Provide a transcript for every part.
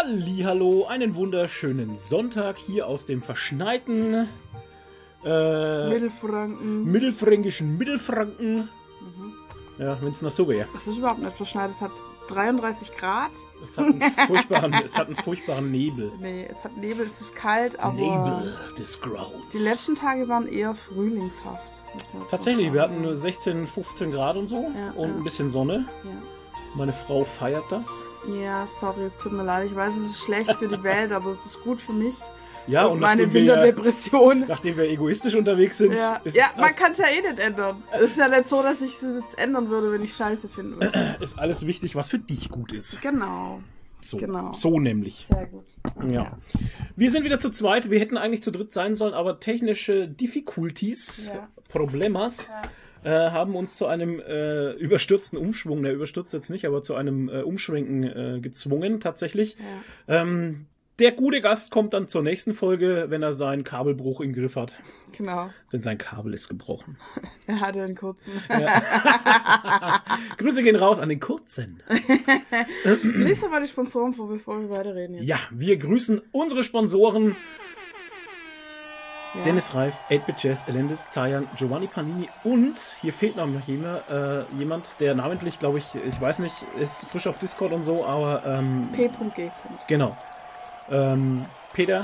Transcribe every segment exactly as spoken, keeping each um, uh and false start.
Hallihallo, einen wunderschönen Sonntag hier aus dem verschneiten äh, Mittelfranken. mittelfränkischen Mittelfranken. Mhm. Ja, wenn es noch so wäre. Es ist überhaupt nicht verschneit, es hat dreiunddreißig Grad. Es hat einen furchtbaren, es hat einen furchtbaren Nebel. Nee, es hat Nebel, es ist kalt, aber Nebel des Grauens. die letzten Tage waren eher frühlingshaft. muss man Tatsächlich, sagen. wir hatten nur sechzehn, fünfzehn Grad und so Ja, und ja. ein bisschen Sonne. Ja. Meine Frau feiert das. ja, sorry, es tut mir leid. Ich weiß, es ist schlecht für die Welt, aber es ist gut für mich. Ja, und, und meine nachdem wir, ja, Winterdepression. nachdem wir egoistisch unterwegs sind, Ja, ist, ja es man alles, kann es ja eh nicht ändern. Es ist ja nicht so, dass ich es jetzt ändern würde, wenn ich Scheiße finden würde. ist alles wichtig, was für dich gut ist. Genau. So, Genau. so nämlich. Sehr gut. Ja. Wir sind wieder zu zweit. Wir hätten eigentlich zu dritt sein sollen, aber technische Difficulties, Ja. Problemas, Ja. äh, haben uns zu einem äh, überstürzten Umschwung, der überstürzt jetzt nicht, aber zu einem äh, Umschwenken äh, gezwungen, tatsächlich. Ja. Ähm, der gute Gast kommt dann zur nächsten Folge, wenn er seinen Kabelbruch im Griff hat. Genau. Denn sein Kabel ist gebrochen. Er hatte einen kurzen. Ja. Grüße gehen raus an den Kurzen. Lies doch mal die Sponsoren vor, bevor wir weiterreden jetzt. Ja, wir grüßen unsere Sponsoren. Ja. Dennis Reif, acht-Bit Jazz, Elendis Zayan, Giovanni Panini und hier fehlt noch jemand, äh, jemand, der namentlich, glaube ich, ich weiß nicht, ist frisch auf Discord und so, aber ähm, P G. genau. Ähm, Peter,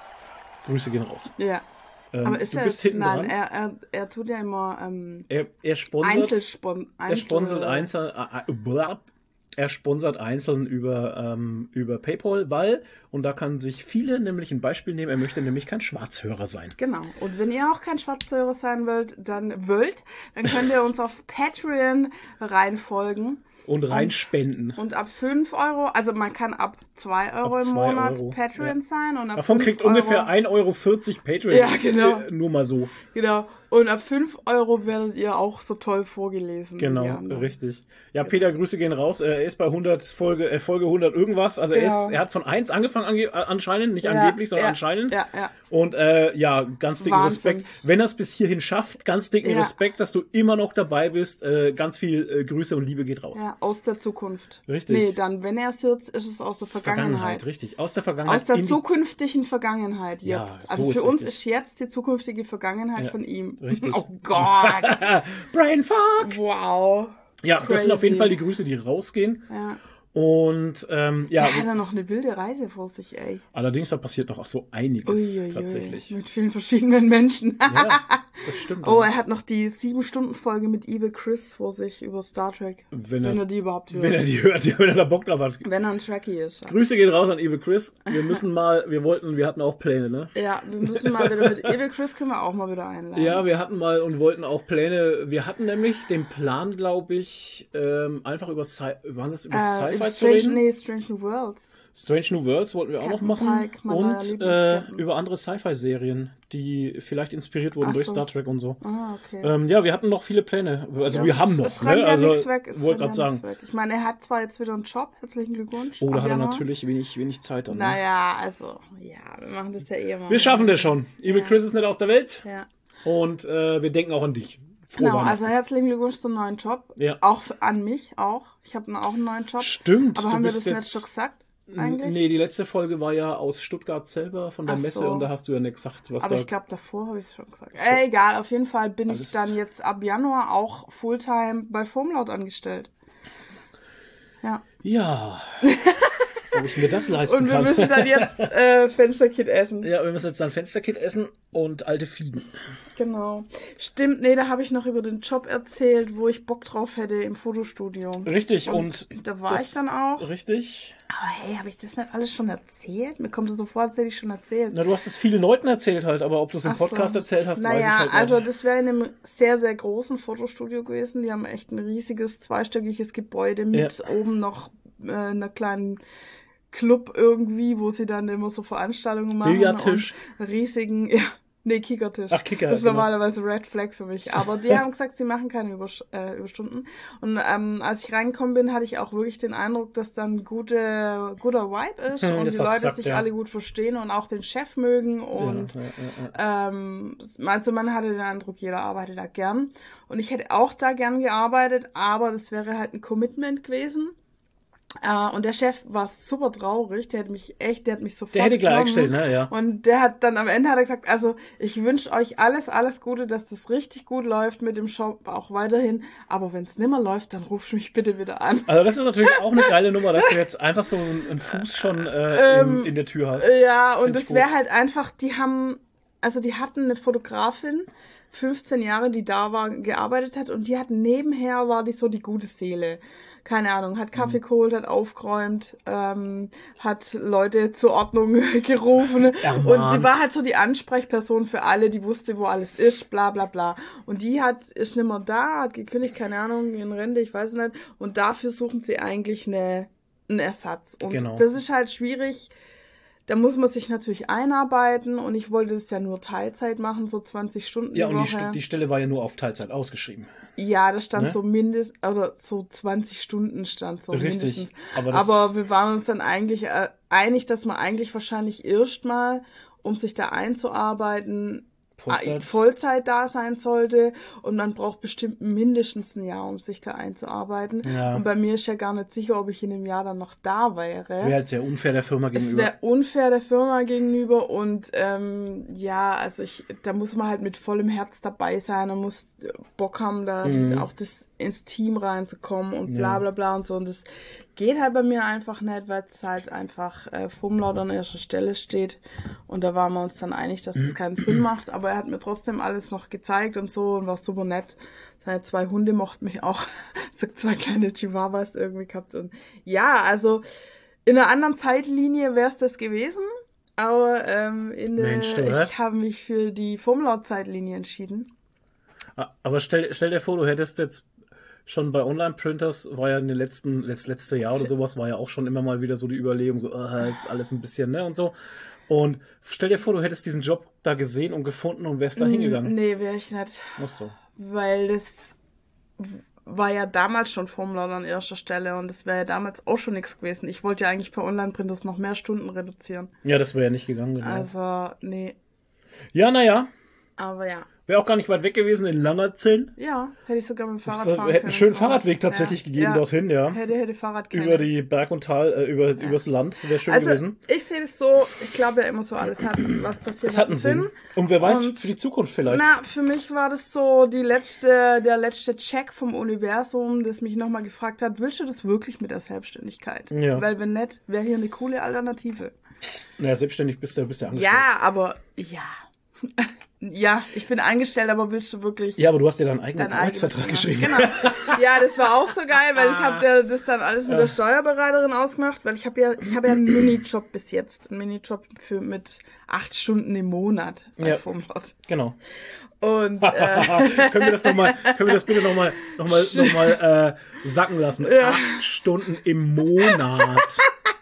Grüße gehen raus. Ja. Ähm, Aber ist du er bist jetzt, hinten nein, dran. er, er, er tut ja immer ähm, Er, er sponsert, Einzelspon er sponsert einzeln, äh, äh, blab, er sponsert einzeln über, ähm, über PayPal, weil, und da kann sich viele nämlich ein Beispiel nehmen, er möchte nämlich kein Schwarzhörer sein. Genau. Und wenn ihr auch kein Schwarzhörer sein wollt, dann wollt, dann könnt ihr uns auf Patreon reinfolgen. Und reinspenden. Und ab fünf Euro, also man kann ab zwei Euro Ab im zwei Monat Euro, Patreon ja. sein. Und ab Davon fünf kriegt Euro, ungefähr ein Euro vierzig Patreon. Ja, genau. Äh, nur mal so. Genau. Und ab fünf Euro werdet ihr auch so toll vorgelesen. wie die Genau, anderen. richtig. Ja, Peter, Grüße gehen raus. Er ist bei hundert Folge, äh, Folge hundert irgendwas. Also er, Genau. ist, er hat von eins angefangen ange äh, anscheinend, nicht Ja, angeblich, sondern ja, anscheinend. Ja, ja. Und äh, ja, ganz dicken Wahnsinn. Respekt. Wenn er es bis hierhin schafft, ganz dicken Ja. Respekt, dass du immer noch dabei bist. Äh, ganz viel äh, Grüße und Liebe geht raus. Ja, aus der Zukunft. Richtig. Nee, dann, wenn er es hört, ist es aus der Vergangenheit. Richtig. Aus der Vergangenheit. Aus der in die zukünftigen Vergangenheit Ja, jetzt. so also ist für uns richtig. ist jetzt die zukünftige Vergangenheit Ja, von ihm. richtig. Oh Gott. Brainfuck! Wow. Ja, das sind auf jeden Crazy. Fall die Grüße, die rausgehen. Ja. Und ähm, ja, Der hat ja noch eine wilde Reise vor sich, ey. allerdings, da passiert noch auch so einiges Uiuiui. tatsächlich. Mit vielen verschiedenen Menschen. Ja, das stimmt. Oh, ja. er hat noch die sieben-Stunden-Folge mit Evil Chris vor sich über Star Trek. Wenn Wenn er- er die überhaupt hört. Wenn er die hört, ja, wenn er da Bock drauf hat. Wenn er ein Trekkie ist. Ja. Grüße gehen raus an Evil Chris. Wir müssen mal, wir wollten, wir hatten auch Pläne, ne? Ja, wir müssen mal wieder mit Evil Chris können wir auch mal wieder einladen. Ja, wir hatten mal und wollten auch Pläne. Wir hatten nämlich den Plan, glaube ich, ähm, einfach über Sci waren das über äh, Sci-Fi zu Strange, reden. nee, Strange New Worlds. Strange New Worlds wollten wir auch noch Captain machen. Pike, mein neuer Und äh, Lieblings-Captain. über andere Sci-Fi-Serien, die vielleicht inspiriert wurden Ach durch so. Star Trek und so. Ah, okay. Ähm, ja, wir hatten noch viele Pläne. Also Ja, wir haben es- noch. Es rennt ne? ja Also nichts weg. Es wollte rennt gerade ja nichts sagen. weg. Ich meine, er hat zwar jetzt wieder einen Job. Herzlichen Glückwunsch. Oh, da Ab hat er Januar. natürlich wenig, wenig Zeit dann. Ne? Naja, also, ja, wir machen das ja eh immer. Wir schaffen das schon. Evil Ja. Chris ist nicht aus der Welt. Ja. Und äh, wir denken auch an dich. Frohe Genau, Weihnachten. also herzlichen Glückwunsch zum neuen Job. Ja. Auch für, an mich, auch. Ich habe auch einen neuen Job. Stimmt. Aber du haben wir bist das jetzt, nicht schon gesagt? Eigentlich? Nee, die letzte Folge war ja aus Stuttgart selber von der Ach Messe so. und da hast du ja nicht gesagt, was Aber da... ich glaube, davor habe ich es schon gesagt. So. Äh, egal, auf jeden Fall bin Alles- ich dann jetzt ab Januar auch Fulltime bei Formlaut angestellt. Ja. Ja. Ob ich mir das leisten Und wir kann. müssen dann jetzt äh, Fensterkit essen. Ja, wir müssen jetzt dann Fensterkit essen und alte Fliegen. Genau. Stimmt, nee, da habe ich noch über den Job erzählt, wo ich Bock drauf hätte im Fotostudio. Richtig, Und, und, da war das- ich dann auch. Richtig. Aber hey, habe ich das nicht alles schon erzählt? Mir kommt es so vor, als hätte ich schon erzählt. Na, du hast es vielen Leuten erzählt halt, aber ob du es im Ach so. Podcast erzählt hast, weiß ich Naja, halt also nicht. das wäre in einem sehr, sehr großen Fotostudio gewesen. Die haben echt ein riesiges, zweistöckiges Gebäude mit oben noch äh, einer kleinen Club irgendwie, wo sie dann immer so Veranstaltungen machen. Billardtisch. Und riesigen, ja, nee, Kickertisch. Ach, Kicker, Das ist genau. normalerweise Red Flag für mich. Aber die haben gesagt, sie machen keine Übersch äh, Überstunden. Und ähm, als ich reingekommen bin, hatte ich auch wirklich den Eindruck, dass dann gute, guter Vibe ist Hm, und das die hast Leute gesagt, sich ja. alle gut verstehen und auch den Chef mögen und ja, ja, ja, ja. ähm, also man hatte den Eindruck, jeder arbeitet da gern. Und ich hätte auch da gern gearbeitet, aber das wäre halt ein Commitment gewesen. Uh, und der Chef war super traurig, der hat mich echt, der hat mich sofort Der hätte gleich genommen. eingestellt, ne, ja. Und der hat dann am Ende hat er gesagt, also ich wünsche euch alles, alles Gute, dass das richtig gut läuft mit dem Shop, auch weiterhin. Aber wenn es nimmer läuft, dann ruf mich bitte wieder an. Also das ist natürlich auch eine geile Nummer, dass du jetzt einfach so einen Fuß schon äh, Ähm, in, in der Tür hast. Ja, und Find ich das gut. wäre halt einfach, die haben, also die hatten eine Fotografin, fünfzehn Jahre, die da war, gearbeitet hat und die hat nebenher, war die so die gute Seele. Keine Ahnung, hat Kaffee geholt, hat aufgeräumt, ähm, hat Leute zur Ordnung gerufen. Ermahnt. Und sie war halt so die Ansprechperson für alle, die wusste, wo alles ist, bla bla bla. Und die hat, ist nicht mehr da, hat gekündigt, keine Ahnung, in Rente, ich weiß es nicht. Und dafür suchen sie eigentlich eine, einen Ersatz. Und Genau. das ist halt schwierig. Da muss man sich natürlich einarbeiten und ich wollte das ja nur Teilzeit machen, so zwanzig Stunden Ja, die und Woche. die, St- die Stelle war ja nur auf Teilzeit ausgeschrieben. Ja, da stand Ne? so mindest, also so zwanzig Stunden stand so Richtig, mindestens. aber das- aber wir waren uns dann eigentlich äh, einig, dass man eigentlich wahrscheinlich erstmal, um sich da einzuarbeiten, Vollzeit. äh, Vollzeit da sein sollte und man braucht bestimmt mindestens ein Jahr, um sich da einzuarbeiten. Ja. Und bei mir ist ja gar nicht sicher, ob ich in einem Jahr dann noch da wäre. Wäre halt sehr unfair der Firma Es gegenüber. wäre unfair der Firma gegenüber und ähm, ja, also ich, da muss man halt mit vollem Herz dabei sein und muss Bock haben, da Mhm. auch das ins Team reinzukommen und Ja. bla bla bla und so. Und das geht halt bei mir einfach nicht, weil es halt einfach äh, Fumlaut an erster Stelle steht. Und da waren wir uns dann einig, dass das keinen Sinn macht. Aber er hat mir trotzdem alles noch gezeigt und so und war super nett. Seine zwei Hunde mochten mich auch. So zwei kleine Chihuahuas irgendwie gehabt. Und ja, also in einer anderen Zeitlinie wäre es das gewesen. Aber ähm, in der, Mensch, du, hä? ich habe mich für die Fumlaut-Zeitlinie entschieden. Aber stell, stell dir vor, du hättest jetzt schon bei Online-Printers, war ja in den letzten, letzt, letzte Jahr oder sowas, war ja auch schon immer mal wieder so die Überlegung, so, äh, ist alles ein bisschen, ne, und so. Und stell dir vor, du hättest diesen Job da gesehen und gefunden und wärst da hingegangen. Nee, wäre ich nicht. Ach so. Weil das war ja damals schon Fumlaut an erster Stelle und das wäre ja damals auch schon nichts gewesen. Ich wollte ja eigentlich bei Online-Printers noch mehr Stunden reduzieren. Ja, das wäre ja nicht gegangen, genau. Also, nee. Ja, naja, Aber ja. wäre auch gar nicht weit weg gewesen in Langerzellen. Ja, hätte ich sogar mit dem Fahrrad Es fahren hätte einen können. schönen So. Fahrradweg tatsächlich Ja. gegeben Ja. dorthin, ja. Hätte, hätte Fahrrad können. Über die Berg und Tal, äh, über, übers Land, wäre schön Also, gewesen. ich sehe das so, ich glaube ja immer so, alles hat, was passiert, Es hat einen Sinn. Und wer weiß, Und- für die Zukunft vielleicht. Na, für mich war das so die letzte, der letzte Check vom Universum, das mich nochmal gefragt hat, willst du das wirklich mit der Selbstständigkeit? Ja. Weil wenn nicht, wäre hier eine coole Alternative. Naja, selbstständig bist du, bist du angestellt. Ja, aber, ja. Ja, ich bin angestellt, aber willst du wirklich Ja, aber du hast dir deinen eigenen dein eigenes Arbeitsvertrag machen? geschrieben. Genau. Ja, das war auch so geil, weil ich habe das dann alles mit der Steuerberaterin ausgemacht, weil ich habe ja, ich habe ja einen Minijob bis jetzt, einen Minijob für mit acht Stunden im Monat bei Ja. Fumlaut. Genau. Und äh, können wir das noch mal, können wir das bitte nochmal noch mal, noch mal, äh, sacken lassen? Ja. Acht Stunden im Monat.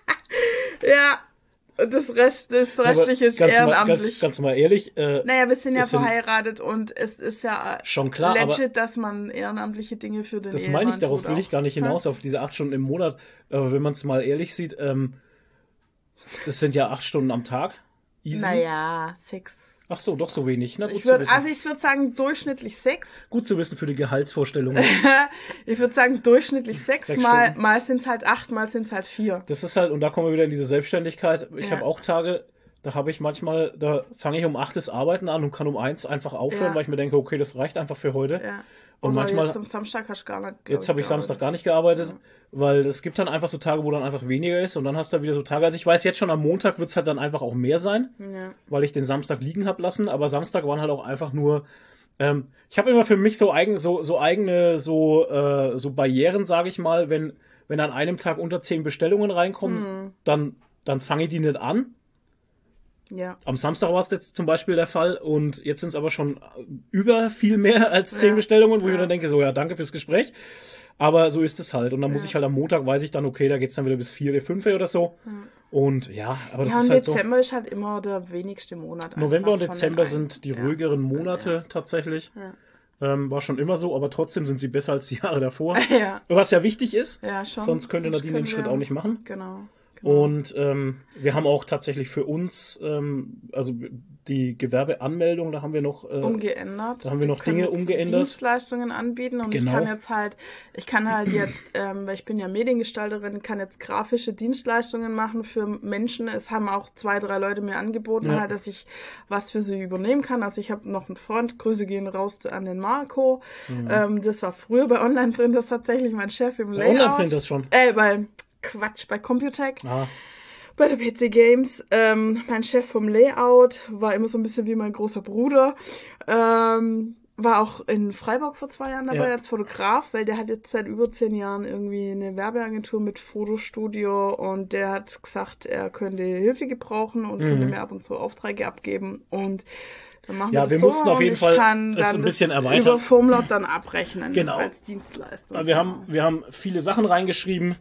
ja, und das Rest, das Restliche ist ganz mal, ehrenamtlich. ganz, ganz mal ehrlich, äh, Naja, wir sind ja es sind- verheiratet und es ist ja Schon klar, legit, aber- dass man ehrenamtliche Dinge für den das Ehemann meine ich, darauf tut will auch. ich gar nicht hinaus, auf diese acht Stunden im Monat. Aber wenn man es mal ehrlich sieht, ähm, das sind ja acht Stunden am Tag. Easy. Naja, sechs. Ach so, doch so wenig. Na, gut Ich zu würd, wissen. also ich würde sagen durchschnittlich sechs. Gut zu wissen für die Gehaltsvorstellungen. Ich würde sagen durchschnittlich sechs, Sechs mal, Stunden. mal sind es halt acht, mal sind es halt vier. Das ist halt, und da kommen wir wieder in diese Selbstständigkeit. Ich Ja. habe auch Tage, da habe ich manchmal, da fange ich um acht das Arbeiten an und kann um eins einfach aufhören, Ja. weil ich mir denke, okay, das reicht einfach für heute. Ja. Und Oder manchmal- jetzt am Samstag hast du gar nicht. glaub Jetzt habe ich Samstag gar nicht gearbeitet, weil es gibt dann einfach so Tage, wo dann einfach weniger ist und dann hast du wieder so Tage. Also ich weiß jetzt schon, am Montag wird es halt dann einfach auch mehr sein, Ja. weil ich den Samstag liegen habe lassen, aber Samstag waren halt auch einfach nur. Ähm, ich habe immer für mich so eigen, so, so eigene so, äh, so Barrieren, sage ich mal, wenn, wenn an einem Tag unter zehn Bestellungen reinkommen, Mhm. dann, dann fange ich die nicht an. Ja. Am Samstag war es jetzt zum Beispiel der Fall und jetzt sind es aber schon über viel mehr als zehn Ja. Bestellungen, wo ich Ja. mir dann denke, so ja, danke fürs Gespräch. Aber so ist es halt. Und dann muss Ja. ich halt am Montag, weiß ich dann, okay, da geht's dann wieder bis vier, fünf oder so. Und ja, aber das Ja, ist und halt so. Dezember ist halt immer der wenigste Monat. November und einfach von Dezember den sind die ein- ruhigeren Monate tatsächlich. Ja. Ähm, war schon immer so, aber trotzdem sind sie besser als die Jahre davor. Ja. Was ja wichtig ist, Ja, schon. sonst könnte Das Nadine den können Schritt wir- auch nicht machen. Genau. Genau. Und ähm, wir haben auch tatsächlich für uns, ähm, also die Gewerbeanmeldung, da haben wir noch äh, umgeändert. Da haben wir noch Dinge umgeändert. Dienstleistungen anbieten und genau. ich kann jetzt halt, ich kann halt jetzt, ähm, weil ich bin ja Mediengestalterin, kann jetzt grafische Dienstleistungen machen für Menschen. Es haben auch zwei, drei Leute mir angeboten, ja. halt, dass ich was für sie übernehmen kann. Also ich habe noch einen Freund, Grüße gehen raus an den Marco. Mhm. Ähm, das war früher bei Online-Printers tatsächlich mein Chef im Layout. Bei Online-Printers schon? Äh, bei Quatsch, bei Computec. Ah. Bei der P C Games. Ähm, mein Chef vom Layout war immer so ein bisschen wie mein großer Bruder. Ähm, war auch in Freiburg vor zwei Jahren dabei ja. als Fotograf, weil der hat jetzt seit über zehn Jahren irgendwie eine Werbeagentur mit Fotostudio und der hat gesagt, er könnte Hilfe gebrauchen und mhm. könnte mir ab und zu Aufträge abgeben und dann machen ja, wir das wir so mussten auf jeden ich Fall kann das dann ein bisschen das erweitern. Über Formlot dann abrechnen genau. als Dienstleistung. Wir haben, wir haben viele Sachen reingeschrieben,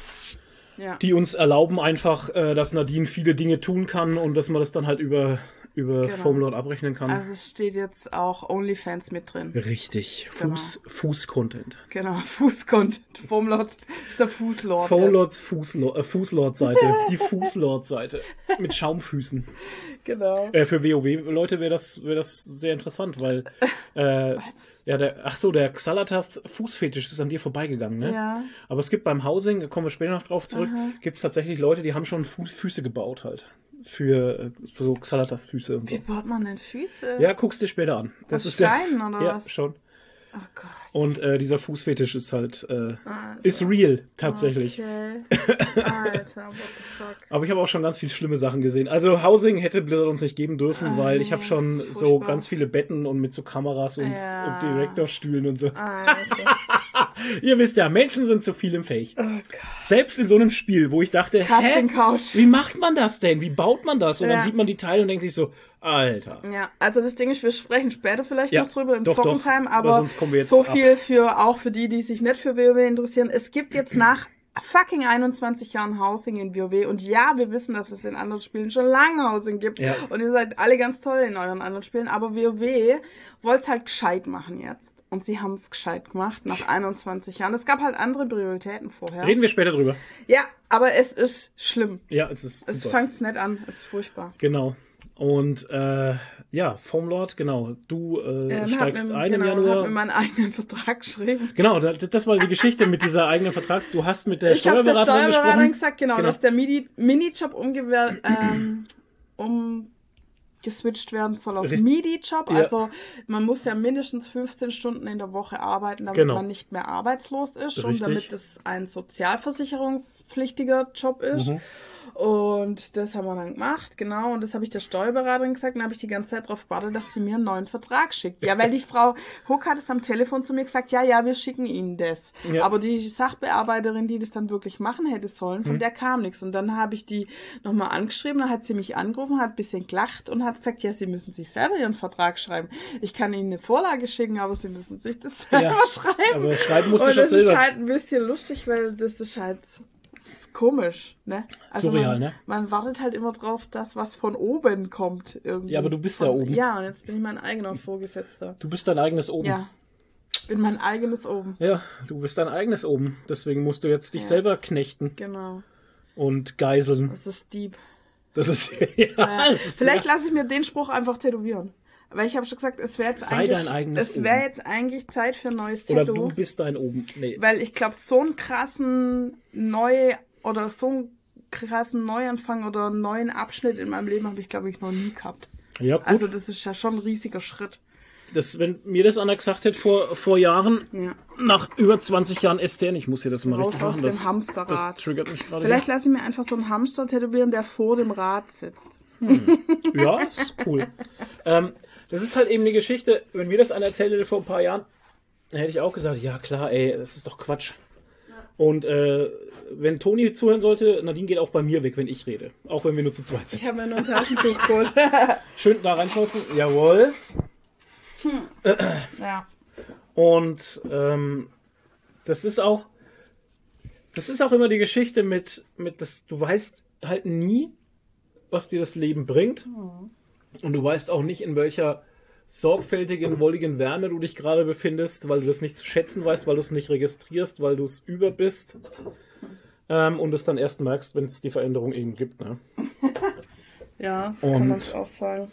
ja. die uns erlauben einfach, äh, dass Nadine viele Dinge tun kann und dass man das dann halt über, über genau. Formlot abrechnen kann. Also es steht jetzt auch OnlyFans mit drin. Richtig, Fuß, genau. Fuß-Content. Genau, Fuß-Content. Formlot ist der Fußlord. Formlots Fußlord, äh, Fußlord-Seite. Die Fußlord-Seite. Mit Schaumfüßen. Genau. Äh, für WoW-Leute wäre das, wär das sehr interessant, weil äh, ja, der, ach so, der Xalatas Fußfetisch ist an dir vorbeigegangen, ne? Ja. Aber es gibt beim Housing, da kommen wir später noch drauf zurück, gibt es tatsächlich Leute, die haben schon Fu Füße gebaut halt. Für, für so Xalatas Füße und so. Wie baut man denn Füße? Ja, guckst dir später an. Das Aus ist Steinen oder ja, was? Ja, schon. Oh Gott. Und äh, dieser Fußfetisch ist halt, äh, ist real, tatsächlich. Okay. Alter, what the fuck. Aber ich habe auch schon ganz viele schlimme Sachen gesehen. Also Housing hätte Blizzard uns nicht geben dürfen, oh, weil nee, ich habe schon so furchtbar. ganz viele Betten und mit so Kameras und, ja. und Direktorstühlen und so. Alter. Ihr wisst ja, Menschen sind zu viel im Fähig. Oh Gott. Selbst in so einem Spiel, wo ich dachte, hä, Couch. wie macht man das denn? Wie baut man das? Und ja. dann sieht man die Teile und denkt sich so, Alter. Ja, also das Ding ist, wir sprechen später vielleicht ja, noch drüber im doch, Zockentime, doch, aber sonst kommen wir jetzt so ab. viel für auch für die, die sich nicht für WoW interessieren. Es gibt jetzt nach fucking einundzwanzig Jahren Housing in WoW und ja, wir wissen, dass es in anderen Spielen schon lange Housing gibt ja. und ihr seid alle ganz toll in euren anderen Spielen, aber WoW wollte es halt gescheit machen jetzt und sie haben es gescheit gemacht nach einundzwanzig Jahren. Es gab halt andere Prioritäten vorher. Reden wir später drüber. Ja, aber es ist schlimm. Ja, es ist Es super. fängt's nicht an, es ist furchtbar. Genau. Und äh, ja, Formlord, genau. Du äh, ähm, steigst mir, ein genau, im Januar. Ich habe mir meinen eigenen Vertrag geschrieben. Genau, das, das war die Geschichte mit dieser eigenen Vertrags. Du hast mit der ich Steuerberaterin gesprochen. Ich habe der Steuerberaterin gesagt, genau, genau. dass der Mini, Minijob umgewehr, ähm, umgeswitcht werden soll auf Richtig. Midi-Job. Ja. Also man muss ja mindestens fünfzehn Stunden in der Woche arbeiten, damit genau. man nicht mehr arbeitslos ist Richtig. und damit es ein sozialversicherungspflichtiger Job ist. Mhm. Und das haben wir dann gemacht, genau. Und das habe ich der Steuerberaterin gesagt. Und dann habe ich die ganze Zeit darauf gewartet, dass die mir einen neuen Vertrag schickt. Ja, weil die Frau Huck hat es am Telefon zu mir gesagt, ja, ja, wir schicken Ihnen das. Ja. Aber die Sachbearbeiterin, die das dann wirklich machen hätte sollen, von hm. der kam nichts. Und dann habe ich die nochmal angeschrieben, dann hat sie mich angerufen, hat ein bisschen gelacht und hat gesagt, ja, Sie müssen sich selber Ihren Vertrag schreiben. Ich kann Ihnen eine Vorlage schicken, aber Sie müssen sich das selber ja, schreiben. Aber schreiben musst du schon selber. Und das ist halt ein bisschen lustig, weil das ist halt... Das ist komisch, ne? Also surreal, man, ne? Man wartet halt immer drauf, dass was von oben kommt irgendwie. Ja, aber du bist von, da oben. Ja, und jetzt bin ich mein eigener Vorgesetzter. Du bist dein eigenes Oben. Ja, ich bin mein eigenes Oben. Ja, du bist dein eigenes Oben. Deswegen musst du jetzt dich ja. selber knechten. Genau. Und geiseln. Das ist deep. Das ist, ja, ja. das ist Vielleicht lasse ich mir den Spruch einfach tätätowieren. Weil ich habe schon gesagt, es wäre jetzt Sei eigentlich, dein eigenes es wäre jetzt eigentlich Zeit für ein neues Oder Tattoo. du bist dein Oben. Nee. Weil ich glaube, so einen krassen neu oder so einen krassen Neuanfang oder einen neuen Abschnitt in meinem Leben habe ich, glaube ich, noch nie gehabt. Ja, gut. Also das ist ja schon ein riesiger Schritt. Das, wenn mir das einer gesagt hätte vor, vor Jahren, ja. nach über zwanzig Jahren S T N, ich muss hier das mal Raus richtig aus machen. dem Das, Hamsterrad. das triggert mich gerade. Vielleicht lasse ich mir einfach so einen Hamster tätowieren, der vor dem Rad sitzt. Hm. Ja, ist cool. ähm, das ist halt eben die Geschichte, wenn mir das einer erzählt hätte vor ein paar Jahren, dann hätte ich auch gesagt, ja klar, ey, das ist doch Quatsch. Ja. Und äh, wenn Toni zuhören sollte, Nadine geht auch bei mir weg, wenn ich rede. Auch wenn wir nur zu zweit sind. Ich habe mir nur ein Taschentuch geholt. Schön da reinschnauzen. Jawohl. Hm. Ja. Und ähm, das ist auch das ist auch immer die Geschichte mit, mit das, du weißt halt nie, was dir das Leben bringt. Mhm. Und du weißt auch nicht, in welcher sorgfältigen, wolligen Wärme du dich gerade befindest, weil du das nicht zu schätzen weißt, weil du es nicht registrierst, weil du es über bist. ähm, und es dann erst merkst, wenn es die Veränderung eben gibt. Ne? Ja, so und, kann man es auch sagen.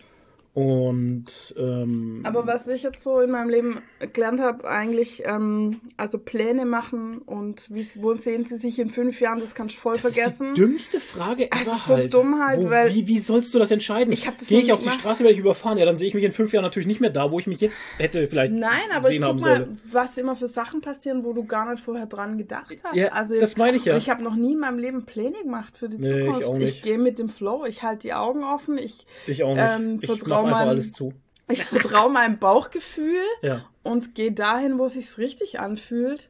Und ähm, aber was ich jetzt so in meinem Leben gelernt habe, eigentlich, ähm, also Pläne machen und wie, wo sehen sie sich in fünf Jahren, das kannst du voll das vergessen. Das ist die dümmste Frage ever also halt. So dumm halt, wo, weil wie, wie sollst du das entscheiden? Ich Gehe ich auf die Straße, werde ich überfahren? Ja, dann sehe ich mich in fünf Jahren natürlich nicht mehr da, wo ich mich jetzt hätte vielleicht Nein, aber sehen ich haben guck mal, sollen. was immer für Sachen passieren, wo du gar nicht vorher dran gedacht hast. Ja, also jetzt, das meine ich ja. Ich habe noch nie in meinem Leben Pläne gemacht für die nee, Zukunft. Ich, auch nicht. Ich gehe mit dem Flow, ich halte die Augen offen. Ich, ich auch nicht. Ähm, ich mache einfach meinem, alles zu. Ich vertraue meinem Bauchgefühl ja. und gehe dahin, wo es sich richtig anfühlt.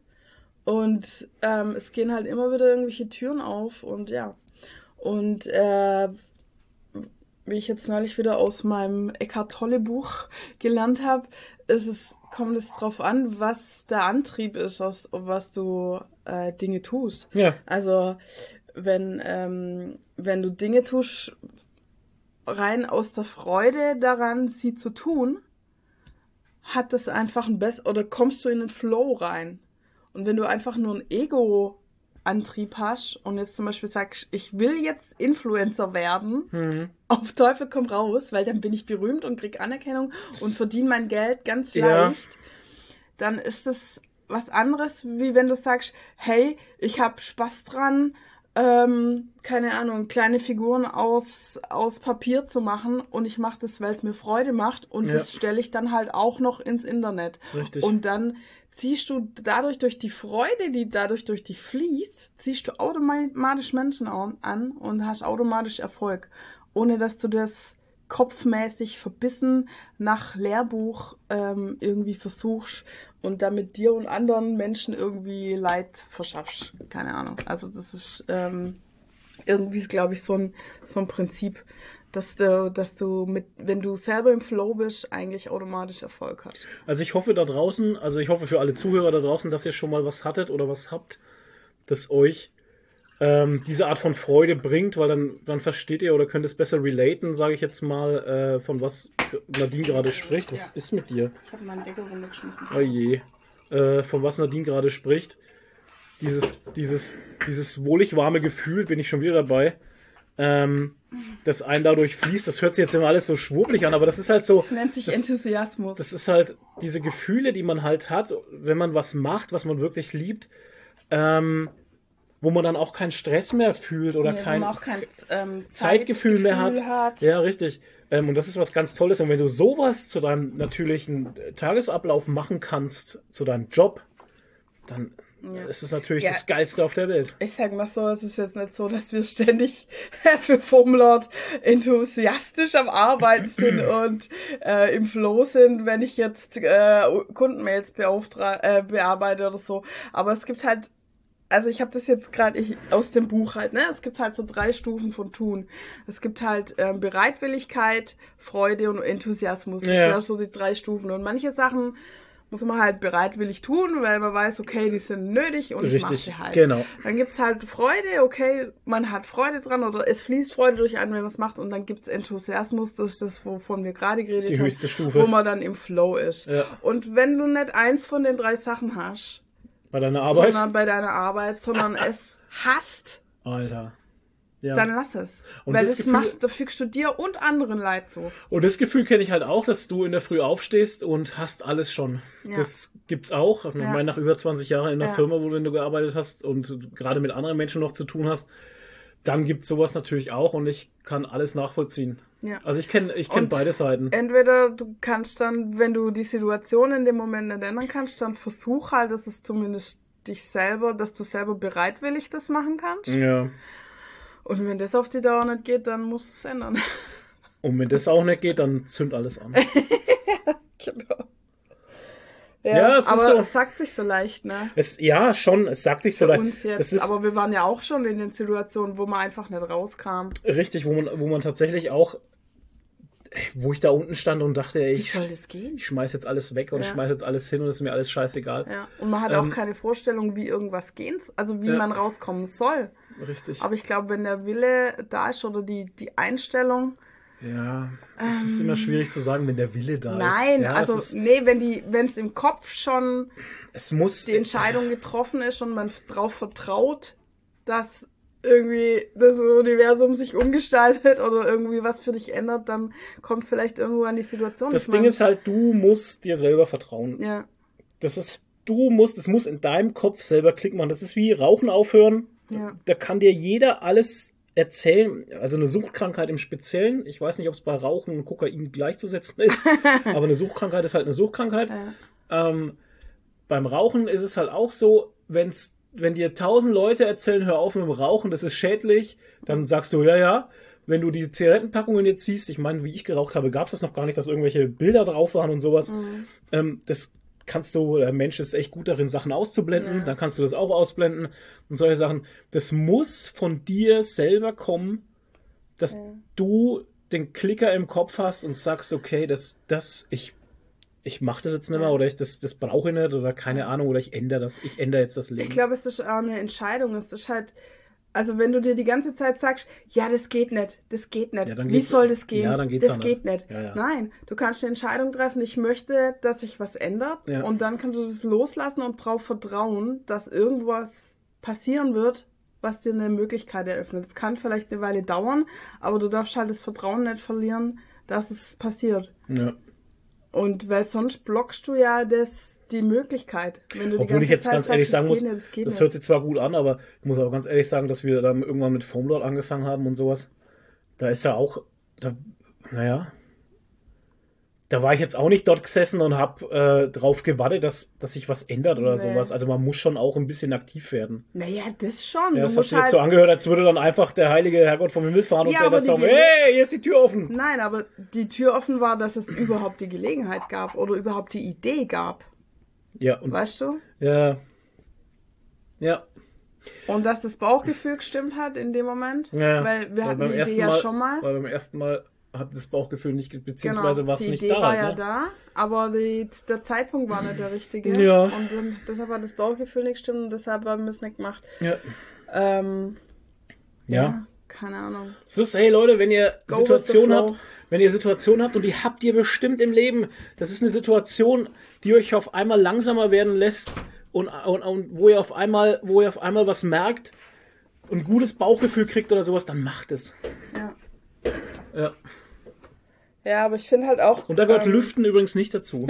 Und ähm, es gehen halt immer wieder irgendwelche Türen auf und ja. Und äh, wie ich jetzt neulich wieder aus meinem Eckhart Tolle Buch gelernt habe, ist es, kommt es drauf an, was der Antrieb ist, aus was du äh, Dinge tust. Ja. Also wenn, ähm, wenn du Dinge tust, rein aus der Freude daran, sie zu tun, hat das einfach ein besser, oder kommst du in den Flow rein. Und wenn du einfach nur einen Ego-Antrieb hast und jetzt zum Beispiel sagst, ich will jetzt Influencer werden, mhm. auf Teufel komm raus, weil dann bin ich berühmt und krieg Anerkennung und verdiene mein Geld ganz ja. leicht, dann ist das was anderes, wie wenn du sagst, hey, ich habe Spaß dran, Ähm, keine Ahnung, kleine Figuren aus, aus Papier zu machen und ich mache das, weil es mir Freude macht und ja. das stelle ich dann halt auch noch ins Internet. Richtig. Und dann ziehst du dadurch durch die Freude, die dadurch durch dich fließt, ziehst du automatisch Menschen an und hast automatisch Erfolg, ohne dass du das kopfmäßig verbissen nach Lehrbuch ähm, irgendwie versuchst und damit dir und anderen Menschen irgendwie Leid verschaffst. Keine Ahnung. Also das ist ähm, irgendwie, glaube ich, so ein, so ein Prinzip, dass du, dass du mit, wenn du selber im Flow bist, eigentlich automatisch Erfolg hast. Also ich hoffe da draußen, also ich hoffe für alle Zuhörer da draußen, dass ihr schon mal was hattet oder was habt, das euch ähm, diese Art von Freude bringt, weil dann, dann versteht ihr oder könnt es besser relaten, sage ich jetzt mal, äh, von was Nadine gerade spricht. Was ja. ist mit dir? Ich habe meinen Deckel runtergeschmissen. Oh je. Äh, von was Nadine gerade spricht. Dieses, dieses, dieses wohlig warme Gefühl, bin ich schon wieder dabei, ähm, das einen dadurch fließt. Das hört sich jetzt immer alles so schwurbelig an, aber das ist halt so... Das nennt sich das, Enthusiasmus. Das ist halt diese Gefühle, die man halt hat, wenn man was macht, was man wirklich liebt, ähm, wo man dann auch keinen Stress mehr fühlt oder ja, kein, auch kein ähm, Zeitgefühl, Zeitgefühl mehr hat. hat. Ja, richtig. Ähm, und das ist was ganz Tolles. Und wenn du sowas zu deinem natürlichen Tagesablauf machen kannst, zu deinem Job, dann ja. ist es natürlich ja. das Geilste auf der Welt. Ich sag mal so, es ist jetzt nicht so, dass wir ständig für Formlord enthusiastisch am Arbeiten sind und äh, im Flow sind, wenn ich jetzt äh, Kundenmails beauftra- äh, bearbeite oder so. Aber es gibt halt Also ich habe das jetzt gerade aus dem Buch halt, ne? Es gibt halt so drei Stufen von Tun. Es gibt halt ähm, Bereitwilligkeit, Freude und Enthusiasmus. Das ja. wären so die drei Stufen. Und manche Sachen muss man halt bereitwillig tun, weil man weiß, okay, die sind nötig und Richtig, ich mache sie halt. Genau. Dann gibt's halt Freude, okay, man hat Freude dran oder es fließt Freude durch einen, wenn man es macht. Und dann gibt's Enthusiasmus, das ist das, wovon wir gerade geredet haben. Die höchste Stufe. Wo man dann im Flow ist. Ja. Und wenn du nicht eins von den drei Sachen hast, bei deiner Arbeit? Sondern bei deiner Arbeit, sondern es hasst. Alter. Ja. Dann lass es. Und Weil das, das Gefühl, machst, da fügst du dir und anderen Leid zu. Und das Gefühl kenne ich halt auch, dass du in der Früh aufstehst und hast alles schon. Ja. Das gibt's auch. Ich ja. meine, nach über zwanzig Jahren in der ja. Firma, wo du gearbeitet hast und gerade mit anderen Menschen noch zu tun hast, dann gibt's sowas natürlich auch und ich kann alles nachvollziehen. Ja. Also ich kenne ich kenn beide Seiten. Entweder du kannst dann, wenn du die Situation in dem Moment nicht ändern kannst, dann versuch halt, dass es zumindest dich selber, dass du selber bereitwillig das machen kannst. Ja. Und wenn das auf die Dauer nicht geht, dann musst du es ändern. Und wenn das auch nicht geht, dann zünd alles an. Genau. Ja, ja es aber ist so, es sagt sich so leicht, ne? Es, ja, schon, es sagt sich so leicht. Für uns jetzt, das ist, aber wir waren ja auch schon in den Situationen, wo man einfach nicht rauskam. Richtig, wo man, wo man tatsächlich auch, wo ich da unten stand und dachte, ey, ich, Wie soll das gehen? ich schmeiß jetzt alles weg und ja. schmeiß jetzt alles hin und es ist mir alles scheißegal. Ja. Und man hat ähm, auch keine Vorstellung, wie irgendwas gehen, also wie ja. man rauskommen soll. Richtig. Aber ich glaube, wenn der Wille da ist oder die, die Einstellung. Ja, es ähm, ist immer schwierig zu sagen, wenn der Wille da nein, ist. Nein, ja, also ist, nee, wenn die, wenn es im Kopf schon es muss, die Entscheidung getroffen ist und man drauf vertraut, dass irgendwie das Universum sich umgestaltet oder irgendwie was für dich ändert, dann kommt vielleicht irgendwo an die Situation. Das Ding ist halt, du musst dir selber vertrauen. Ja. Das ist, du musst, es muss in deinem Kopf selber Klick machen. Das ist wie Rauchen aufhören. Ja. Da kann dir jeder alles erzählen. Also eine Suchtkrankheit im Speziellen. Ich weiß nicht, ob es bei Rauchen und Kokain gleichzusetzen ist, aber eine Suchtkrankheit ist halt eine Suchtkrankheit. Ja. Ähm, beim Rauchen ist es halt auch so, wenn's wenn dir tausend Leute erzählen, hör auf mit dem Rauchen, das ist schädlich, dann sagst du, ja, ja. Wenn du die Zigarettenpackungen jetzt siehst, ich meine, wie ich geraucht habe, gab es das noch gar nicht, dass irgendwelche Bilder drauf waren und sowas. Mhm. Ähm, das kannst du, der Mensch ist echt gut darin, Sachen auszublenden, ja. Dann kannst du das auch ausblenden und solche Sachen. Das muss von dir selber kommen, dass ja. du den Klicker im Kopf hast und sagst, okay, das, das, ich ich mache das jetzt nicht mehr, oder ich das, das brauche ich nicht, oder keine Ahnung, oder ich ändere das, ich ändere jetzt das Leben. Ich glaube, es ist auch eine Entscheidung. Es ist halt, also wenn du dir die ganze Zeit sagst, ja, das geht nicht, das geht nicht, ja, wie soll das gehen? Ja, dann geht's das geht nicht. Ja, ja. Nein, du kannst eine Entscheidung treffen, ich möchte, dass sich was ändert, ja. Und dann kannst du das loslassen und darauf vertrauen, dass irgendwas passieren wird, was dir eine Möglichkeit eröffnet. Es kann vielleicht eine Weile dauern, aber du darfst halt das Vertrauen nicht verlieren, dass es passiert. Ja. Und weil sonst blockst du ja das, die Möglichkeit. Wenn du die Obwohl ganze ich jetzt Zeit ganz sagst, ehrlich sagen muss, das, das, das hört sich zwar gut an, aber ich muss auch ganz ehrlich sagen, dass wir dann irgendwann mit Foamlord angefangen haben und sowas. Da ist ja auch, da, naja, da war ich jetzt auch nicht dort gesessen und habe äh, drauf gewartet, dass, dass sich was ändert oder nee. sowas. Also man muss schon auch ein bisschen aktiv werden. Naja, das schon. Ja, das hat sich halt jetzt so angehört, als würde dann einfach der heilige Herrgott vom Himmel fahren ja, und der das sagen, hey, hier ist die Tür offen. Nein, aber die Tür offen war, dass es überhaupt die Gelegenheit gab oder überhaupt die Idee gab. Ja. Und, weißt du? Ja. Ja. Und dass das Bauchgefühl gestimmt hat in dem Moment. Ja. Weil wir weil hatten die Idee Mal, ja schon mal. Weil beim ersten Mal hat das Bauchgefühl nicht, beziehungsweise genau, war es die nicht Idee da. war ne? ja da, aber die, der Zeitpunkt war nicht der richtige. Ja. Und dann, deshalb hat das Bauchgefühl nicht gestimmt und deshalb haben wir es nicht gemacht. Ja. Ähm, ja. ja. Keine Ahnung. Das ist, hey Leute, wenn ihr Go Situation habt, wenn ihr Situation habt und die habt ihr bestimmt im Leben, das ist eine Situation, die euch auf einmal langsamer werden lässt und, und, und wo ihr auf einmal, wo ihr auf einmal was merkt, ein gutes Bauchgefühl kriegt oder sowas, dann macht es. Ja. Ja. Ja, aber ich finde halt auch... Und da gehört ähm, Lüften übrigens nicht dazu.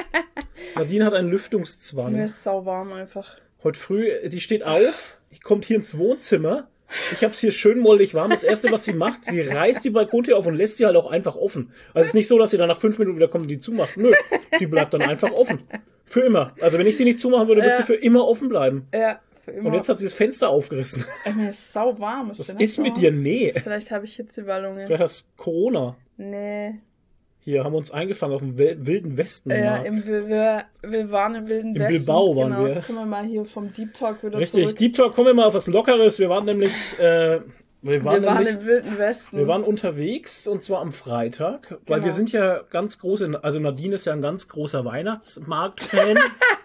Nadine hat einen Lüftungszwang. Mir ist sauwarm einfach. Heute früh, die steht auf, kommt hier ins Wohnzimmer. Ich hab's hier schön mollig warm. Das Erste, was sie macht, sie reißt die Balkontür auf und lässt sie halt auch einfach offen. Also es ist nicht so, dass sie dann nach fünf Minuten wieder kommt und die zumacht. Nö, die bleibt dann einfach offen. Für immer. Also wenn ich sie nicht zumachen würde, würde ja. sie für immer offen bleiben. Ja, für immer. Und jetzt hat sie das Fenster aufgerissen. Ey, mir ist sauwarm. Was ist mit dir? Nee. Vielleicht habe ich Hitzewallungen. Vielleicht hast du Corona. Nee. Hier haben wir uns eingefangen auf dem Wilden Westen. Ja, im, wir, wir waren im Wilden Im Westen. Im Bilbao waren genau, wir. Jetzt kommen wir mal hier vom Deep Talk wieder Richtig, zurück. Deep Talk, kommen wir mal auf was Lockeres. Wir waren nämlich... Äh, wir waren, wir waren nämlich, im Wilden Westen. Wir waren unterwegs und zwar am Freitag, weil genau. wir sind ja ganz große... Also Nadine ist ja ein ganz großer Weihnachtsmarkt-Fan.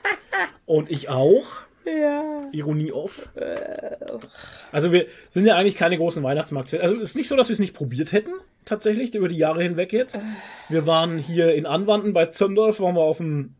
Und ich auch. Ja. Ironie off. Also wir sind ja eigentlich keine großen Weihnachtsmarktfans. Also es ist nicht so, dass wir es nicht probiert hätten, tatsächlich, über die Jahre hinweg jetzt. Wir waren hier in Anwanden bei Zondorf, waren wir auf dem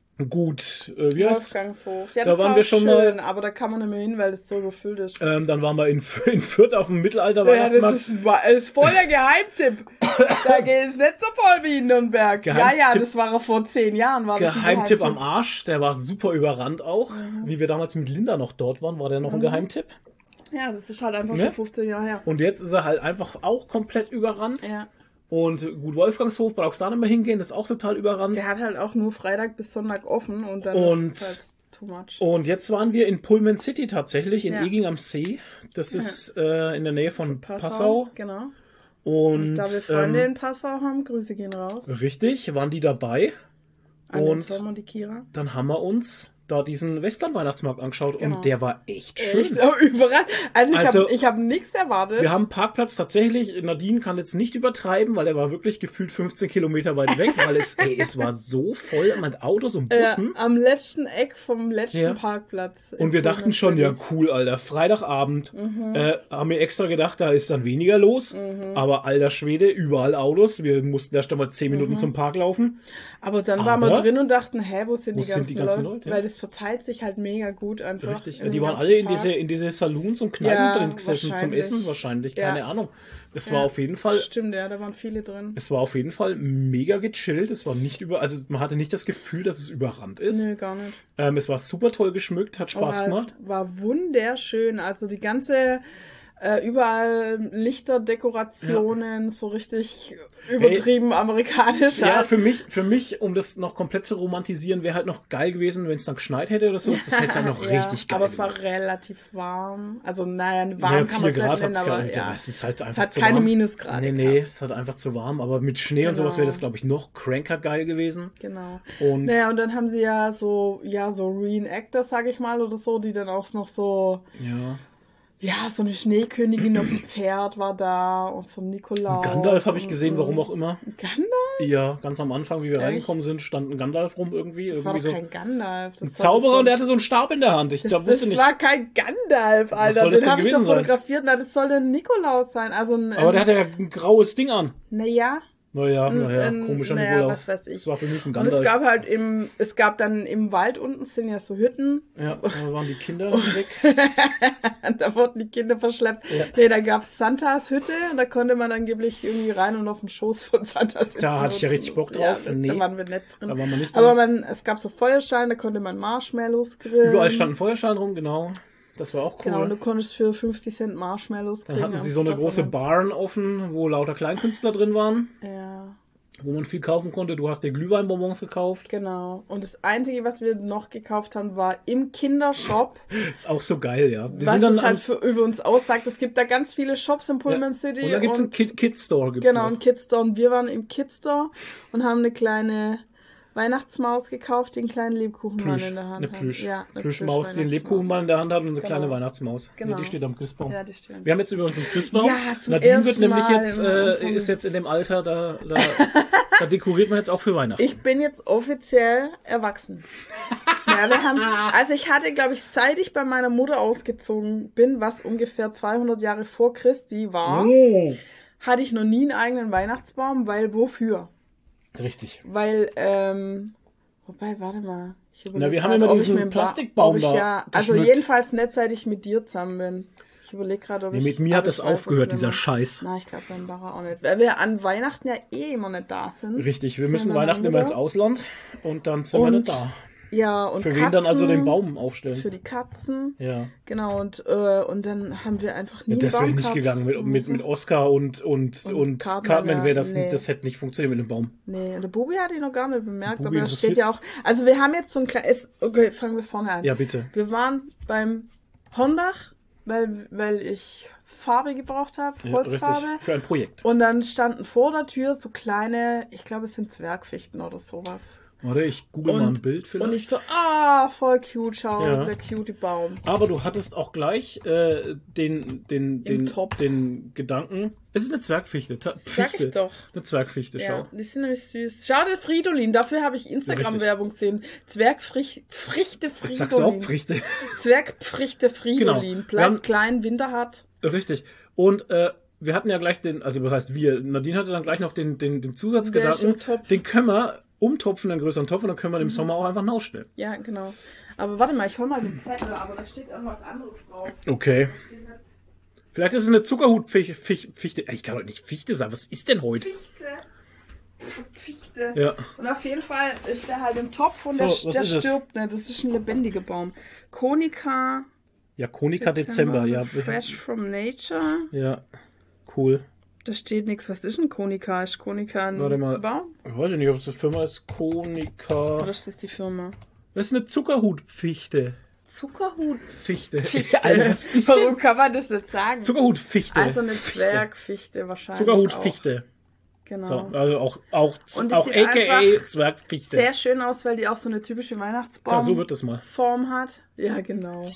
Gut, äh, wie heißt Wolfgangshof. Ja, da das waren war wir schon schön, mal, aber da kann man nicht mehr hin, weil es so überfüllt ist. Ähm, dann waren wir in, in Fürth auf dem Mittelalter-Weihnachtsmarkt. Ja, das ist, ist voll der Geheimtipp. Da geht es nicht so voll wie in Nürnberg. Ja, ja, das war er vor zehn Jahren. War Geheimtipp, das Geheimtipp am Arsch, der war super überrannt auch. Mhm. Wie wir damals mit Linda noch dort waren, war der noch mhm. ein Geheimtipp. Ja, das ist halt einfach ja? schon fünfzehn Jahre her. Und jetzt ist er halt einfach auch komplett überrannt. Ja. Und gut, Wolfgangshof, brauchst du da nicht mehr hingehen, das ist auch total überrannt. Der hat halt auch nur Freitag bis Sonntag offen und dann und, ist es halt too much. Und jetzt waren wir in Pullman City tatsächlich, in ja. Eging am See. Das ist ja. äh, in der Nähe von Passau. Passau. Genau. Und, und da wir Freunde ähm, in Passau haben, Grüße gehen raus. Richtig, waren die dabei. An und Tom und die Kira. Dann haben wir uns da diesen Western-Weihnachtsmarkt angeschaut genau. und der war echt schön. Echt? Oh, überall. Also ich also, habe ich hab nichts erwartet. Wir haben einen Parkplatz tatsächlich, Nadine kann jetzt nicht übertreiben, weil er war wirklich gefühlt fünfzehn Kilometer weit weg, weil es, ey, es war so voll mit Autos und Bussen. Ja, am letzten Eck vom letzten ja. Parkplatz. Und wir dachten schon, ja cool, Alter, Freitagabend, mhm. äh, haben wir extra gedacht, da ist dann weniger los, mhm. aber alter Schwede, überall Autos, wir mussten erst einmal zehn Minuten mhm. zum Park laufen. Aber dann aber waren wir drin und dachten, hä, wo sind, wo die, ganzen sind die ganzen Leute? Leute? Ja. Weil das verteilt sich halt mega gut einfach. Richtig, ja, die waren alle in diese, in diese Saloons und Kneipen ja, drin gesessen zum Essen wahrscheinlich, keine ja. Ahnung. Es ja, war auf jeden Fall... Stimmt, ja, da waren viele drin. Es war auf jeden Fall mega gechillt, es war nicht über... Also man hatte nicht das Gefühl, dass es überrannt ist. Nee, gar nicht. Ähm, es war super toll geschmückt, hat Spaß Aber gemacht. Es war wunderschön, also die ganze... Äh, überall Lichter, Dekorationen, ja. so richtig übertrieben hey, amerikanisch. Ja, halt. für mich, für mich, um das noch komplett zu romantisieren, wäre halt noch geil gewesen, wenn es dann geschneit hätte oder so. Das hätte es dann noch ja, richtig geil. Aber es war gemacht. relativ warm. Also, naja, warm ja, kann man es nicht nennen, aber ja. ja. Es ist halt einfach es hat zu keine warm. Minusgrade. Nee, nee, es hat einfach zu warm. Aber mit Schnee genau. und sowas wäre das, glaube ich, noch cranker geil gewesen. Genau. Und naja, und dann haben sie ja so, ja, so Reenactors, sag ich mal, oder so, die dann auch noch so... Ja. Ja, so eine Schneekönigin auf dem Pferd war da und so ein Nikolaus. Und Gandalf habe ich gesehen, warum auch immer. Gandalf? Ja, ganz am Anfang, wie wir Echt? reingekommen sind, stand ein Gandalf rum irgendwie. Das irgendwie war doch so kein Gandalf. Das ein Zauberer so und der hatte so einen Stab in der Hand. Ich das, da wusste das nicht. war kein Gandalf, Alter. Was soll das Den habe ich doch sein? fotografiert. Na, das soll der Nikolaus sein. Also ein, Aber der hatte ja ein graues Ding an. Naja. Naja, naja, komischer naja, Nikolaus. Was weiß ich. Das war für mich ein Gandalf. Und es gab halt im, es gab dann im Wald unten sind ja so Hütten. Ja, da waren die Kinder weg. Da wurden die Kinder verschleppt. Ja. Nee, da gab es Santas Hütte und da konnte man angeblich irgendwie rein und auf dem Schoß von Santa sitzen. Da hatte ich ja richtig Bock drauf. Ja, nee. Da waren wir nicht drin. Da waren wir nicht drin. Aber man, es gab so Feuersteine, da konnte man Marshmallows grillen. Überall standen Feuersteine rum, genau. Das war auch cool. Genau, und du konntest für fünfzig Cent Marshmallows kriegen. Dann hatten sie so eine große Barn offen, wo lauter Kleinkünstler drin waren. Ja. Wo man viel kaufen konnte. Du hast dir Glühweinbonbons gekauft. Genau. Und das Einzige, was wir noch gekauft haben, war im Kindershop. Ist auch so geil, ja. Wir was sind dann es halt für, über uns aussagt. Es gibt da ganz viele Shops in Pullman ja. City. Und da gibt es einen Kid, Kid Store. Gibt's genau, noch. einen Kid Store. Und wir waren im Kid Store und haben eine kleine Weihnachtsmaus gekauft, die einen kleinen Lebkuchenmann Plüsch, in der Hand eine Plüsch, hat. Ja, eine Plüschmaus, die einen Lebkuchenmann in der Hand hat und unsere genau. kleine Weihnachtsmaus. Genau. Ja, die steht am Christbaum. Ja, die steht am Wir haben jetzt übrigens einen Christbaum. Ja, zum Nadine wird nämlich Mal jetzt, äh, ist jetzt in dem Alter, da, da, da dekoriert man jetzt auch für Weihnachten. Ich bin jetzt offiziell erwachsen. Ja, wir haben, also ich hatte, glaube ich, seit ich bei meiner Mutter ausgezogen bin, was ungefähr zweihundert Jahre vor Christi war, oh. hatte ich noch nie einen eigenen Weihnachtsbaum, weil wofür? Richtig. Weil, ähm, wobei, warte mal. Ich Na, wir haben immer diesen Plastikbaum ich da ja, Also jedenfalls nicht, seit ich mit dir zusammen bin. Ich überlege gerade, ob nee, ich... Mit mir hat das aufgehört, dieser Scheiß. Na, ich glaube, beim Barra auch nicht. Weil wir an Weihnachten ja eh immer nicht da sind. Richtig, wir müssen Weihnachten immer ins Ausland und dann sind und, wir nicht da. Ja, und Für Katzen, wen dann also den Baum aufstellen? Für die Katzen. Ja. Genau, und, äh, und dann haben wir einfach nie ja, das wäre nicht gehabt. gegangen. Mit, mit, mit Oscar und, und, und, und Cartman, Cartman wäre das, nee. das hätte nicht funktioniert mit dem Baum. Nee, und der Bubi hat ihn noch gar nicht bemerkt, Bubi aber da steht ja auch... Also wir haben jetzt so ein kleines... Okay, fangen wir vorne an. Ja, bitte. Wir waren beim Hornbach, weil, weil ich Farbe gebraucht habe, Holzfarbe. Ja, richtig, für ein Projekt. Und dann standen vor der Tür so kleine, ich glaube es sind Zwergfichten oder sowas. Warte, ich google und, mal ein Bild vielleicht. Und ich so, ah, voll cute, schau, ja. der cutie Baum. Aber du hattest auch gleich äh, den, den, den, den Gedanken, es ist eine Zwergfichte. Ta- Sag ich doch. Eine Zwergfichte, ja, schau. Die sind nämlich süß. Schau, der Fridolin, dafür habe ich Instagram-Werbung gesehen. Zwergfrichte Fridolin. Sagst du auch Frichte? Zwergfrichte Fridolin. Genau. Bleibt haben, klein, Winter hat. Richtig. Und äh, wir hatten ja gleich den, also das heißt wir, Nadine hatte dann gleich noch den, den, den Zusatzgedanken, den können wir umtopfen, einen größeren Topf, und dann können wir den im Sommer auch einfach nachstellen. Ja, genau. Aber warte mal, ich hol mal den Zettel, aber da steht irgendwas anderes drauf. Okay. Vielleicht ist es eine Zuckerhutfichte. Fichte. Ich kann doch nicht Fichte sagen. Was ist denn heute? Fichte. Fichte. Ja. Und auf jeden Fall ist der halt im Topf und so, der, der stirbt nicht. Das ist ein lebendiger Baum. Konica. Ja, Konica Dezember. Dezember. Ja. Fresh from Nature. Ja, cool. Da steht nichts. Was ist ein Konica? Ist Konica ein Warte mal. Baum? Ich weiß nicht, ob es die Firma ist. Konica. Oder ist das die Firma? Das ist eine Zuckerhutfichte. Zuckerhutfichte. Fichte. Alter, was ist Warum denn? kann man das nicht sagen? Zuckerhutfichte. Also eine Fichte. Zwergfichte wahrscheinlich. Zuckerhutfichte. Genau. So, also auch, auch, und auch A K A Zwergfichte. Sehr schön aus, weil die auch so eine typische Weihnachtsbaum ja, so wird das mal. Form hat. Ja, genau.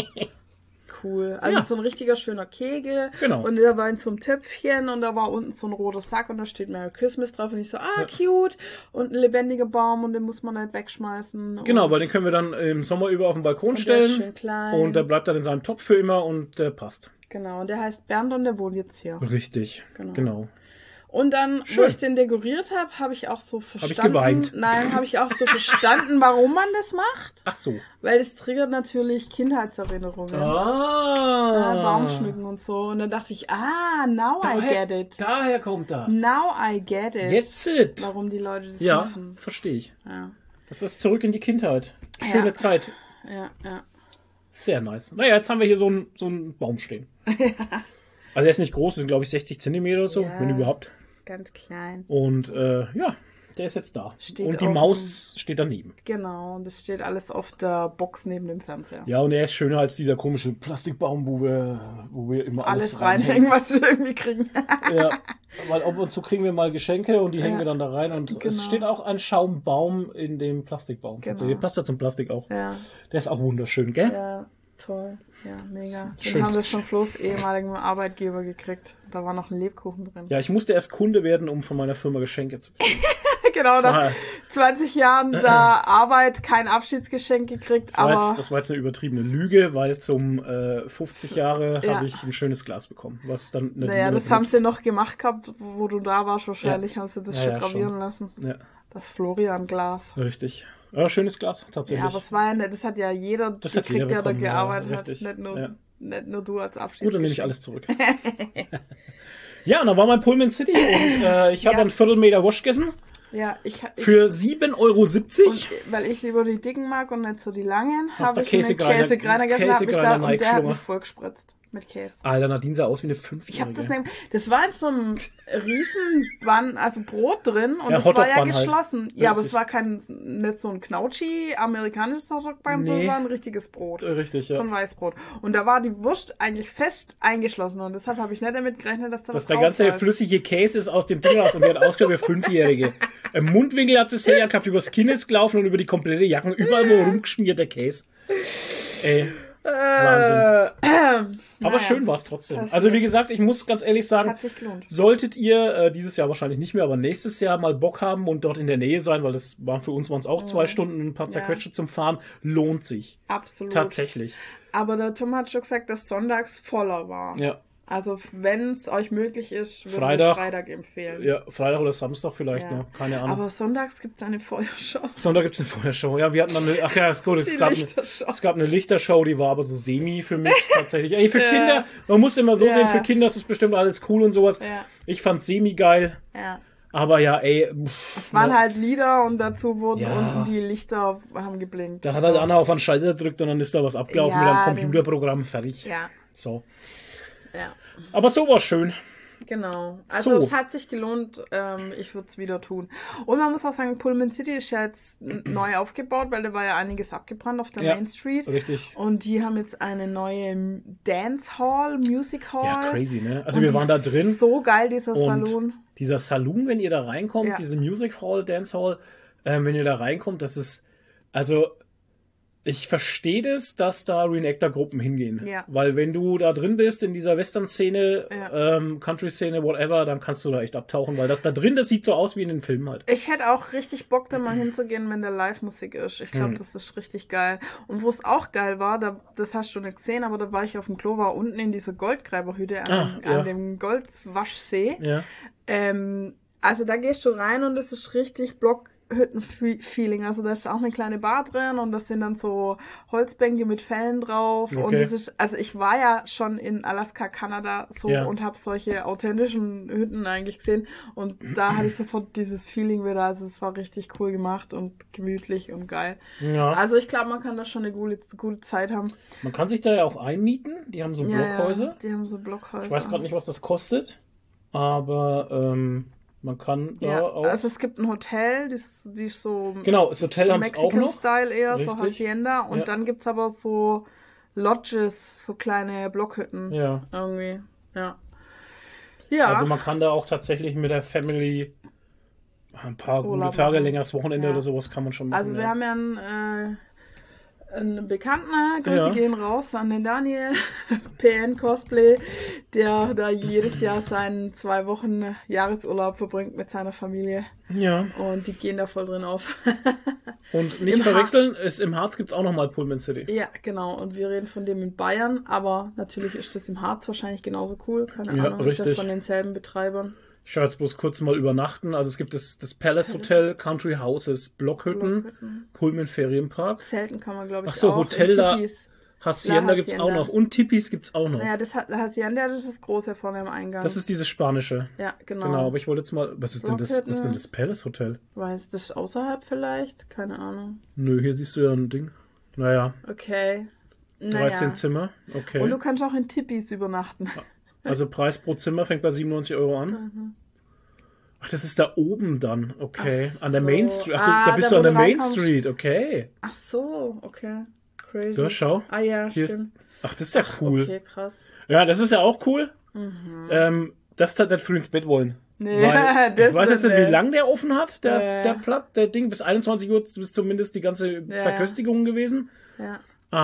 Cool. Also ja. so ein richtiger schöner Kegel. Genau. Und der war in so einem Töpfchen und da war unten so ein roter Sack und da steht Merry Christmas drauf und ich so, ah, ja. cute. Und ein lebendiger Baum und den muss man nicht wegschmeißen. Genau, und weil den können wir dann im Sommer über auf den Balkon und stellen. Der ist schön klein. Und der bleibt dann in seinem Topf für immer und der passt. Genau, und der heißt Bernd und der wohnt jetzt hier. Richtig, genau. genau. Und dann, Schön. wo ich den dekoriert habe, habe ich auch so verstanden. Hab ich geweint? Nein, habe ich auch so verstanden, warum man das macht. Ach so. Weil das triggert natürlich Kindheitserinnerungen. Ah. Ja, Baumschmücken und so. Und dann dachte ich, ah, now Daher, I get it. daher kommt das. Now I get it. Jetzt it. Warum die Leute das Ja, machen. verstehe ich. Ja, Das ist zurück in die Kindheit. Schöne Ja. Zeit. ja, ja. Sehr nice. Naja, jetzt haben wir hier so einen so einen Baum stehen. Also er ist nicht groß, das sind glaube ich sechzig Zentimeter oder so, Ja. wenn überhaupt. Ganz klein. Und äh, ja, der ist jetzt da. Steht und die auf Maus steht daneben. Genau, und das steht alles auf der Box neben dem Fernseher. Ja, und er ist schöner als dieser komische Plastikbaum, wo wir, wo wir immer alles, Alles reinhängen, was wir irgendwie kriegen. Ja, weil ab und zu kriegen wir mal Geschenke und die hängen wir dann da rein. Und Genau. es steht auch ein Schaumbaum in dem Plastikbaum. Genau. Also, der passt ja zum Plastik auch. Ja, Der ist auch wunderschön, gell? ja, toll. Ja, mega. Den Schönes haben wir von Flo's ehemaligem Arbeitgeber gekriegt. Da war noch ein Lebkuchen drin. Ja, ich musste erst Kunde werden, um von meiner Firma Geschenke zu kriegen. Genau, Das war- nach zwanzig Jahren da Arbeit kein Abschiedsgeschenk gekriegt, Das war, aber jetzt, das war jetzt eine übertriebene Lüge, weil zum äh, fünfzig Jahre Ja. habe ich ein schönes Glas bekommen. Was dann eine naja, Liebe das haben benutzt. sie noch gemacht gehabt, wo du da warst wahrscheinlich, haben sie das Ja, schon ja, gravieren schon. lassen. Ja, Das Florian-Glas. richtig. Ja, schönes Glas, tatsächlich. Ja, aber es war ja nicht, das hat ja jeder Das hat gekriegt, jeder der da bekommen, ja, gearbeitet hat, richtig. nicht nur, Ja. nicht nur du als Abschied. Gut, dann nehme ich alles zurück. Ja, und dann war mein Pullman City und äh, ich habe Ja. einen Viertelmeter Wurst gegessen Ja, ich, ich für sieben Euro siebzig. und, weil ich lieber die dicken mag und nicht so die langen, Hast habe du ich einen Käsegreiner- Käsegreiner gegessen hab mich Käsegreiner da, und der hat Nike-Schlummer? mich vollgespritzt mit Käse. Alter, Nadine sah aus wie eine Fünfjährige. Ich habe das nämlich, das war in so einem riesen Bann, also Brot drin und Ja, das war ja Hotdog-Bann halt. geschlossen. Ja, Ja, aber richtig. es war kein, nicht so ein Knautschi amerikanisches Hotdog-Bann, Nee. sondern war ein richtiges Brot. Äh, Richtig, ja. So ein Weißbrot. Und da war die Wurst eigentlich fest eingeschlossen und deshalb habe ich nicht damit gerechnet, dass da Dass was der ganze rausfällt. flüssige Käse ist aus dem Ding raus und der hat ausgeschaut wie eine Fünfjährige. Im Mundwinkel hat es her gehabt, übers Kinn ist gelaufen und über die komplette Jacken, überall wo rumgeschmiert der Käse. Ey, Wahnsinn. Äh, Aber naja, schön war es trotzdem. Passiert. Also wie gesagt, ich muss ganz ehrlich sagen, Hat sich gelohnt. solltet ihr äh, dieses Jahr wahrscheinlich nicht mehr, aber nächstes Jahr mal Bock haben und dort in der Nähe sein, weil das waren für uns waren es auch zwei Stunden, ein paar Ja. zerquetschte zum Fahren, lohnt sich. Absolut. Tatsächlich. Aber der Tom hat schon gesagt, dass sonntags voller war. Ja. Also wenn es euch möglich ist, würde Freitag. ich Freitag empfehlen. Ja, Freitag oder Samstag vielleicht Ja. noch, keine Ahnung. Aber sonntags gibt es eine Feuershow. Sonntag gibt es eine Feuershow. Ja, wir hatten dann eine, ach ja, ist gut, es Die gab, eine, Lichtershow. es gab eine Lichtershow, die war aber so semi für mich tatsächlich. Ey, für Ja. Kinder, man muss immer so Ja. sehen, für Kinder ist es bestimmt alles cool und sowas. Ja. Ich fand's semi geil, Ja. aber ja, ey, pff, Es waren ne, halt Lieder und dazu wurden Ja. unten die Lichter haben geblinkt. da hat halt Anna auf einen Schalter gedrückt und dann ist da was abgelaufen Ja, mit einem Computerprogramm, fertig. Ja, So. ja. Aber so war schön. Genau. Also So. es hat sich gelohnt. Ähm, ich würde es wieder tun. Und man muss auch sagen, Pullman City ist ja jetzt n- neu aufgebaut, weil da war ja einiges abgebrannt auf der Ja. Main Street. Richtig. Und die haben jetzt eine neue Dance Hall, Music Hall. Ja, crazy, ne? Also Und wir die waren da ist drin. So geil, dieser Und Salon. dieser Saloon, wenn ihr da reinkommt, Ja. diese Music Hall, Dance Hall, ähm, wenn ihr da reinkommt, das ist, also ich verstehe das, dass da Reenactor-Gruppen hingehen. Ja. Weil wenn du da drin bist in dieser Western-Szene, Ja. ähm, Country-Szene, whatever, dann kannst du da echt abtauchen, weil das da drin, das sieht so aus wie in den Filmen halt. Ich hätte auch richtig Bock, da mal hinzugehen, wenn da Live-Musik ist. Ich glaube, Hm. das ist richtig geil. Und wo es auch geil war, da, das hast du nicht gesehen, aber da war ich auf dem Klo, war unten in dieser Goldgräberhütte an, Ah, an ja. dem Goldwaschsee. Ja. Ähm, also da gehst du rein und das ist richtig Blockhütten-Feeling. Also da ist auch eine kleine Bar drin und das sind dann so Holzbänke mit Fellen drauf. Und Okay. das ist, also ich war ja schon in Alaska, Kanada so Ja. und habe solche authentischen Hütten eigentlich gesehen. Und da hatte ich sofort dieses Feeling wieder. Also es war richtig cool gemacht und gemütlich und geil. Ja. Also ich glaube, man kann da schon eine gute, gute Zeit haben. Man kann sich da ja auch einmieten, die haben so Ja, Blockhäuser. Ja, die haben so Blockhäuser. Ich weiß gerade nicht, was das kostet, aber ähm, man kann da Ja, auch... also es gibt ein Hotel, die ist, die ist so genau, das Hotel haben sie auch noch. Mexican-Style eher, so Richtig. Hacienda. Und Ja. dann gibt's aber so Lodges, so kleine Blockhütten. Ja. Irgendwie, ja. Ja, Also man kann da auch tatsächlich mit der Family ein paar Urlaub gute Tage, machen. längeres Wochenende Ja. oder sowas kann man schon machen. also wir ja. haben ja einen, äh, einen Bekannten, Grüße Ja. gehen raus an den Daniel, P N Cosplay, der da jedes Jahr seinen zwei Wochen Jahresurlaub verbringt mit seiner Familie. Ja, Und die gehen da voll drin auf. und nicht Im verwechseln, ist, im Harz gibt es auch nochmal Pullman City. Ja, genau. Und wir reden von dem in Bayern, aber natürlich ist das im Harz wahrscheinlich genauso cool. Keine Ja, Ahnung, ist ja richtig. von denselben Betreibern. Ich schaue jetzt bloß kurz mal übernachten. Also es gibt das, das Palace Hotel, Country Houses, Blockhütten, Blockhütten. Pullman Ferienpark. Zelten kann man, glaube ich, Ach so, auch. Hotel da. Tipis. Hacienda La gibt's auch Hacienda. noch. Und Tipis gibt's auch noch. Naja, das hat Hacienda, das ist das große vorne am Eingang. Das ist dieses spanische. ja, genau. Genau, aber ich wollte jetzt mal. Was ist denn das? Was ist denn Blockhütten. das Palace Hotel? Weiß das außerhalb vielleicht? Keine Ahnung. Nö, hier siehst du ja ein Ding. Naja, Okay. Naja. dreizehn Zimmer. Okay. Und du kannst auch in Tipis übernachten. Also Preis pro Zimmer fängt bei siebenundneunzig Euro an. Ach, das ist da oben dann. Okay. Ach An der Main so. Street. Ach, du, Ah, da bist da, du an wo der du Main reinkommst. Street. Okay. Ach so, okay. Crazy. Da, schau. Ah ja, Hier ist, stimmt. ach, das ist ja cool. Okay, krass. Ja, das ist ja auch cool. Ähm, darfst halt nicht früh ins Bett wollen. Nee, Weil, das ich weiß jetzt wird nicht, wie nicht. lang der offen hat, der, Ja. der Platt, der Ding. Bis einundzwanzig Uhr ist zumindest die ganze Ja. Verköstigung gewesen. Ja,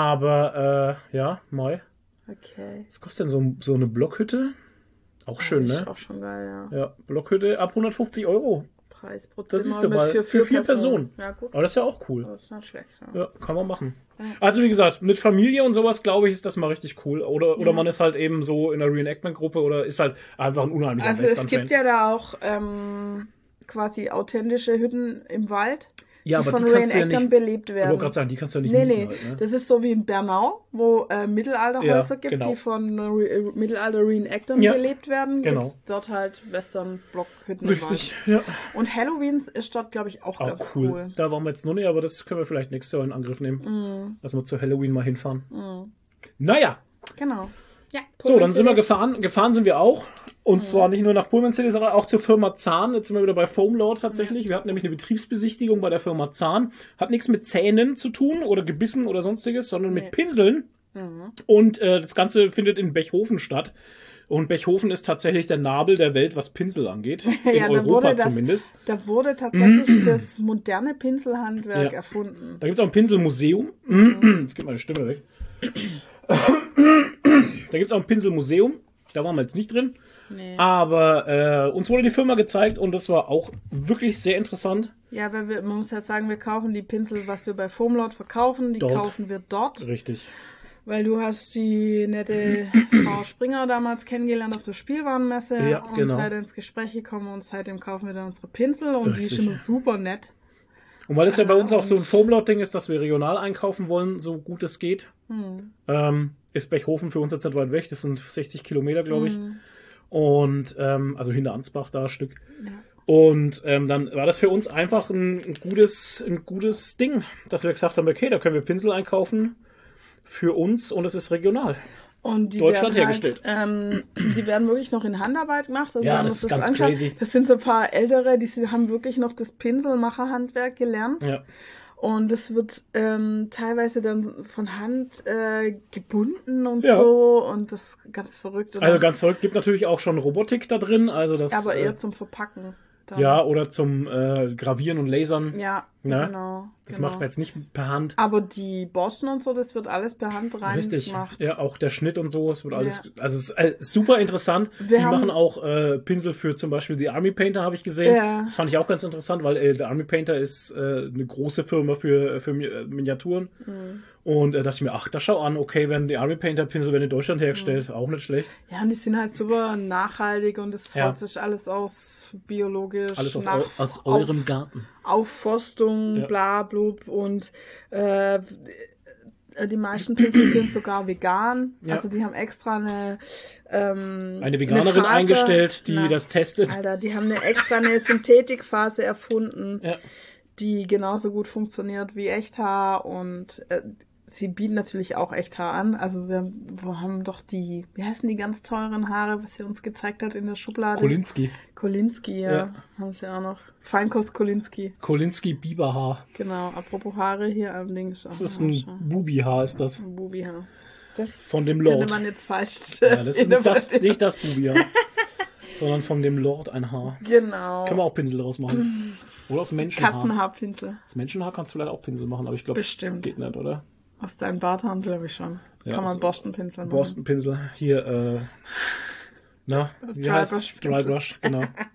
Aber, äh, ja, Mai. okay. Was kostet denn so, so eine Blockhütte? Auch schön, Das ist ne? auch schon geil, ja. Ja, Blockhütte ab hundertfünfzig Euro. Preis pro Das Zimmer siehst du mit mal. für Für vier, vier Personen. Personen. Ja, gut. Aber das ist ja auch cool. Das ist nicht schlecht. Ja. Ja, kann man machen. Also wie gesagt, mit Familie und sowas, glaube ich, ist das mal richtig cool. Oder, oder Ja. man ist halt eben so in einer Reenactment-Gruppe oder ist halt einfach ein unheimlicher Also es Western-Fan. gibt ja da auch ähm, quasi authentische Hütten im Wald, Ja, die aber von die kannst du ja Reenactern nicht- belebt Ich werden. wollte gerade sagen, die kannst du ja nicht Nee, mieten nee, halt, ne? das ist so wie in Bernau, wo äh, Mittelalterhäuser Ja, gibt, genau. die von Re äh, Mittelalter-Reenactern Ja, belebt werden. genau. Gibt's dort halt Western-Blockhütten im Richtig, Wald. ja. Und Halloween ist dort, glaube ich, auch, Auch ganz cool. cool. Da waren wir jetzt noch nicht, aber das können wir vielleicht nächstes Jahr in Angriff nehmen. Mhm. Dass wir zu Halloween mal hinfahren. Naja, Genau. Ja, so, dann sind wir Pullman gefahren. Gefahren sind wir auch. Und zwar nicht nur nach Pullman City, sondern auch zur Firma Zahn. Jetzt sind wir wieder bei Foamlord tatsächlich. Wir hatten nämlich eine Betriebsbesichtigung bei der Firma Zahn. Hat nichts mit Zähnen zu tun oder Gebissen oder sonstiges, sondern Nee. mit Pinseln. Und äh, das Ganze findet in Bechhofen statt. Und Bechhofen ist tatsächlich der Nabel der Welt, was Pinsel angeht. In Ja, da Europa wurde das- zumindest. Da wurde tatsächlich das moderne Pinselhandwerk Ja. erfunden. Da gibt es auch ein Pinselmuseum. Jetzt geht meine Stimme weg. Da gibt es auch ein Pinselmuseum. Da waren wir jetzt nicht drin. Nee. Aber äh, uns wurde die Firma gezeigt und das war auch wirklich sehr interessant. Ja, weil wir, man muss ja sagen, wir kaufen die Pinsel, was wir bei Foamlord verkaufen, die Dort. kaufen wir dort. Richtig. Weil du hast die nette Frau Springer damals kennengelernt auf der Spielwarenmesse Ja, und genau. seid ins Gespräch gekommen und seitdem kaufen wir da unsere Pinsel und die ist Richtig. immer super nett. Und weil es ja bei uns auch so ein und- Foamlord-Ding ist, dass wir regional einkaufen wollen, so gut es geht, Hm. ähm, ist Bechhofen für uns jetzt nicht weit weg. Das sind sechzig Kilometer, glaube ich. Hm. Und ähm, also hinter Ansbach da ein Stück. Ja. Und ähm, dann war das für uns einfach ein, ein, gutes, ein gutes Ding, dass wir gesagt haben, okay, da können wir Pinsel einkaufen für uns und es ist regional. Und die Deutschland werden hergestellt. Halt, ähm, die werden wirklich noch in Handarbeit gemacht. Also Ja, wir haben das uns ist ganz angeschaut. crazy. Das sind so ein paar Ältere, die sie- haben wirklich noch das Pinselmacherhandwerk gelernt. Ja. Und es wird ähm, teilweise dann von Hand äh, gebunden und Ja. so. Und das ist ganz verrückt. Und Also dann- ganz verrückt, gibt natürlich auch schon Robotik da drin, also das aber eher äh, zum Verpacken. Dann. ja oder zum äh, Gravieren und Lasern. Ja, Ne? genau. Das genau. macht man jetzt nicht per Hand. Aber die Borsten und so, das wird alles per Hand rein Richtig. gemacht. Ja, auch der Schnitt und so, es wird alles, Ja. also es ist äh, super interessant. Wir die haben- machen auch äh, Pinsel für zum Beispiel die Army Painter, habe ich gesehen. Ja. Das fand ich auch ganz interessant, weil äh, der Army Painter ist äh, eine große Firma für, für Mi- äh, Miniaturen. Mhm. Und äh, dachte ich mir, ach, da schau an, okay, werden die Army Painter Pinsel werden in Deutschland hergestellt, Mhm. auch nicht schlecht. Ja, und die sind halt super nachhaltig und es Ja. haut sich alles aus biologisch. Alles aus, nach eu aus eurem Garten. Aufforstung, Ja. bla blub und äh, die meisten Pinsel sind sogar vegan. Ja. Also die haben extra eine ähm, Eine Veganerin Phase- eingestellt, die Na, das testet. Alter, die haben eine extra eine Synthetikphase erfunden, Ja. die genauso gut funktioniert wie Echthaar und äh, sie bieten natürlich auch Echthaar an. Also wir, wir haben doch die, wie heißen die ganz teuren Haare, was sie uns gezeigt hat in der Schublade? Kolinski. Kolinski, ja. Ja. Haben sie auch noch. Feinkost Kolinski. Kolinski Biberhaar. Genau. Apropos Haare hier am Ding. Das ist ein Bubihaar, ist das. ein Bubihaar. Das Von dem Lord. könnte man jetzt falsch. Ja, das ist nicht das, interpretieren. nicht das Bubihaar, sondern von dem Lord ein Haar. Genau. Können wir auch Pinsel draus machen. Oder aus Menschenhaar. Katzenhaarpinsel. Aus Menschenhaar kannst du vielleicht auch Pinsel machen, aber ich glaube, Bestimmt. geht nicht, oder? Aus deinem Barthaar glaube ich schon. Ja, Kann man so Borstenpinsel machen. Borstenpinsel. Hier, äh, na, wie Dry heißt Brush Dry Pinsel. Brush, genau.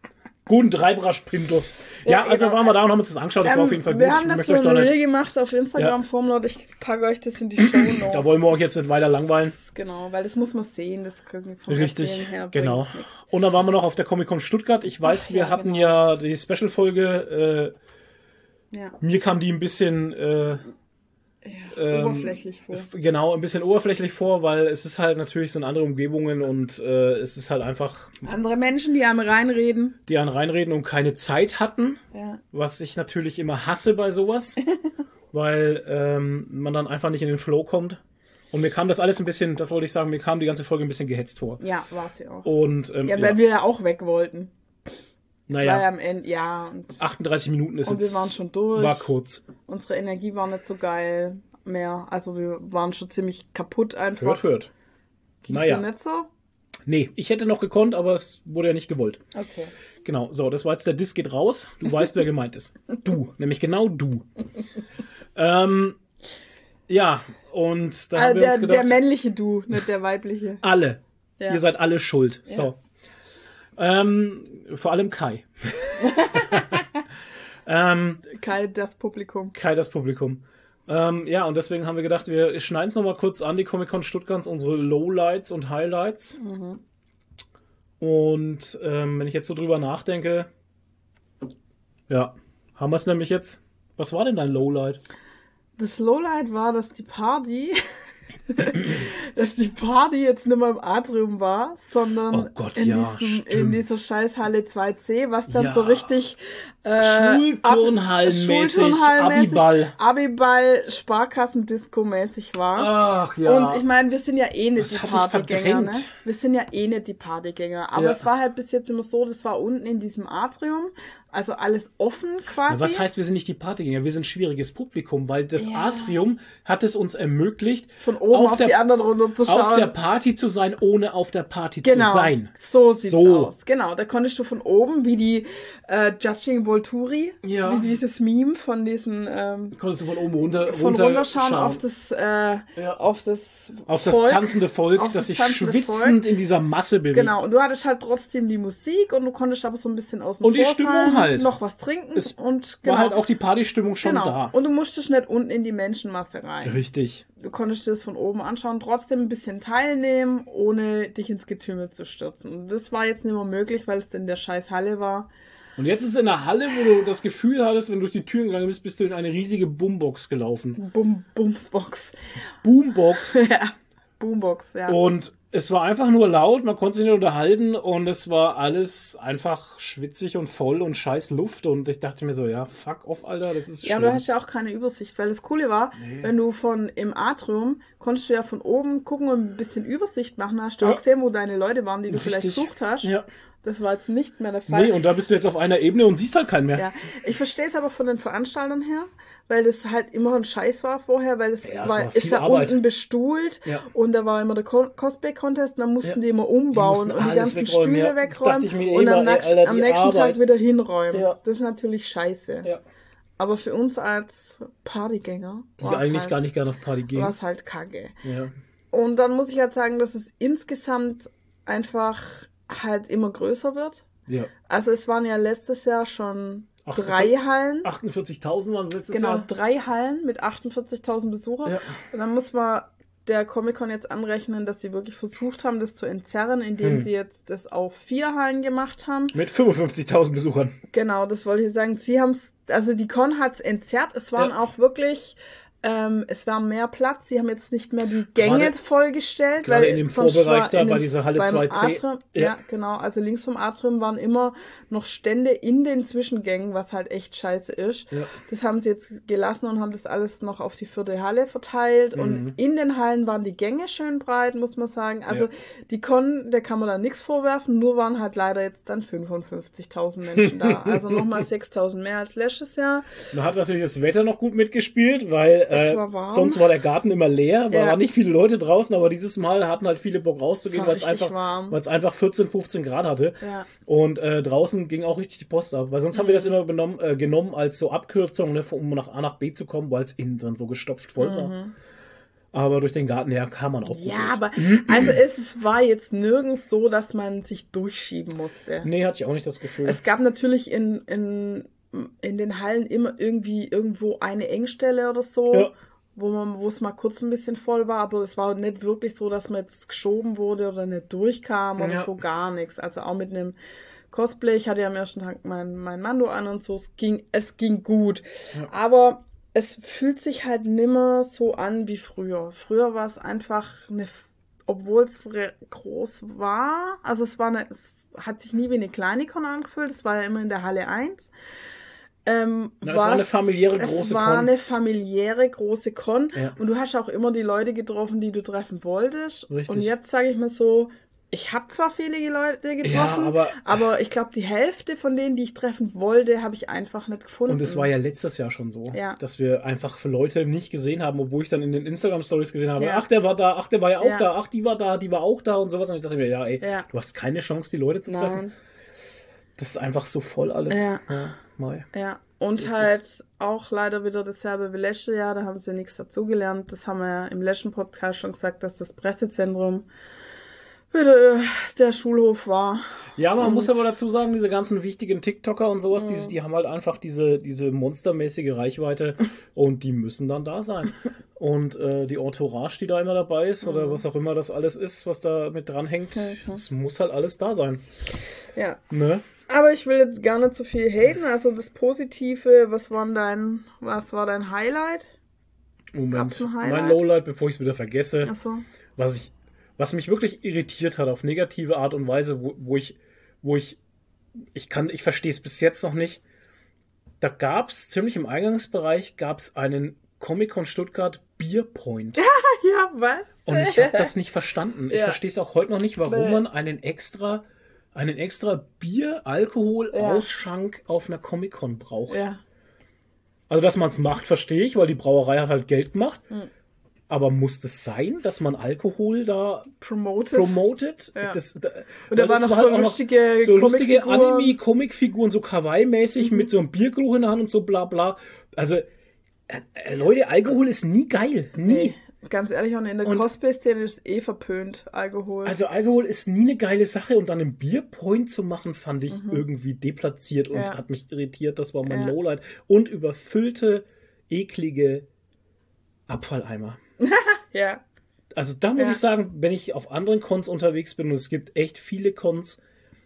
Guten Treibraschpinto. Ja, ja, also genau. waren wir da und haben uns das angeschaut. Das ähm, war auf jeden Fall gut. Wir haben dazu ein Reel gemacht auf Instagram, ja. Formlord. Ich packe euch das in die Shownotes. Da wollen wir euch jetzt nicht weiter langweilen. Genau, weil das muss man sehen. Das vom Richtig, her genau. Und dann waren wir noch auf der Comic-Con Stuttgart. Ich weiß, Ach, wir ja, hatten genau. ja die Special-Folge. Äh, ja. Mir kam die ein bisschen... Äh, Ja, ähm, oberflächlich vor. Genau, ein bisschen oberflächlich vor, weil es ist halt natürlich so in andere Umgebungen und äh, es ist halt einfach... Andere Menschen, die einem reinreden. Die einem reinreden und keine Zeit hatten, ja. was ich natürlich immer hasse bei sowas, weil ähm, man dann einfach nicht in den Flow kommt. Und mir kam das alles ein bisschen, das wollte ich sagen, mir kam die ganze Folge ein bisschen gehetzt vor. Ja, war es ja auch. Und, ähm, ja, weil ja. wir ja auch weg wollten. Das naja, war ja am Ende, ja. Und achtunddreißig Minuten ist und jetzt... wir waren schon durch. War kurz. Unsere Energie war nicht so geil mehr. Also wir waren schon ziemlich kaputt einfach. Hört, hört. Ging naja. nicht so? Nee, ich hätte noch gekonnt, aber es wurde ja nicht gewollt. Okay. Genau, so, das war jetzt der Diss geht raus. Du weißt, wer gemeint ist. Du, nämlich genau du. ähm, ja, und da also haben wir der, uns gedacht... Der männliche Du, nicht der weibliche. Alle. Ja. Ihr seid alle schuld. Ja. So. Ähm, vor allem Kai. ähm, Kai, das Publikum. Kai, das Publikum. Ähm, ja, und deswegen haben wir gedacht, wir schneiden es nochmal kurz an, die Comic-Con Stuttgart, unsere Lowlights und Highlights. Mhm. Und ähm, wenn ich jetzt so drüber nachdenke, ja, haben wir es nämlich jetzt. Was war denn dein Lowlight? Das Lowlight war, dass die Party... dass die Party jetzt nicht mehr im Atrium war, sondern oh Gott, in, ja, diesem, in dieser Scheißhalle zwei C, was dann ja. so richtig äh, Schulturnhallenmäßig, Abiball. Abiball, Sparkassendisco-mäßig war. Ach ja. Und ich meine, wir sind ja eh nicht das die Partygänger, ne? Wir sind ja eh nicht die Partygänger. Aber ja. es war halt bis jetzt immer so, das war unten in diesem Atrium, also alles offen quasi. Ja, was heißt, wir sind nicht die Partygänger? Wir sind schwieriges Publikum, weil das ja. Atrium hat es uns ermöglicht, von oben auf, auf der, die anderen runterzuschauen. Auf der Party zu sein, ohne auf der Party genau, zu sein. So sieht's so. aus. Genau, da konntest du von oben, wie die äh, Judging Volturi, ja. wie dieses Meme von diesen ähm, konntest du von oben runter, von runter runterschauen schauen. auf das äh, ja. auf das auf Volk, das tanzende Volk, das sich schwitzend Volk. in dieser Masse bewegt. Genau, und du hattest halt trotzdem die Musik und du konntest aber so ein bisschen außen und die Stimmung halt. noch was trinken es und genau. war halt auch die Partystimmung schon genau. da. Und du musstest nicht unten in die Menschenmasse rein. Richtig. Du konntest das von oben anschauen, trotzdem ein bisschen teilnehmen, ohne dich ins Getümmel zu stürzen. Und das war jetzt nicht mehr möglich, weil es in der scheiß Halle war. Und jetzt ist es in der Halle, wo du das Gefühl hattest, wenn du durch die Türen gegangen bist, bist du in eine riesige Boombox gelaufen. Boom, Boomsbox. Boombox. Ja, Boombox, ja. Und es war einfach nur laut, man konnte sich nicht unterhalten und es war alles einfach schwitzig und voll und scheiß Luft und ich dachte mir so, ja, fuck off, Alter, das ist ja, schlimm. du hast ja auch keine Übersicht, weil das Coole war, nee. wenn du von im Atrium, konntest du ja von oben gucken und ein bisschen Übersicht machen, hast du ja. auch gesehen, wo deine Leute waren, die du Richtig. vielleicht gesucht hast. Ja. Das war jetzt nicht mehr der Fall. Nee, und da bist du jetzt auf einer Ebene und siehst halt keinen mehr. Ja, ich verstehe es aber von den Veranstaltern her, weil das halt immer ein Scheiß war vorher, weil das ja, war, war ist ja Arbeit. unten bestuhlt ja. und da war immer der Cosplay-Contest und dann mussten ja. die immer umbauen die und die ganzen wegräumen, Stühle ja. wegräumen und immer, am, nächsten, ey, Alter, am nächsten Arbeit. Tag wieder hinräumen. Ja. Das ist natürlich scheiße. Ja. Aber für uns als Partygänger, die eigentlich halt, gar nicht gerne auf Party gehen, war es halt kacke. Ja. Und dann muss ich halt sagen, dass es insgesamt einfach halt immer größer wird. Ja. Also es waren ja letztes Jahr schon drei Hallen. achtundvierzigtausend waren es letztes genau, Jahr. Genau, drei Hallen mit achtundvierzigtausend Besuchern. Ja. Und dann muss man der Comic-Con jetzt anrechnen, dass sie wirklich versucht haben, das zu entzerren, indem hm. sie jetzt das auf vier Hallen gemacht haben. Mit fünfundfünfzigtausend Besuchern. Genau, das wollte ich sagen. Sie haben es, also die Con hat es entzerrt. Es waren ja. auch wirklich... Ähm, es war mehr Platz, sie haben jetzt nicht mehr die Gänge gerade, vollgestellt. Gerade weil in dem Vorbereich da, bei dieser Halle zwei C. Atrium, ja. ja, genau. Also links vom Atrium waren immer noch Stände in den Zwischengängen, was halt echt scheiße ist. Ja. Das haben sie jetzt gelassen und haben das alles noch auf die vierte Halle verteilt. Mhm. Und in den Hallen waren die Gänge schön breit, muss man sagen. Also ja. die Con, der kann man da nichts vorwerfen, nur waren halt leider jetzt dann fünfundfünfzigtausend Menschen da. Also nochmal sechstausend mehr als letztes Jahr. Da hat natürlich das Wetter noch gut mitgespielt, weil Äh, war sonst war der Garten immer leer, war ja. nicht viele Leute draußen, aber dieses Mal hatten halt viele Bock rauszugehen, weil es einfach, weil es einfach vierzehn, fünfzehn Grad hatte. Ja. Und äh, draußen ging auch richtig die Post ab, weil sonst mhm. haben wir das immer benommen, äh, genommen als so Abkürzung, ne, um nach A nach B zu kommen, weil es innen dann so gestopft voll mhm. war. Aber durch den Garten, ja, kam man auch gut Ja, durch. aber also es war jetzt nirgends so, dass man sich durchschieben musste. Nee, hatte ich auch nicht das Gefühl. Es gab natürlich in, in, in den Hallen immer irgendwie irgendwo eine Engstelle oder so, Ja. wo man, wo es mal kurz ein bisschen voll war, aber es war nicht wirklich so, dass man jetzt geschoben wurde oder nicht durchkam oder Ja. so, gar nichts. Also auch mit einem Cosplay, ich hatte ja am ersten Tag mein, mein Mando an und so, es ging, es ging gut. Ja. Aber es fühlt sich halt nimmer so an wie früher. Früher war es einfach eine, obwohl es re- groß war, also es war eine, es hat sich nie wie eine kleine Con angefühlt, es war ja immer in der Halle eins. Ähm, Na, es war eine familiäre große Es war Con. eine familiäre große Con Ja. und du hast auch immer die Leute getroffen, die du treffen wolltest. Richtig. Und jetzt sage ich mal so, ich habe zwar viele Leute getroffen, Ja, aber- aber ich glaube, die Hälfte von denen, die ich treffen wollte, habe ich einfach nicht gefunden. Und es war ja letztes Jahr schon so, Ja. dass wir einfach für Leute nicht gesehen haben, obwohl ich dann in den Instagram-Stories gesehen habe, Ja. ach, der war da, ach, der war ja auch Ja. da, ach, die war da, die war auch da und sowas. Und ich dachte mir, ja, ey, Ja. du hast keine Chance, die Leute zu treffen. Nein. Das ist einfach so voll alles. Ja. Ja, Mai. Ja, und So ist halt auch leider wieder dasselbe wie letztes Jahr, da haben sie nichts dazugelernt. Das haben wir ja im letzten Podcast schon gesagt, dass das Pressezentrum wieder äh, der Schulhof war. Ja, man Und- muss aber dazu sagen, diese ganzen wichtigen TikToker und sowas, die, die haben halt einfach diese, diese monstermäßige Reichweite und die müssen dann da sein. Und äh, die Entourage, die da immer dabei ist, oder was auch immer das alles ist, was da mit dranhängt, das muss halt alles da sein. Ja, Ne? aber ich will jetzt gar nicht so viel haten. Also das Positive, was war dein, was war dein Highlight? Moment. Gab's ein Highlight? Mein Lowlight, bevor ich es wieder vergesse, Achso. was ich, was mich wirklich irritiert hat auf negative Art und Weise, wo, wo ich, wo ich, ich kann, ich verstehe es bis jetzt noch nicht. Da gab es ziemlich im Eingangsbereich gab es einen Comic-Con Stuttgart Bierpoint. Ja, was? Und ich habe das nicht verstanden. Ich Ja. verstehe es auch heute noch nicht, warum Nee. man einen extra, einen extra Bier, Alkohol, Ja. Ausschank auf einer Comic-Con braucht. Ja. Also, dass man es macht, verstehe ich, weil die Brauerei hat halt Geld gemacht. Hm. Aber muss das sein, dass man Alkohol da Promoted. promotet? Ja. Das, da, Und da weil waren das noch war so halt auch lustige so lustige Comicfiguren. Mhm. Anime-Comicfiguren, so Kawaii-mäßig mit so einem Biergeruch in der Hand und so bla bla. Also, äh, äh, Leute, Alkohol ist nie geil. Nie. Nee, ganz ehrlich, und in der Und- Cosplay-Szene ist eh verpönt, Alkohol. Also Alkohol ist nie eine geile Sache und dann einen Bierpoint zu machen, fand ich irgendwie deplatziert und Mhm. Ja. hat mich irritiert. Das war mein Ja. Lowlight. Und überfüllte, eklige Abfalleimer. ja. Also da muss Ja. ich sagen, wenn ich auf anderen Cons unterwegs bin und es gibt echt viele Cons,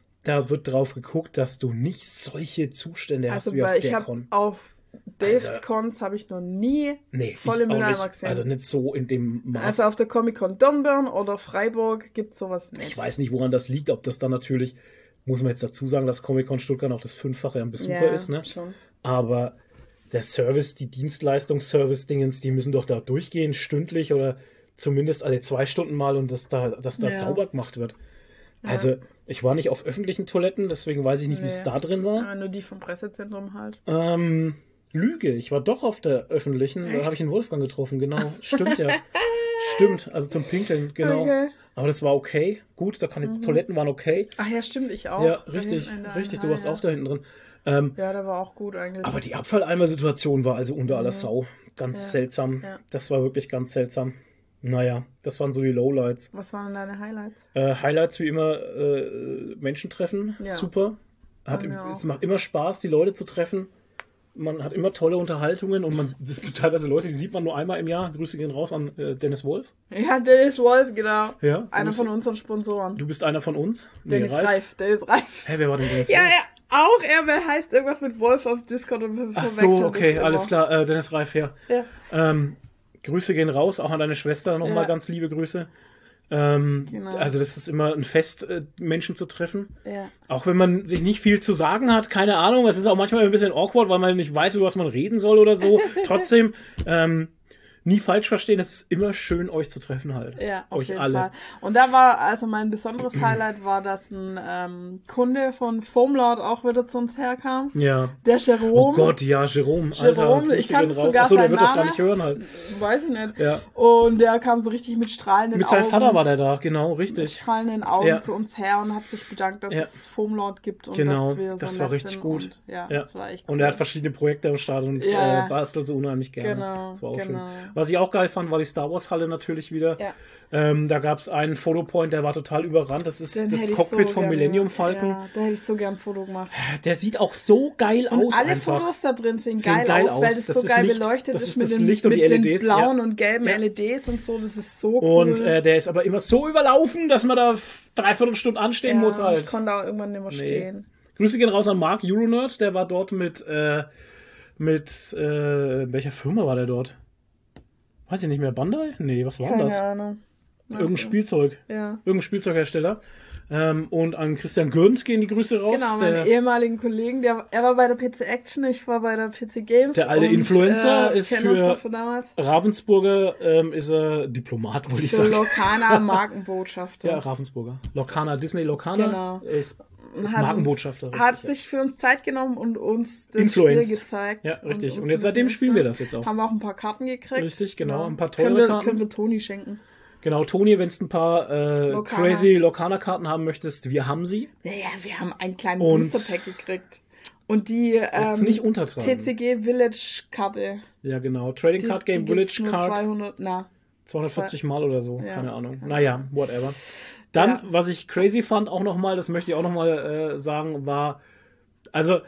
da wird drauf geguckt, dass du nicht solche Zustände Also, hast wie auf weil ich der habe Con. auf Daves Also- Cons habe ich noch nie Nee, volle ich auch Mülleimer nicht. gesehen. Also nicht so in dem Maß. Also auf der Comic-Con Dornbirn oder Freiburg gibt es sowas nicht. Ich weiß nicht, woran das liegt, ob das dann natürlich, muss man jetzt dazu sagen, dass Comic-Con Stuttgart auch das Fünffache am Besucher ja, ist, ne? schon. Aber der Service, die Dienstleistungs-Service-Dingens, die müssen doch da durchgehen, stündlich oder zumindest alle zwei Stunden mal und dass da, dass das Ja. sauber gemacht wird. Also, ich war nicht auf öffentlichen Toiletten, deswegen weiß ich nicht, wie es Nee. da drin war. Aber nur die vom Pressezentrum halt. Ähm, Lüge, ich war doch auf der öffentlichen, da habe ich den Wolfgang getroffen, genau. Stimmt ja. Stimmt, also zum Pinkeln, genau. Okay. Aber das war okay. Gut, da kann jetzt Toiletten waren okay. Ach ja, stimmt, ich auch. Ja, Da richtig, hinten in der richtig, du einen warst Halle, auch da hinten drin. Ähm, Ja, der war auch gut eigentlich. aber die Abfalleimer-Situation war also unter aller Sau. Ganz Ja, seltsam. ja. Das war wirklich ganz seltsam. Naja, das waren so die Lowlights. Was waren deine Highlights? Äh, Highlights wie immer, äh, Menschen treffen. Ja. Super. Hat, Bei mir auch. es macht immer Spaß, die Leute zu treffen. Man hat immer tolle Unterhaltungen und man, es gibt teilweise Leute, die sieht man nur einmal im Jahr. Grüße gehen raus an äh, Dennis Wolf. Ja, Dennis Wolf, genau. Ja, du Einer bist- von unseren Sponsoren. Du bist einer von uns. Nee, Dennis Reif. Dennis Reif. Hä, wer war denn Dennis Ja, Wolf? ja, auch er wer heißt irgendwas mit Wolf auf Discord und wir Ach verwechseln so, okay, das alles immer. klar. Äh, Dennis Reif, ja. Ja. Ähm, Grüße gehen raus, auch an deine Schwester nochmal Ja. ganz liebe Grüße. Ähm, Genau. Also das ist immer ein Fest, äh, Menschen zu treffen. Ja. Auch wenn man sich nicht viel zu sagen hat, keine Ahnung. Es ist auch manchmal ein bisschen awkward, weil man nicht weiß, über was man reden soll oder so. Trotzdem, ähm, nie falsch verstehen, es ist immer schön, euch zu treffen halt. Ja, auf euch jeden alle. Fall. Und da war, also mein besonderes Highlight war, dass ein ähm, Kunde von Foamlord auch wieder zu uns herkam. Ja. Der Jerome. Oh Gott, ja, Jerome. Alter, Jerome, Grüße ich kann's gehen raus. sogar Achso, der seinen wird das gar Namen. nicht hören halt. Weiß ich nicht. Ja. Und der kam so richtig mit strahlenden Mit Augen. seinem Vater war der da, genau, Mit richtig. strahlenden Augen Ja. zu uns her und hat sich bedankt, dass Ja. es Foamlord gibt und Genau, dass wir so das war nett richtig sind gut. Und, ja, Ja. das war echt cool. Und er hat verschiedene Projekte am Start und Ja, ja. äh, bastelt so unheimlich gerne. Genau, Das war auch genau. schön. Was ich auch geil fand, war die Star Wars Halle natürlich wieder. Ja. Ähm, da gab es einen Fotopoint, der war total überrannt. Das ist Den das hätte ich Cockpit so vom gerne- Millennium Falcon. Ja, da hätte ich so gern ein Foto gemacht. Der sieht auch so geil Und aus alle einfach. Fotos da drin sehen, Sehen geil, geil aus, weil aus. das, Das so ist geil Licht- beleuchtet das ist, ist mit, das den, Licht und mit die den L E Ds, blauen ja. und gelben Ja. L E Ds und so. Das ist so cool. Und äh, der ist aber immer so überlaufen, dass man da f- dreiviertel Stunden anstehen ja, muss halt. ich konnte auch irgendwann nicht mehr stehen. Grüße gehen raus an Mark Euronerd, der war dort mit, äh, mit, äh, welcher Firma war der dort? Weiß ich nicht mehr, Bandai? Nee, was war denn Keine das? Ahnung. Irgendein Also, Spielzeug. Ja. Irgendein Spielzeughersteller. Ähm, und an Christian Gürnt gehen die Grüße raus. Genau, der, meinen ehemaligen Kollegen, der, er war bei der P C Action, ich war bei der P C Games. Der alte und, Influencer äh, ist kennen uns für- noch von damals. Ravensburger ähm, ist er Diplomat, wollte ich Für sagen. Lokana Markenbotschafter. Ja, Ravensburger. Lokana, Disney Lokana Genau. ist, ist hat Markenbotschafter. Uns, hat richtig, ja. sich für uns Zeit genommen und uns das Influenced. Spiel gezeigt. Ja, richtig. Und, uns jetzt ein seitdem bisschen spielen wir influenced. das jetzt auch. Haben wir auch ein paar Karten gekriegt. Richtig, genau, ein paar können teure wir, Karten. Können wir Toni schenken. Genau, Toni, wenn du ein paar äh, Lokana. crazy Lokana-Karten haben möchtest, wir haben sie. Naja, wir haben einen kleinen Und- Booster-Pack gekriegt. Und die Jetzt ähm, nicht untertragen. T C G Village-Karte. Ja, genau. Trading Die, Card Game die gibt's Village nur Card. zweihundert, na, zweihundertvierzig Mal oder so, Ja. keine Ahnung. Naja, whatever. Dann, Ja. was ich crazy fand auch nochmal, das möchte ich auch nochmal äh, sagen, war, also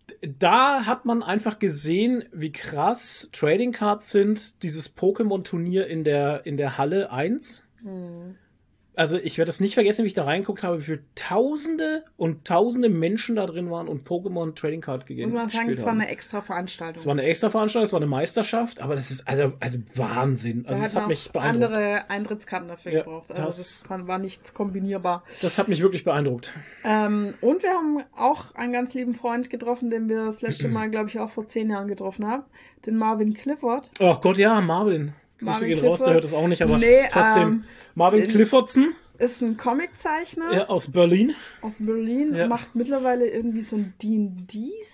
da hat man einfach gesehen, wie krass Trading Cards sind, dieses Pokémon-Turnier in der, in der Halle eins. hm. Also ich werde das nicht vergessen, wie ich da reingeguckt habe, wie viele Tausende und Tausende Menschen da drin waren und Pokémon Trading Card gegeben Muss man sagen, gespielt es war haben. eine extra Veranstaltung. Es war eine extra Veranstaltung, es war eine Meisterschaft, aber das ist also, also Wahnsinn. Also da das hat hat man mich auch beeindruckt. andere Eintrittskarten dafür Ja, gebraucht. Also das- das, kann, war nicht kombinierbar. Das hat mich wirklich beeindruckt. Ähm, und wir haben auch einen ganz lieben Freund getroffen, den wir das letzte Mal, glaube ich, auch vor zehn Jahren getroffen haben. Den Marvin Clifford. Oh Gott, ja, Marvin. Grüße Marvin gehen raus, der Clifford. hört es auch nicht, aber Nee, trotzdem. ähm, Marvin in- Cliffordson, Ist ein Comiczeichner ja, aus Berlin. aus Berlin. Ja. Macht mittlerweile irgendwie so ein D und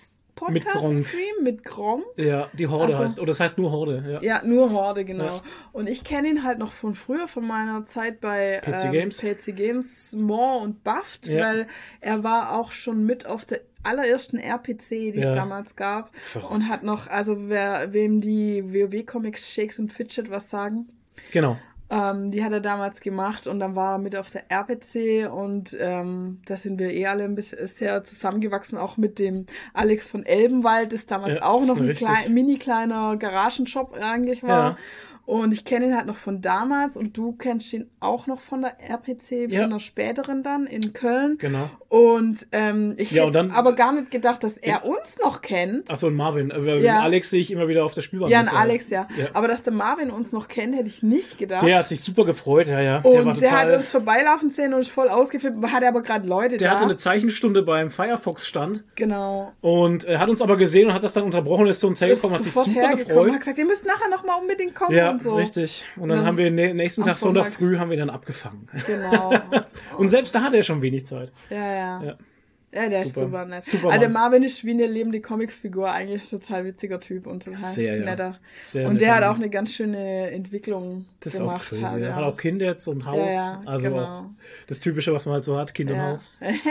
Mit Gronk. D-Podcast-Stream mit Gronk. Ja, die Horde Also- heißt, oder das heißt nur Horde, ja. Ja, nur Horde, genau. Ja. Und ich kenne ihn halt noch von früher, von meiner Zeit bei P C ähm, Games. P C Games More und Buffed, Ja. weil er war auch schon mit auf der allerersten R P C, die es Ja. damals gab. Verrückt. Und hat noch, also wer, wem die WoW-Comics Shakes und Fidget was sagen, Genau. ähm, die hat er damals gemacht und dann war er mit auf der R P C und ähm, da sind wir eh alle ein bisschen sehr zusammengewachsen, auch mit dem Alex von Elbenwald, das damals Ja, auch noch ein richtig. klein, mini kleiner Garagenshop eigentlich war. Ja. Und ich kenne ihn halt noch von damals und du kennst ihn auch noch von der R P C, Ja. von der späteren dann in Köln. Genau. Und ähm, ich Ja, hätte und dann- aber gar nicht gedacht, dass er uns noch kennt. Achso, und Marvin. Äh, Ja. Alex sehe ich immer wieder auf der Spielbahn. Ja, ein Das ist Alex, ja. ja. Aber dass der Marvin uns noch kennt, hätte ich nicht gedacht. Der hat sich super gefreut, ja, ja. Und der war der total. hat uns vorbeilaufen sehen und ist voll ausgeflippt, hatte aber gerade Leute der da. hatte eine Zeichenstunde beim Firefox-Stand Genau. und er hat uns aber gesehen und hat das dann unterbrochen und ist zu uns hergekommen, hat sich super hergekommen, gefreut. hat gesagt, ihr müsst nachher noch mal unbedingt kommen Ja, und so. richtig. Und dann, dann haben wir nä- nächsten am Tag, Sonntag Sonntag- früh, haben wir ihn dann abgefangen. Genau. Und selbst da hatte er schon wenig Zeit. Ja, ja. Ja. Ja, der ist Super. super nett. Super also der Mann. Marvin ist wie eine lebende Comicfigur, eigentlich ein total witziger Typ und total Sehr, ja. netter. Sehr und der hat netter auch Mann. eine ganz schöne Entwicklung Das ist auch gemacht. crazy. halt, Er ja. hat auch Kinder jetzt und Haus. Ja, ja, also genau. auch das Typische, was man halt so hat, Kind und Ja. Haus.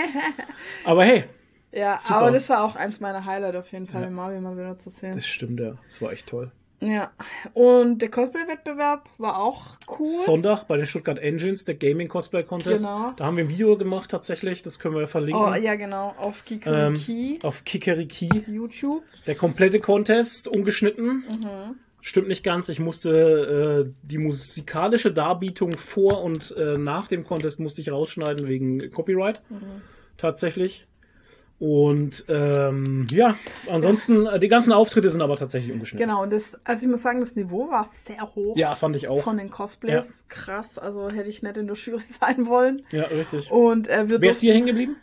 Aber hey, Ja, Super. aber das war auch eins meiner Highlights auf jeden Fall, Ja. den Marvin mal wieder zu sehen. das stimmt ja. Das war echt toll. Ja, und der Cosplay-Wettbewerb war auch cool. Sonntag bei den Stuttgart Engines, der Gaming Cosplay Contest. Genau. Da haben wir ein Video gemacht tatsächlich, das können wir ja verlinken. Oh, ja, genau, auf ähm, Kikeriki, auf Kikeriki. YouTube. Der komplette Contest, ungeschnitten. Mhm. Stimmt nicht ganz. Ich musste äh, die musikalische Darbietung vor und äh, nach dem Contest musste ich rausschneiden wegen Copyright. Mhm. Tatsächlich. Und ähm, ja, ansonsten, äh, die ganzen Auftritte sind aber tatsächlich ungeschnitten. Genau, und das, also ich muss sagen, das Niveau war sehr hoch Ja, fand ich auch. von den Cosplays. Krass, also hätte ich nicht in der Jury sein wollen. Ja, richtig. Und äh, wir Wer ist dir hängen geblieben?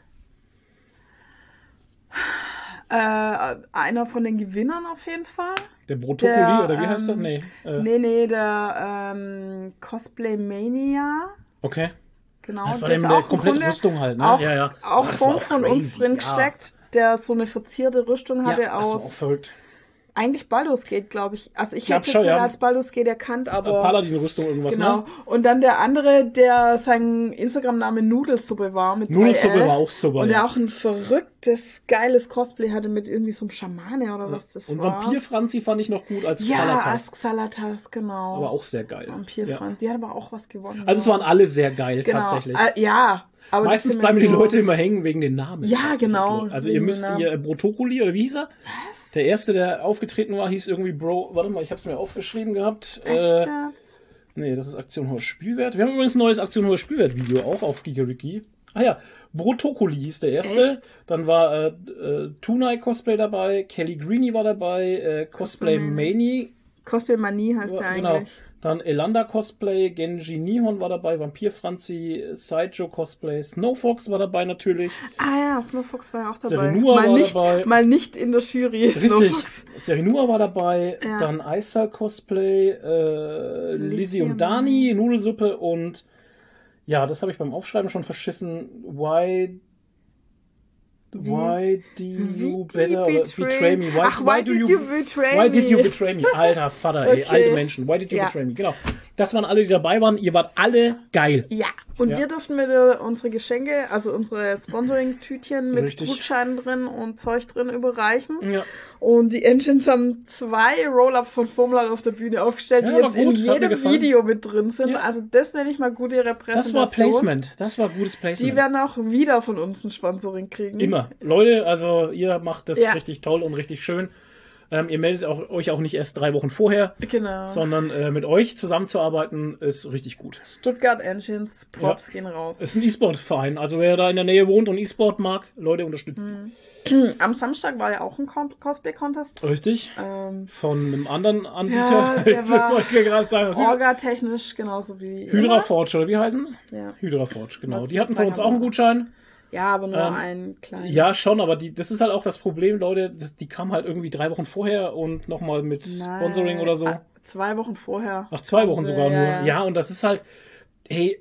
äh, einer von den Gewinnern auf jeden Fall. Der Brotokoli, Der, oder wie heißt er? ähm, Nee. Äh, Nee, nee, der ähm, Cosplay Mania. Okay. Genau, Das war das der ist mit der auch im kompletten Grunde Rüstung halt, ne? Auch, Ja, ja. auch Oh, das war Funk auch von uns crazy, drin ja. gesteckt, der so eine verzierte Rüstung hatte Ja, das war auch aus verrückt. eigentlich Baldur's Gate, glaube ich. Also ich, ich hätte es schon, ja. ja. als Baldur's Gate erkannt, aber... Paladin-Rüstung irgendwas, genau. ne? Und dann der andere, der sein Instagram-Name Nudelsuppe war mit Nudelsuppe drei L. war auch super, Und der ja. auch ein verrücktes, geiles Cosplay hatte mit irgendwie so einem Schamane oder was das und war. Und Vampir-Franzi fand ich noch gut als ja, Xalatas. als Xalatas, genau. Aber auch sehr geil. Vampir-Franzi, ja. Die hat aber auch was gewonnen. Also es waren alle sehr geil, genau. tatsächlich. Äh, ja. Aber meistens bleiben die so Leute immer hängen wegen den Namen. Ja, genau. Also ihr müsst ihr Brotokoli, oder wie hieß er? Was? Der erste, der aufgetreten war, hieß irgendwie Bro... Warte mal, ich hab's mir aufgeschrieben gehabt. Echt äh, jetzt? Nee, das ist Aktion Hohes Spielwert. Wir haben übrigens ein neues Aktion Hohes Spielwert-Video auch auf Gigariki. Ah ja, Brotokoli hieß der erste. Echt? Dann war äh, äh, Tunai Cosplay dabei, Kelly Greenie war dabei, äh, Cosplay Mani. Cosplay Mani heißt der genau. eigentlich. Dann Elanda Cosplay, Genji Nihon war dabei, Vampir Franzi, Saijo Cosplay, Snowfox war dabei natürlich. Ah ja, Snowfox war ja auch dabei. Serinua mal war nicht, dabei. Mal nicht in der Jury. Richtig. Serinua war dabei, ja. dann Aisal Cosplay, äh, Lizzie und Dani, Nudelsuppe und ja, das habe ich beim Aufschreiben schon verschissen. Why Why do you better betray, betray me? Why, Ach, why, why did you, you betray why me? Why did you betray me? Alter Vater, okay. ey, alte Menschen. Why did you ja. betray me? Genau. Das waren alle, die dabei waren. Ihr wart alle geil. Ja. Und ja. wir durften mit unsere Geschenke, also unsere Sponsoring-Tütchen mit Richtig. Gutscheinen drin und Zeug drin überreichen. Ja. Und die Engines haben zwei Roll-Ups von Formula auf der Bühne aufgestellt, ja, die jetzt gut, in jedem Video mit drin sind. Ja. Also das nenne ich mal gute Repräsentation. Das war Placement. Das war gutes Placement. Die werden auch wieder von uns ein Sponsoring kriegen. Immer. Leute, also ihr macht das ja. richtig toll und richtig schön. Ähm, ihr meldet auch, euch auch nicht erst drei Wochen vorher, genau. sondern äh, mit euch zusammenzuarbeiten ist richtig gut. Stuttgart Engines, Props ja. gehen raus. Es ist ein E-Sport-Verein, also wer da in der Nähe wohnt und E-Sport mag, Leute unterstützt. Mhm. Am Samstag war ja auch ein Cosplay-Contest. Richtig, ähm, von einem anderen Anbieter. Ja, der war sagen, orga-technisch genauso wie Hydra Forge, oder wie heißen sie? Ja. Hydra Forge, genau. Die hatten von uns auch einen Gutschein. Ja, aber nur ähm, einen kleinen. Ja, schon, aber die, das ist halt auch das Problem, Leute. Das, die kamen halt irgendwie drei Wochen vorher und nochmal mit Nein, Sponsoring oder so. Zwei Wochen vorher. Ach, zwei Wochen also, sogar ja, nur. Ja. ja, und das ist halt, hey,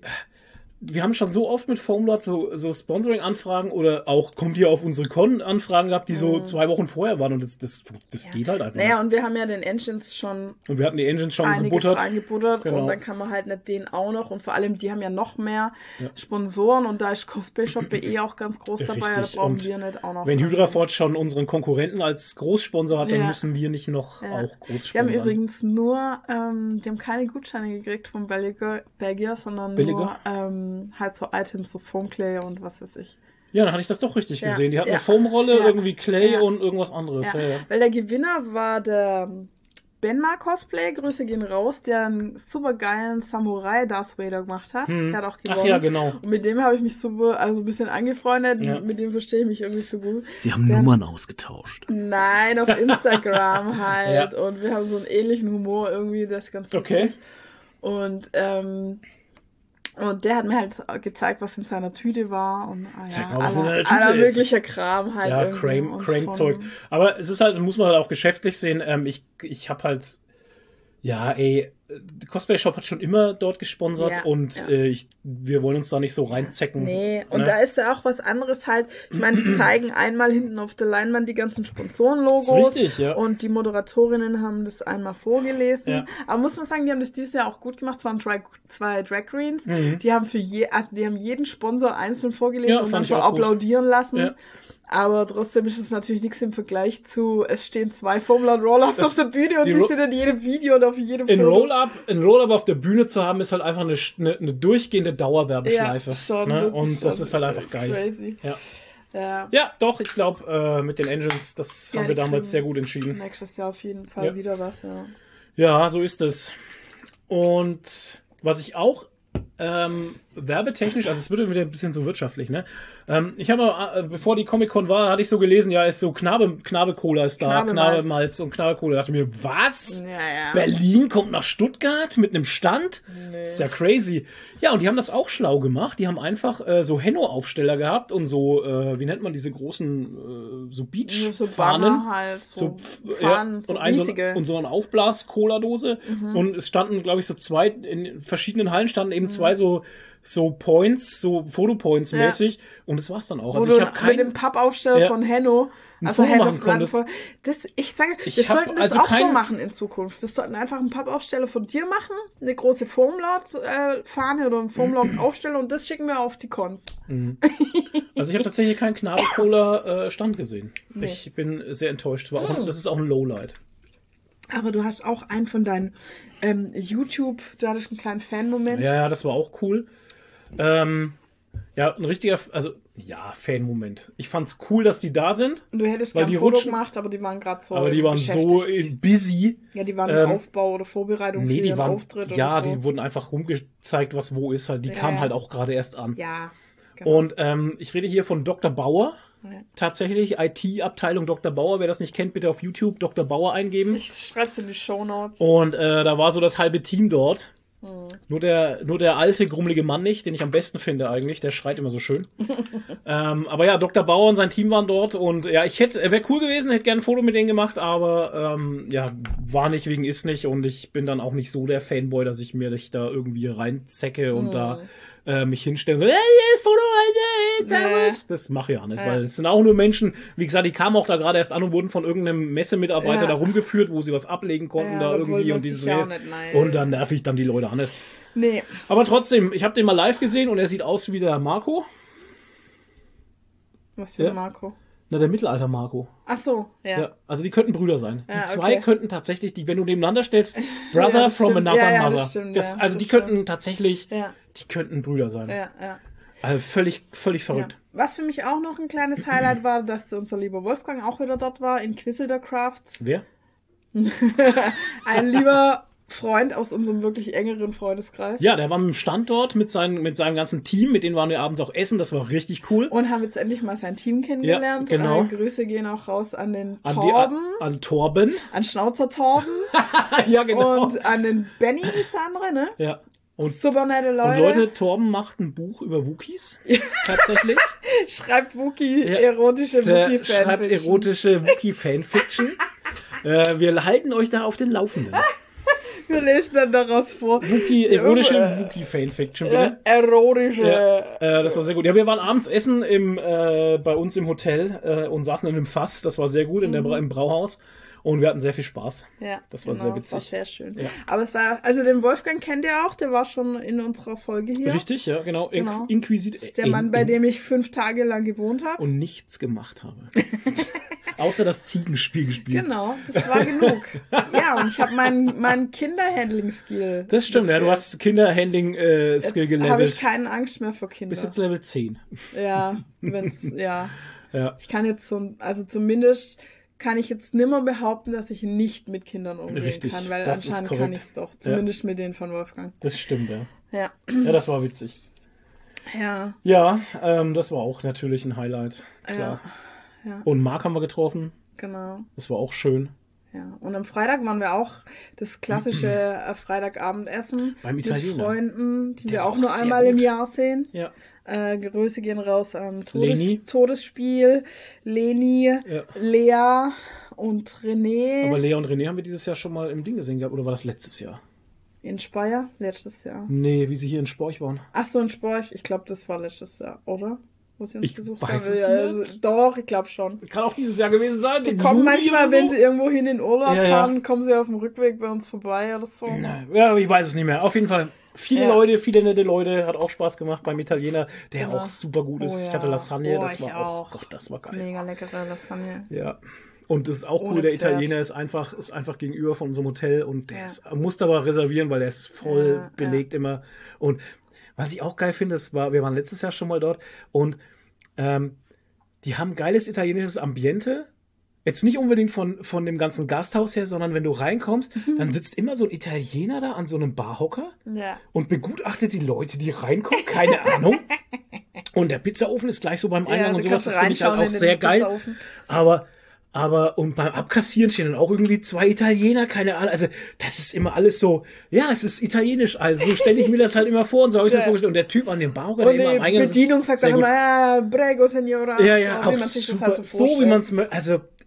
wir haben schon so oft mit Foamlord so, so Sponsoring-Anfragen oder auch kommt ihr auf unsere Con-Anfragen gehabt, die so mhm. zwei Wochen vorher waren und das, das, das ja. geht halt einfach Naja, nicht. und wir haben ja den Engines schon und wir hatten die Engines schon einiges gebuttert. reingebuttert genau. und dann kann man halt nicht den auch noch und vor allem, die haben ja noch mehr ja. Sponsoren und da ist Cosplay Shop B E auch ganz groß dabei, Richtig. da brauchen und wir nicht auch noch. Wenn Hydra Forge schon unseren Konkurrenten als Großsponsor hat, dann ja. müssen wir nicht noch ja. auch Großsponsor. Die haben übrigens nur, ähm, die haben keine Gutscheine gekriegt von Belgier, Belgier sondern Belgier? nur ähm, halt so Items, so Foamclay und was weiß ich. Ja, dann hatte ich das doch richtig ja. gesehen. Die hatten ja. eine Foamrolle, ja. irgendwie Clay ja. und irgendwas anderes. Ja. Ja, ja. Weil der Gewinner war der Benma Cosplay, Grüße gehen raus, der einen super geilen Samurai Darth Vader gemacht hat. Hm. Der hat auch gewonnen. Ach ja, genau. Und mit dem habe ich mich super, also ein bisschen angefreundet. Ja. Mit dem verstehe ich mich irgendwie für gut. Sie haben der Nummern ausgetauscht. Nein, auf Instagram halt. Ja. Und wir haben so einen ähnlichen Humor irgendwie, das ist ganz witzig. Okay. Und, ähm, und der hat mir halt gezeigt, was in seiner Tüte war und ah, ja, mal, was aller, in deiner Tüte aller ist. möglicher Kram halt. Ja, Crane, Crane-Zeug. Aber es ist halt, muss man halt auch geschäftlich sehen. Ähm, ich ich habe halt, ja, ey, Cosplay Shop hat schon immer dort gesponsert ja, und ja. Äh, ich, wir wollen uns da nicht so reinzecken. Nee, und ne? da ist ja auch was anderes halt. Ich meine, die zeigen einmal hinten auf der Leinwand die ganzen Sponsorenlogos. Das ist richtig, ja. Und die Moderatorinnen haben das einmal vorgelesen. Ja. Aber muss man sagen, die haben das dieses Jahr auch gut gemacht. Es waren drei, zwei Drag Queens. Mhm. Die haben für je, also die haben jeden Sponsor einzeln vorgelesen Ja, und dann fand ich so auch gut. applaudieren lassen. Ja. Aber trotzdem ist es natürlich nichts im Vergleich zu, es stehen zwei Formula Roll-Ups auf der Bühne und die Ro- sind in jedem Video und auf jedem Ein Foto. Roll-Up, ein Roll-Up auf der Bühne zu haben, ist halt einfach eine, eine, eine durchgehende Dauerwerbeschleife. Ja, schon, ne? das Und ist das schon ist halt einfach geil. Crazy. Ja. Ja. ja, doch, ich glaube, äh, mit den Engines, das Ja, haben wir die damals kriegen sehr gut entschieden. Nächstes Jahr auf jeden Fall Ja. wieder was, ja. Ja, so ist es. Und was ich auch ähm, werbetechnisch, also es wird wieder ein bisschen so wirtschaftlich, ne? Ähm, ich habe, äh, bevor die Comic-Con war, hatte ich so gelesen, ja, ist so Knabe, Knabe-Cola ist da, Knabe-Malz. Knabe-Malz und Knabe-Cola. Da dachte ich mir, was? Ja, ja. Berlin kommt nach Stuttgart mit einem Stand? Nee. Ist ja crazy. Ja, und die haben das auch schlau gemacht. Die haben einfach äh, so Henno-Aufsteller gehabt und so, äh, wie nennt man diese großen, äh, so So Beach-Fahnen. Banner halt, so, So, Fahnen, ja, so und, ein, so, riesige. und so eine Aufblas-Cola-Dose. Mhm. Und es standen, glaube ich, so zwei, in verschiedenen Hallen standen eben zwei zwei so so Points, so Fotopoints mäßig ja. und das war's dann auch. Also Wo ich habe kein mit dem Pappaufsteller ja, von Henno also Henno das ich sage, wir sollten das also auch kein, so machen in Zukunft. Wir sollten einfach einen Pappaufsteller von dir machen, eine große Foamlaut-Fahne oder einen Foamlaut-Aufsteller und das schicken wir auf die Cons. Also ich habe tatsächlich keinen Knabe-Cola-Stand gesehen. Nee. Ich bin sehr enttäuscht. War auch, das ist auch ein Lowlight. Aber du hast auch einen von deinen ähm, YouTube, du hattest einen kleinen Fan-Moment. Ja, ja, das war auch cool. Ähm, ja, ein richtiger, also, ja, Fan-Moment. Ich fand's cool, dass die da sind. Und du hättest gerne ein Foto rutschen, gemacht, aber die waren gerade so Aber die waren so busy. Ja, die waren ähm, Aufbau oder Vorbereitung nee, für die ihren waren, Auftritt ja, oder so. die wurden einfach rumgezeigt, was wo ist halt. Die ja, kamen ja. halt auch gerade erst an. Ja, genau. Und ähm, ich rede hier von Doktor Bauer. Ja. Tatsächlich, I T-Abteilung Doktor Bauer. Wer das nicht kennt, bitte auf YouTube Doktor Bauer eingeben. Ich schreib's in die Shownotes. Und äh, da war so das halbe Team dort. Hm. Nur der, nur der alte, grummelige Mann nicht, den ich am besten finde eigentlich. Der schreit immer so schön. ähm, aber ja, Doktor Bauer und sein Team waren dort. Und ja, ich hätte, wäre cool gewesen, hätte gerne ein Foto mit denen gemacht, aber ähm, ja, war nicht wegen ist nicht. Und ich bin dann auch nicht so der Fanboy, dass ich mir dich da irgendwie reinzecke und hm. da äh, mich hinstellen und so, hey, Foto, hey, servus. Das mache ich ja nicht, ja. weil es sind auch nur Menschen, wie gesagt, die kamen auch da gerade erst an und wurden von irgendeinem Messemitarbeiter ja. da rumgeführt, wo sie was ablegen konnten, ja, da irgendwie und dieses und und dann nerv ich dann die Leute auch nicht. Nee. Aber trotzdem, ich habe den mal live gesehen und er sieht aus wie der Marco. Was für ja. Marco? Na, der Mittelalter-Marco. Ach so, ja. ja. Also die könnten Brüder sein. Ja, die zwei okay. könnten tatsächlich, die, wenn du nebeneinander stellst, Brother ja, from stimmt. another ja, ja, mother. Das stimmt, das, ja, also das die stimmt. könnten tatsächlich, ja. die könnten Brüder sein. Ja, ja. Also völlig, völlig verrückt. Ja. Was für mich auch noch ein kleines Highlight war, dass unser lieber Wolfgang auch wieder dort war, Inquisitor Crafts. Wer? Ein lieber Freund aus unserem wirklich engeren Freundeskreis. Ja, der war mit dem Standort mit, seinen, mit seinem ganzen Team, mit denen waren wir abends auch essen, das war richtig cool. Und haben jetzt endlich mal sein Team kennengelernt. Ja, genau. Äh, Grüße gehen auch raus an den an Torben. Die, an, an Torben. An Schnauzer Torben. Ja, genau. Und an den Benny, ist der andere, ne? Ja. Und, super nette Leute. Und Leute, Torben macht ein Buch über Wookies. Tatsächlich. Schreibt Wookie, ja, erotische Wookie-Fanfiction. Schreibt erotische Wookie-Fanfiction. äh, wir halten euch da auf den Laufenden. Wir lesen dann daraus vor. Wookie, erotische Wookie-Fanfiction, bitte. Äh, erotische. Ja, äh, das war sehr gut. Ja, wir waren abends essen im, äh, bei uns im Hotel äh, und saßen in einem Fass. Das war sehr gut, in der, im Brauhaus. Und wir hatten sehr viel Spaß. Ja, das war genau, sehr witzig. Das war sehr schön. Ja. Aber es war, also den Wolfgang kennt ihr auch, der war schon in unserer Folge hier. Richtig, ja, genau. genau. Inquisit. Das ist der Mann, bei dem ich fünf Tage lang gewohnt habe. Und nichts gemacht habe. Außer das Ziegenspiel gespielt. Genau, das war genug. Ja, und ich habe meinen mein Kinderhandling-Skill. Das stimmt, ja, du hast Kinderhandling-Skill äh, gelevelt. habe ich keine Angst mehr vor Kindern. Bis jetzt Level zehn. Ja, wenn's, ja. ja. Ich kann jetzt so, also zumindest kann ich jetzt nimmer behaupten, dass ich nicht mit Kindern umgehen Richtig, kann, weil das anscheinend kann ich es doch. Zumindest ja. mit denen von Wolfgang. Das stimmt, ja. Ja, ja das war witzig. Ja. Ja, ähm, das war auch natürlich ein Highlight, klar. Ja. Ja. Und Marc haben wir getroffen. Genau. Das war auch schön. Ja, und am Freitag waren wir auch das klassische äh, Freitagabendessen beim mit Italiener. Freunden, die Der wir auch auch nur sehr einmal gut. im Jahr sehen. Ja. Äh, Grüße gehen raus an Todes Leni. Todesspiel, Leni, Ja. Lea und René. Aber Lea und René haben wir dieses Jahr schon mal im Ding gesehen gehabt, oder war das letztes Jahr? In Speyer? Letztes Jahr. Nee, wie sie hier in Sporch waren. Ach so, in Sporch. Ich glaube, das war letztes Jahr, oder? Wo sie uns Ich besucht weiß haben. es Ja, nicht. also, doch, ich glaube schon. Kann auch dieses Jahr gewesen sein. Die kommen Juli manchmal, oder so. wenn sie irgendwo hin in Urlaub Ja, ja. fahren, kommen sie auf dem Rückweg bei uns vorbei oder so. Ja, ich weiß es nicht mehr. Auf jeden Fall viele Ja. Leute, viele nette Leute. Hat auch Spaß gemacht beim Italiener, der Genau. auch super gut ist. Oh, Ich ja. hatte Lasagne, Oh, das ich war auch. Gott, das war geil. Mega leckere Lasagne. Ja. Und das ist auch Ohne cool, der Pferd. Italiener ist einfach, ist einfach gegenüber von unserem Hotel und der Ja. ist, musste aber reservieren, weil der ist voll Ja, belegt immer. Und was ich auch geil finde, das war, wir waren letztes Jahr schon mal dort und ähm, die haben geiles italienisches Ambiente. Jetzt nicht unbedingt von, von dem ganzen Gasthaus her, sondern wenn du reinkommst, dann sitzt immer so ein Italiener da an so einem Barhocker Ja. und begutachtet die Leute, die reinkommen, keine Ahnung. Und der Pizzaofen ist gleich so beim Eingang Ja, und du sowas, kannst das finde ich halt reinschauen auch in den sehr geil. Pizzaofen. Aber, aber, und beim Abkassieren stehen dann auch irgendwie zwei Italiener, keine Ahnung. Also, das ist immer alles so, ja, es ist italienisch. Also, so stelle ich mir das halt immer vor und so habe ich mir Ja. vorgestellt. Und der Typ an dem Barhocker, Und der immer die am Eingang Bedienung sagt sehr auch gut. immer, ja, prego, Signora. Ja, ja, so, auch wie man sich super, das halt so so wie vorstellt. man es, also,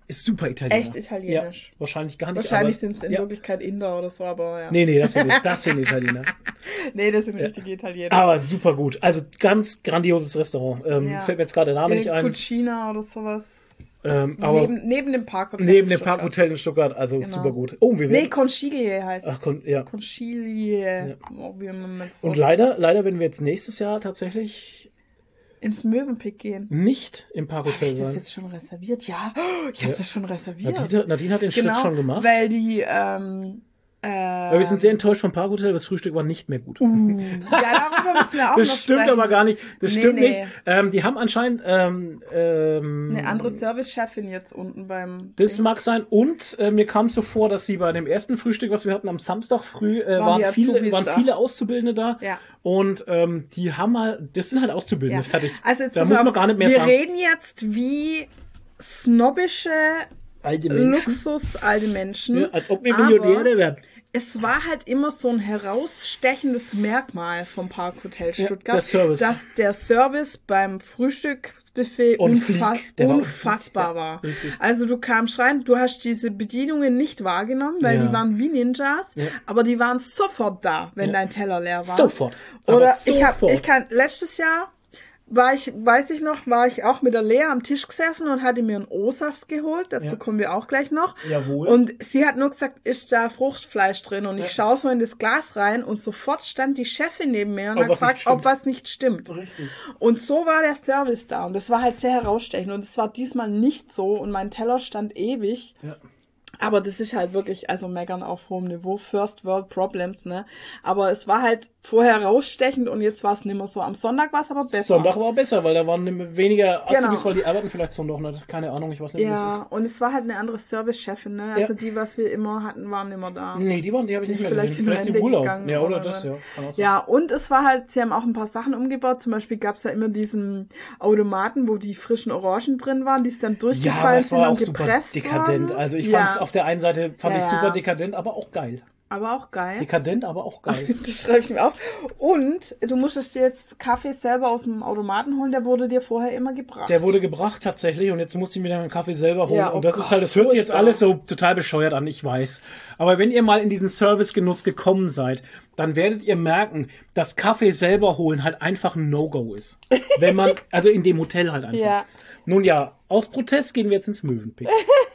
ist super Italiener. Echt italienisch. Ja, wahrscheinlich gar nicht. Wahrscheinlich sind es in ja. Wirklichkeit Inder oder so, aber ja. Nee, nee, das sind, das sind Italiener. Nee, das sind richtige Italiener. Aber super gut. Also ganz grandioses Restaurant. Ähm, Ja. Fällt mir jetzt gerade der Name Äh, nicht ein. Cucina oder sowas. Ähm, aber neben, neben dem Parkhotel. Neben in dem Stuttgart. Parkhotel in Stuttgart. Also Genau. super gut. Oh, wir Nee, werden... Concilier heißt Ach, es. kon ja. Concilier. Oh, wie man das Und vorstellt. leider, leider werden wir jetzt nächstes Jahr tatsächlich Ins Möwenpick gehen. nicht im Habe Parkhotel ich das sein. jetzt schon reserviert? Ja, ich habe Ja. das schon reserviert. Nadine, Nadine hat den genau, Schritt schon gemacht. weil die, ähm, äh, Weil wir sind sehr enttäuscht vom Parkhotel. Das Frühstück war nicht mehr gut. uh, ja, darüber müssen wir auch Das noch stimmt sprechen. aber gar nicht. Das Nee, stimmt nee. nicht. Ähm, die haben anscheinend ähm, ähm, Eine andere Service-Chefin jetzt unten beim... Das Dings. mag sein. Und äh, mir kam es so vor, dass sie bei dem ersten Frühstück, was wir hatten am Samstag früh, äh, Waren die waren, viele, Azubis waren da. viele Auszubildende da. Ja. Und ähm, die haben halt, das sind halt Auszubildende, Ja. fertig. Also jetzt da pass muss auf, man gar nicht mehr wir sagen. reden jetzt wie snobbische Alte Menschen. Luxus alte Menschen. Ja, als ob wir aber Millionäre wären. es war halt immer so ein herausstechendes Merkmal vom Parkhotel Ja, Stuttgart, der Service. dass der Service beim Frühstücksbuffet Und unfa Flieg, der war unfassbar Flieg, ja, war. richtig. Also du kamst rein, du hast diese Bedienungen nicht wahrgenommen, weil Ja. die waren wie Ninjas, Ja. aber die waren sofort da, wenn Ja. dein Teller leer war. Sofort. Aber Oder ich, hab, sofort. ich kann, letztes Jahr war ich, weiß ich noch, war ich auch mit der Lea am Tisch gesessen und hatte mir einen O-Saft geholt. Dazu Ja. kommen wir auch gleich noch. Jawohl. Und sie hat nur gesagt, ist da Fruchtfleisch drin? Und ich Ja. schaue so in das Glas rein und sofort stand die Chefin neben mir und Ob hat was nicht gefragt, stimmt. ob was nicht stimmt. Richtig. Und so war der Service da. Und das war halt sehr herausstechend. Und es war diesmal nicht so. Und mein Teller stand ewig. Ja. Aber das ist halt wirklich, also meckern auf hohem Niveau, First World Problems, ne? Aber es war halt vorher rausstechend und jetzt war es nicht mehr so. Am Sonntag war es aber besser. Sonntag war besser, weil da waren nämlich weniger Azubis, Genau. weil die arbeiten vielleicht Sonntag nicht. Keine Ahnung, ich weiß nicht, wie das Ja, ist. und es war halt eine andere Service-Chefin, ne? Also Ja. die, was wir immer hatten, waren immer da. Nee, die waren, die habe ich nicht mehr Vielleicht gesehen. in Vielleicht im Rente Urlaub. gegangen Ja, oder oder das, was. ja. Kann auch sein. Ja, und es war halt, sie haben auch ein paar Sachen umgebaut. Zum Beispiel gab es ja immer diesen Automaten, wo die frischen Orangen drin waren, die es dann Ja, durchgefallen aber es sind war und auch super gepresst dekadent. wurden. Also ich ja, fand es auf der einen Seite fand Ja, ich super ja. dekadent, aber auch geil. aber auch geil. Dekadent, aber auch geil. Das schreibe ich mir auf. Und du musstest dir jetzt Kaffee selber aus dem Automaten holen, der wurde dir vorher immer gebracht. Der wurde gebracht tatsächlich und jetzt musste ich mir dann meinen Kaffee selber holen. Ja, oh und das Gott, ist halt, das hört sich jetzt furchtbar. alles so total bescheuert an, ich weiß. Aber wenn ihr mal in diesen Servicegenuss gekommen seid, dann werdet ihr merken, dass Kaffee selber holen halt einfach ein No-Go ist. Wenn man, also in dem Hotel halt einfach. Ja. Nun ja, aus Protest gehen wir jetzt ins Möwenpick.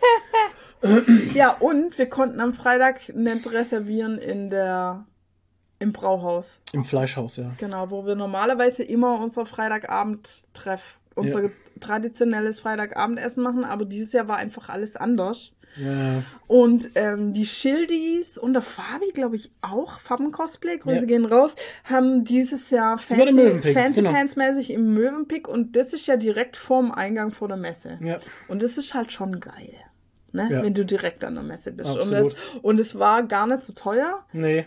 Ja, und wir konnten am Freitag nicht reservieren in der, im Brauhaus. Im Fleischhaus, ja. Genau, wo wir normalerweise immer unser Freitagabend-Treff, unser Ja. traditionelles Freitagabendessen machen, aber dieses Jahr war einfach alles anders. Ja. Und ähm, die Schildis und der Fabi, glaube ich, auch, Farben-Cosplay, Grüße Ja. gehen raus, haben dieses Jahr Die waren im Fancy, Möwenpick, Fancy genau. Pants mäßig im Möwenpick und das ist ja direkt vorm Eingang vor der Messe. Ja. Und das ist halt schon geil, ne? Ja. Wenn du direkt an der Messe bist. Und, Absolut. das, und es war gar nicht so teuer. Nee.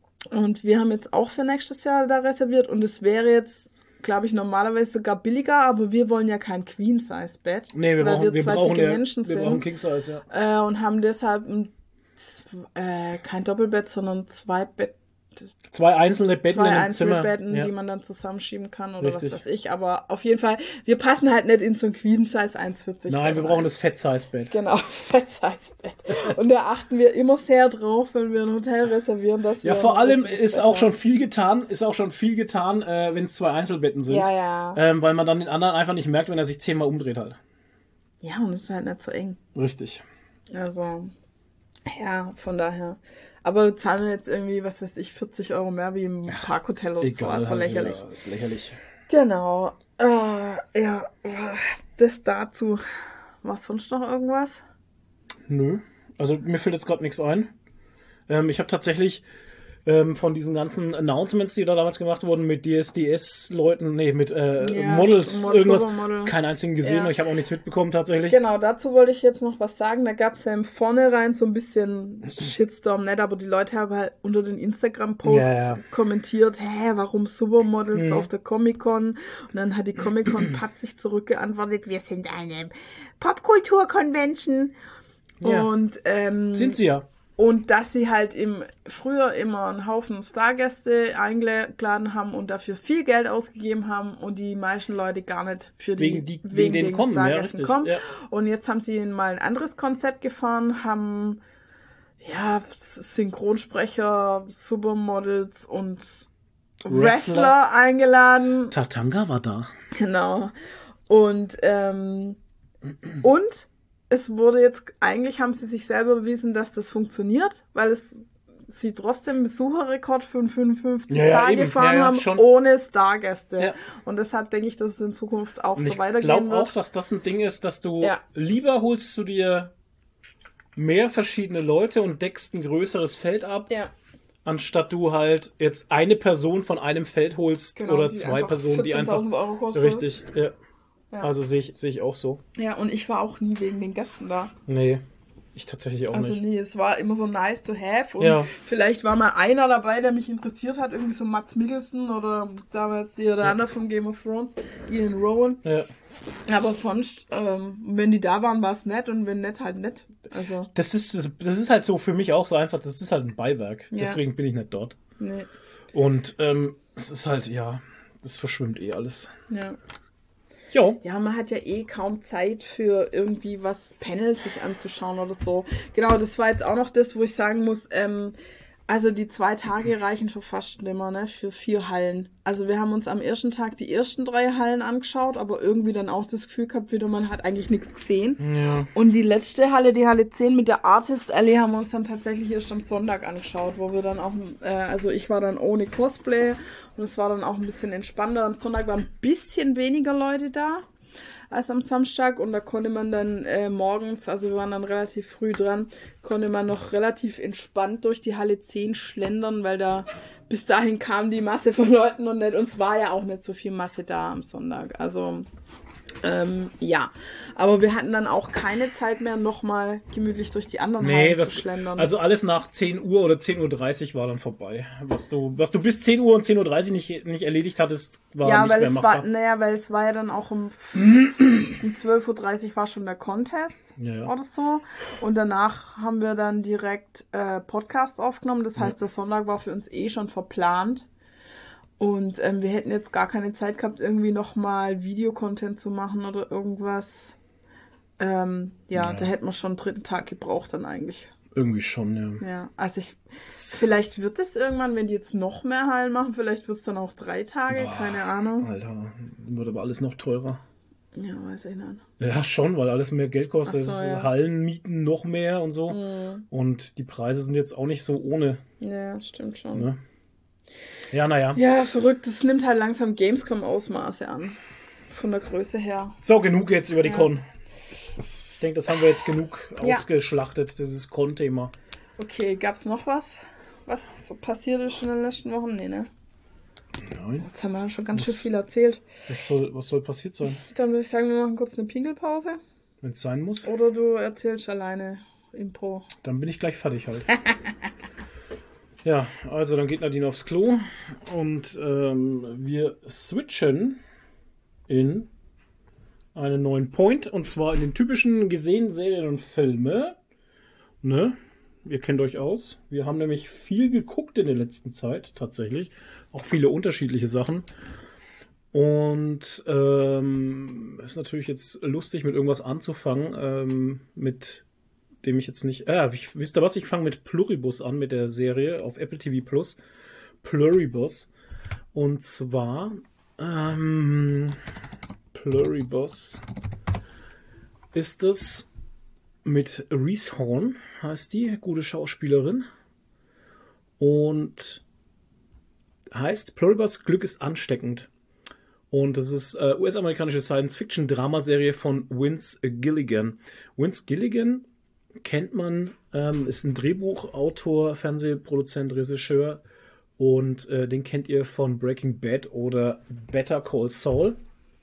Und wir haben jetzt auch für nächstes Jahr da reserviert und es wäre jetzt, glaube ich, normalerweise sogar billiger, aber wir wollen ja kein Queen-Size-Bett. Nee, wir weil brauchen, wir zwei brauchen, dicke ja, Menschen wir sind. brauchen King Size, ja. Äh, und haben deshalb ein, z- äh, kein Doppelbett, sondern zwei Bett, Zwei einzelne Betten zwei in einem einzelne Zimmer. Betten, ja. die man dann zusammenschieben kann oder Richtig. was weiß ich. Aber auf jeden Fall, wir passen halt nicht in so ein Queen-Size eins vierzig Nein, Bett wir brauchen rein. das Fett-Size-Bett. Genau, Fett-Size-Bett. Und da achten wir immer sehr drauf, wenn wir ein Hotel reservieren, dass wir Ja, vor ein allem richtiges ist Bett auch haben. schon viel getan, ist auch schon viel getan, äh, wenn es zwei Einzelbetten sind. Ja, ja. Ähm, weil man dann den anderen einfach nicht merkt, wenn er sich zehnmal umdreht halt. Ja, und es ist halt nicht so eng. Richtig. Also, ja, von daher. Aber zahlen wir jetzt irgendwie, was weiß ich, vierzig Euro mehr wie im Parkhotel oder so. Also halt, lächerlich. Ja, ist lächerlich. Genau. Äh, ja, das dazu. Was sonst noch irgendwas? Nö. Also mir fällt jetzt gerade nichts ein. Ähm, ich habe tatsächlich ähm, von diesen ganzen Announcements, die da damals gemacht wurden, mit D S D S-Leuten, nee, mit äh, Ja, Models, Mod- irgendwas, Supermodel. keinen einzigen gesehen. Ja. Ich habe auch nichts mitbekommen tatsächlich. Genau, dazu wollte ich jetzt noch was sagen. Da gab es ja im Vornherein so ein bisschen Shitstorm, nicht, aber die Leute haben halt unter den Instagram-Posts Ja, ja. kommentiert, hä, warum Supermodels Mhm. auf der Comic-Con? Und dann hat die Comic-Con patzig zurückgeantwortet, wir sind eine Popkultur-Convention. Ja. Und ähm, Sind sie ja. Und dass sie halt im früher immer einen Haufen Stargäste eingeladen haben und dafür viel Geld ausgegeben haben und die meisten Leute gar nicht für die wegen, die, wegen, wegen den kommen, Stargästen ja, kommen. Ja. Und jetzt haben sie mal ein anderes Konzept gefahren, haben ja Synchronsprecher, Supermodels und Wrestler, Wrestler eingeladen. Tatanka war da. Genau. Und ähm, und es wurde jetzt, eigentlich haben sie sich selber bewiesen, dass das funktioniert, weil es sie trotzdem einen Besucherrekord von fünfundfünfzig ja, ja, Tage gefahren ja, ja, haben, schon. Ohne Stargäste. Ja. Und deshalb denke ich, dass es in Zukunft auch Und so weitergehen wird. Ich glaube auch, dass das ein Ding ist, dass du ja. lieber holst du dir mehr verschiedene Leute und deckst ein größeres Feld ab, ja. anstatt du halt jetzt eine Person von einem Feld holst genau, oder zwei Personen, die einfach Euro kosten. Richtig, ja. Ja. Also sehe ich, sehe ich auch so. Ja, und ich war auch nie wegen den Gästen da. Nee, ich tatsächlich auch also nicht. Also nee, es war immer so nice to have. Und ja. vielleicht war mal einer dabei, der mich interessiert hat, irgendwie so Mads Mikkelsen oder damals der ja. andere von Game of Thrones, Ian Rowan. Ja. Aber sonst, ähm, wenn die da waren, war es nett und wenn nett, halt nett. Also. Das ist, das ist halt so für mich auch so einfach, das ist halt ein Beiwerk. Ja. Deswegen bin ich nicht dort. Nee. Und ähm, es ist halt, ja, das verschwimmt eh alles. Ja. Jo. Ja, man hat ja eh kaum Zeit für irgendwie was Panels sich anzuschauen oder so. Genau, das war jetzt auch noch das, wo ich sagen muss, ähm, also die zwei Tage reichen schon fast nimmer, ne, für vier Hallen. Also wir haben uns am ersten Tag die ersten drei Hallen angeschaut, aber irgendwie dann auch das Gefühl gehabt, wieder man hat eigentlich nichts gesehen. Ja. Und die letzte Halle, die Halle zehn mit der Artist Alley, haben wir uns dann tatsächlich erst am Sonntag angeschaut, wo wir dann auch, äh, also ich war dann ohne Cosplay und es war dann auch ein bisschen entspannter. Am Sonntag waren ein bisschen weniger Leute da als am Samstag und da konnte man dann äh, morgens, also wir waren dann relativ früh dran, konnte man noch relativ entspannt durch die Halle zehn schlendern, weil da bis dahin kam die Masse von Leuten und nicht, und es war ja auch nicht so viel Masse da am Sonntag, also ähm, ja, aber wir hatten dann auch keine Zeit mehr, nochmal gemütlich durch die anderen nee, Hallen das, zu schlendern. Also alles nach zehn Uhr oder zehn Uhr dreißig war dann vorbei. Was du, was du bis zehn Uhr und zehn Uhr dreißig nicht, nicht erledigt hattest, war ja, nicht weil mehr es machbar. War, naja, weil es war ja dann auch um, um zwölf Uhr dreißig war schon der Contest ja, ja. oder so. Und danach haben wir dann direkt äh, Podcast aufgenommen. Das heißt, ja. der Sonntag war für uns eh schon verplant. Und ähm, wir hätten jetzt gar keine Zeit gehabt, irgendwie nochmal Videocontent zu machen oder irgendwas. Ähm, ja, ja, da hätten wir schon einen dritten Tag gebraucht dann eigentlich. Irgendwie schon, ja. Ja, also ich, vielleicht wird es irgendwann, wenn die jetzt noch mehr Hallen machen, vielleicht wird es dann auch drei Tage, Boah, keine Ahnung. Alter, wird aber alles noch teurer. Ja, weiß ich nicht. Ja, schon, weil alles mehr Geld kostet. So, ja. Hallen mieten noch mehr und so. Mhm. Und die Preise sind jetzt auch nicht so ohne. Ja, stimmt schon. Ne? Ja, naja. Ja, verrückt. Das nimmt halt langsam Gamescom-Ausmaße an. Von der Größe her. So, genug jetzt über die ja. Con. Ich denke, das haben wir jetzt genug ja. ausgeschlachtet, dieses Con-Thema. Okay, gab's noch was? Was so passiert ist in den letzten Wochen? Nee, ne? Nein. Jetzt haben wir schon ganz was, schön viel erzählt. Was soll, was soll passiert sein? Dann würde ich sagen, wir machen kurz eine Pinkelpause. Wenn es sein muss. Oder du erzählst alleine Impro. Dann bin ich gleich fertig halt. Ja, also dann geht Nadine aufs Klo und ähm, wir switchen in einen neuen Point und zwar in den typischen gesehenen Serien und Filme. Ne? Ihr kennt euch aus. Wir haben nämlich viel geguckt in der letzten Zeit, tatsächlich. Auch viele unterschiedliche Sachen. Und ähm, ist natürlich jetzt lustig, mit irgendwas anzufangen, ähm, mit dem ich jetzt nicht... Äh, ich, wisst ihr was? Ich fange mit Pluribus an, mit der Serie auf Apple T V Plus. Pluribus. Und zwar... Ähm, Pluribus ist es mit Reese Horn, heißt die, gute Schauspielerin. Und heißt Pluribus, Glück ist ansteckend. Und das ist äh, U S-amerikanische Science-Fiction-Dramaserie von Vince Gilligan. Vince Gilligan kennt man, ähm, ist ein Drehbuchautor, Fernsehproduzent, Regisseur. Und äh, den kennt ihr von Breaking Bad oder Better Call Saul.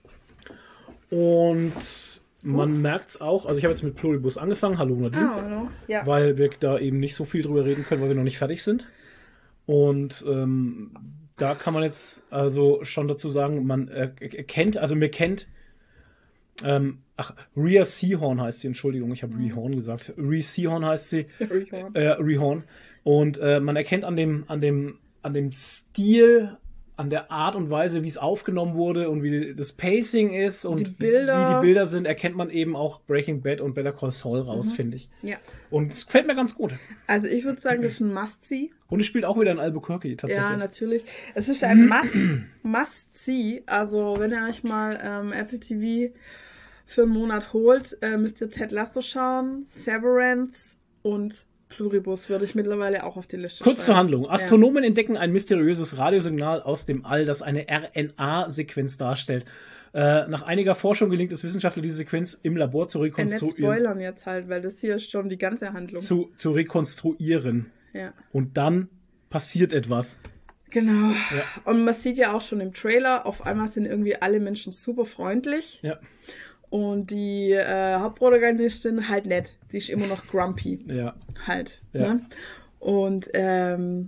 Und man uh. merkt es auch, also ich habe jetzt mit Pluribus angefangen, hallo Nadine, ah, hallo. Ja. weil wir da eben nicht so viel drüber reden können, weil wir noch nicht fertig sind. Und ähm, da kann man jetzt also schon dazu sagen, man erkennt, also mir kennt Ähm, ach, Rhea Seehorn heißt sie, Entschuldigung, ich habe mhm. Rehorn gesagt. Rhea Seehorn heißt sie. Rehorn. Äh, Rehorn. Und äh, man erkennt an dem, an dem, an dem Stil, an der Art und Weise, wie es aufgenommen wurde und wie das Pacing ist und die Bilder. wie die Bilder sind, erkennt man eben auch Breaking Bad und Better Call Saul raus, mhm. finde ich. Ja. Und es gefällt mir ganz gut. Also ich würde sagen, das ist ein Must-See. Und es spielt auch wieder in Albuquerque, tatsächlich. Ja, natürlich. Es ist ein Must, Must-See. Also wenn ihr euch mal ähm, Apple T V für einen Monat holt, äh, müsst ihr Ted Lasso schauen, Severance und Pluribus würde ich mittlerweile auch auf die Liste Kurz schreiben. zur Handlung. Astronomen ja. entdecken ein mysteriöses Radiosignal aus dem All, das eine R N A-Sequenz darstellt. Äh, nach einiger Forschung gelingt es Wissenschaftlern, diese Sequenz im Labor zu rekonstruieren. Nicht spoilern jetzt halt, weil das hier ist schon die ganze Handlung. Zu, zu rekonstruieren. Ja. Und dann passiert etwas. Genau. Ja. Und man sieht ja auch schon im Trailer, auf einmal sind irgendwie alle Menschen super freundlich. Ja. Und die äh, Hauptprotagonistin halt nett. Die ist immer noch grumpy. Ja. Halt. Ja. Ne? Und ähm,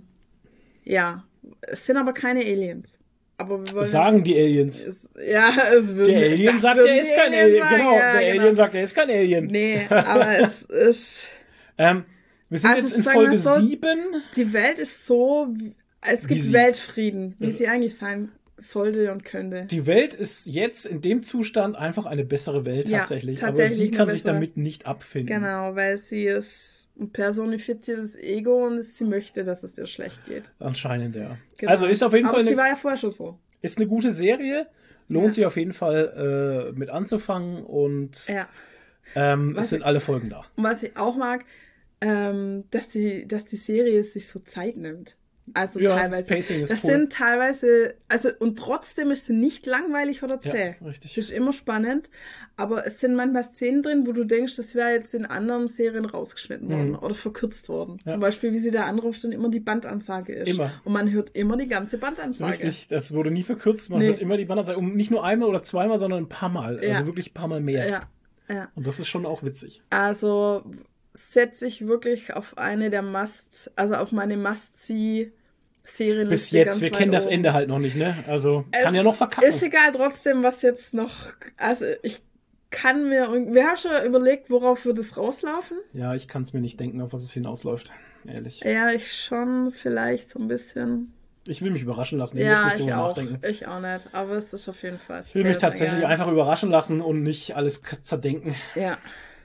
ja, es sind aber keine Aliens. Aber wir wollen sagen jetzt, die Aliens. Es, ja, es wird. Der Alien sagt, er ist kein Alien. Sagen, genau, ja, der genau. Alien sagt, er ist kein Alien. Nee, aber es ist. ähm, wir sind also jetzt in Folge so, sieben. Die Welt ist so. Es gibt sie, Weltfrieden, wie ja. sie eigentlich sein sollte und könnte. Die Welt ist jetzt in dem Zustand einfach eine bessere Welt ja, tatsächlich. tatsächlich. Aber sie kann sich damit nicht abfinden. Genau, weil sie ist ein personifiziertes Ego und sie möchte, dass es dir schlecht geht. Anscheinend, ja. Genau. Also ist auf jeden Aber Fall. sie eine, war ja vorher schon so. Ist eine gute Serie. Lohnt ja. sich auf jeden Fall äh, mit anzufangen und ja. ähm, es sind alle Folgen da. Und was ich auch mag, ähm, dass, die, dass die Serie sich so Zeit nimmt. Also ja, teilweise. Das Pacing ist das cool. sind teilweise, also und trotzdem ist sie nicht langweilig oder zäh. Ja, richtig. Es ist immer spannend, aber es sind manchmal Szenen drin, wo du denkst, das wäre jetzt in anderen Serien rausgeschnitten worden mhm. oder verkürzt worden. Ja. Zum Beispiel, wie sie da anruft und immer die Bandansage ist. Immer. Und man hört immer die ganze Bandansage. Richtig, das wurde nie verkürzt, man nee. hört immer die Bandansage. Und nicht nur einmal oder zweimal, sondern ein paar Mal. Ja. Also wirklich ein paar Mal mehr. Ja. Ja. Und das ist schon auch witzig. Also setze ich wirklich auf eine der Must, also auf meine Must-See Serien bis jetzt, wir kennen das Ende halt noch nicht, ne? Also es kann ja noch verkacken. Ist egal trotzdem, was jetzt noch, also ich kann mir, wir haben schon überlegt, worauf wird es rauslaufen. Ja, ich kann es mir nicht denken, auf was es hinausläuft, ehrlich. Ja, ich schon, vielleicht so ein bisschen. Ich will mich überraschen lassen, ich ja, muss nicht ich auch, nachdenken. ich auch nicht, aber es ist auf jeden Fall Ich will sehr, mich tatsächlich sehr einfach überraschen lassen und nicht alles zerdenken. Ja.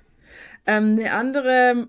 Ähm, eine andere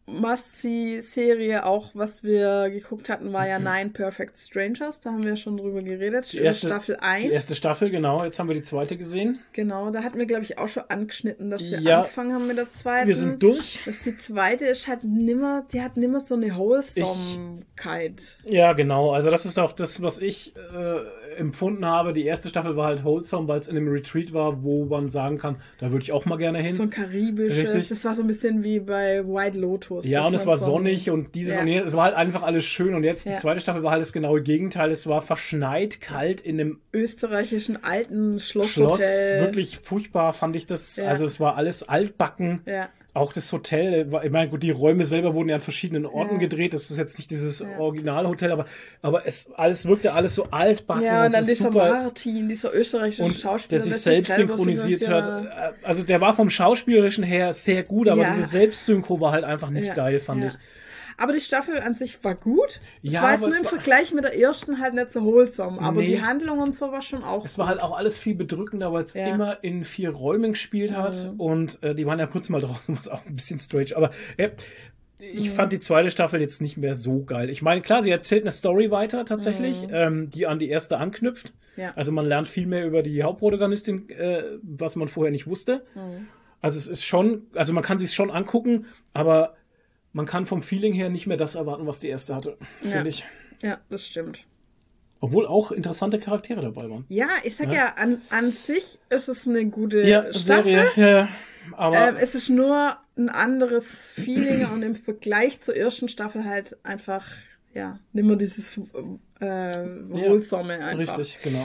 Must-See-Serie, auch was wir geguckt hatten, war ja Nine Perfect Strangers. Da haben wir schon drüber geredet. Die erste Staffel eins. Die erste Staffel, genau. Jetzt haben wir die zweite gesehen. Genau, da hatten wir, glaube ich, auch schon angeschnitten, dass wir ja, angefangen haben mit der zweiten. Wir sind durch. Dass die zweite ist halt nimmer, die hat nimmer so eine Wholesomenkeit. Ja, genau. Also das ist auch das, was ich äh, empfunden habe. Die erste Staffel war halt wholesome, weil es in einem Retreat war, wo man sagen kann, da würde ich auch mal gerne hin. So ein karibisches. Richtig. Das war so ein bisschen wie bei White Lotus. Ja, und es war so sonnig und dieses ja. und jenes. Es war halt einfach alles schön. Und jetzt, die ja. zweite Staffel war halt das genaue Gegenteil. Es war verschneit, kalt in einem österreichischen alten Schlosshotel. Schloss. Wirklich furchtbar fand ich das. Ja. Also es war alles altbacken. Ja. Auch das Hotel, ich meine, gut, die Räume selber wurden ja an verschiedenen Orten ja. gedreht. Das ist jetzt nicht dieses ja. Originalhotel, aber, aber es alles wirkte alles so altbacken. Ja, und, und dann dieser super. Martin, dieser österreichische und Schauspieler, der sich selbst synchronisiert hat. Also der war vom Schauspielerischen her sehr gut, aber ja. diese Selbstsynchro war halt einfach nicht ja. geil, fand ja. ich. Aber die Staffel an sich war gut. Es ja, war jetzt nur im Vergleich mit der ersten halt nicht so wholesome. Aber nee. die Handlung und so war schon auch Es gut. war halt auch alles viel bedrückender, weil es ja. immer in vier Räumen gespielt hat. Mhm. Und äh, die waren ja kurz mal draußen, was auch ein bisschen strange. Aber äh, ich mhm. fand die zweite Staffel jetzt nicht mehr so geil. Ich meine, klar, sie erzählt eine Story weiter tatsächlich, mhm. ähm, die an die erste anknüpft. Ja. Also man lernt viel mehr über die Hauptprotagonistin, äh, was man vorher nicht wusste. Mhm. Also es ist schon, also man kann sich schon angucken, aber man kann vom Feeling her nicht mehr das erwarten, was die erste hatte, finde ja. ich. Ja, das stimmt. Obwohl auch interessante Charaktere dabei waren. Ja, ich sag ja, ja an, an sich ist es eine gute ja, Staffel. Serie, ja, aber ähm, es ist nur ein anderes Feeling und im Vergleich zur ersten Staffel halt einfach, ja, nicht mehr dieses äh, Wholesome ja, einfach. Richtig, genau.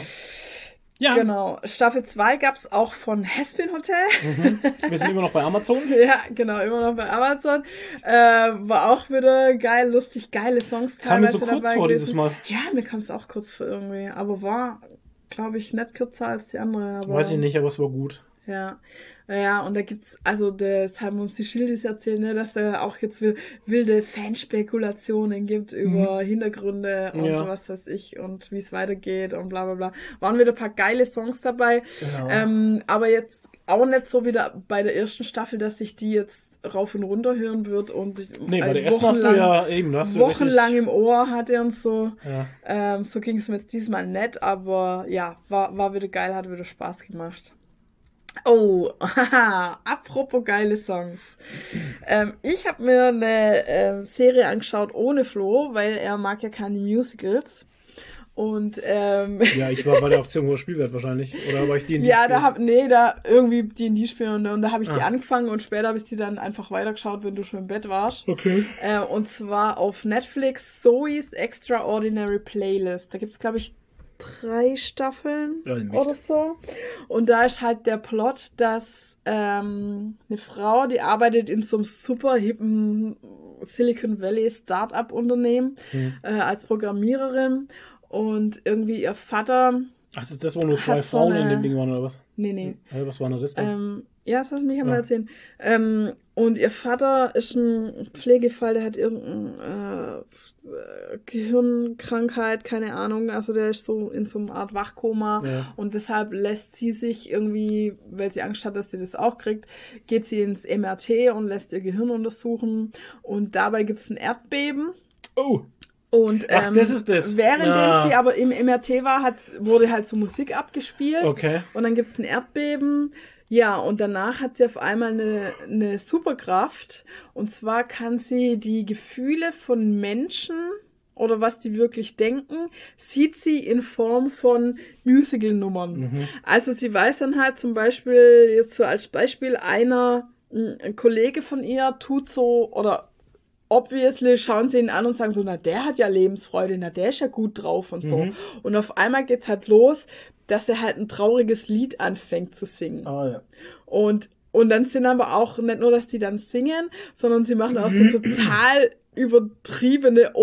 Ja. Genau. Staffel zwei gab es auch von Hespin Hotel. Mhm. Wir sind immer noch bei Amazon. Ja, genau, immer noch bei Amazon. Äh, war auch wieder geil, lustig, geile Songs teilweise. Kam mir so kurz dabei vor gewesen. dieses Mal. Ja, mir kam es auch kurz vor irgendwie. Aber war, glaube ich, nicht kürzer als die andere. Aber weiß ich nicht, aber es war gut. Ja, ja, und da gibt's, also das haben uns die Schildis erzählt, ne, dass da auch jetzt wilde Fanspekulationen gibt über mhm. Hintergründe und ja. was weiß ich und wie es weitergeht und bla bla bla. Waren wieder ein paar geile Songs dabei, genau. ähm, aber jetzt auch nicht so wieder bei der ersten Staffel, dass ich die jetzt rauf und runter hören würde und ich, nee, bei der ersten hast du ja eben, hast du wochenlang im Ohr hatte und so. Ja. Ähm, so ging es mir jetzt diesmal nicht, aber ja, war, war wieder geil, hat wieder Spaß gemacht. Oh, haha, apropos geile Songs. Ähm, ich habe mir eine ähm, Serie angeschaut ohne Flo, weil er mag ja keine Musicals. Und ähm, ja, ich war bei der Auktion hoher Spielwert wahrscheinlich. Oder war ich D und D Ja, da hab, nee, da irgendwie D und D spielen und, und da habe ich Ah. die angefangen und später habe ich die dann einfach weitergeschaut, wenn du schon im Bett warst. Okay. Äh, und zwar auf Netflix Zoe's Extraordinary Playlist. Da gibt's, glaube ich, drei Staffeln ja, oder so. Und da ist halt der Plot, dass ähm, eine Frau, die arbeitet in so einem super hippen Silicon Valley Start-up-Unternehmen hm. äh, als Programmiererin und irgendwie ihr Vater... Ach, ist das, wo nur zwei Frauen so eine... in dem Ding waren, oder was? Nee, nee. Ja, was war denn das denn? Ähm, ja, das hast du mich ja mal erzählen. Ähm, und ihr Vater ist ein Pflegefall, der hat irgendeine äh, Gehirnkrankheit, keine Ahnung. Also der ist so in so einer Art Wachkoma. Ja. Und deshalb lässt sie sich irgendwie, weil sie Angst hat, dass sie das auch kriegt, geht sie ins M R T und lässt ihr Gehirn untersuchen. Und dabei gibt es ein Erdbeben. Oh. Und ähm, Ach, das ist das. währenddem ja. sie aber im M R T war, hat, wurde halt so Musik abgespielt. Okay. Und dann gibt's ein Erdbeben. Ja, und danach hat sie auf einmal eine, eine Superkraft. Und zwar kann sie die Gefühle von Menschen oder was die wirklich denken, sieht sie in Form von Musical-Nummern. Mhm. Also sie weiß dann halt zum Beispiel, jetzt so als Beispiel, einer, ein Kollege von ihr tut so, oder obviously schauen sie ihn an und sagen so, na, der hat ja Lebensfreude, na, der ist ja gut drauf und so. Mhm. Und auf einmal geht's halt los, dass er halt ein trauriges Lied anfängt zu singen. Oh, ja. Und, und dann sind aber auch nicht nur, dass die dann singen, sondern sie machen auch so total übertriebene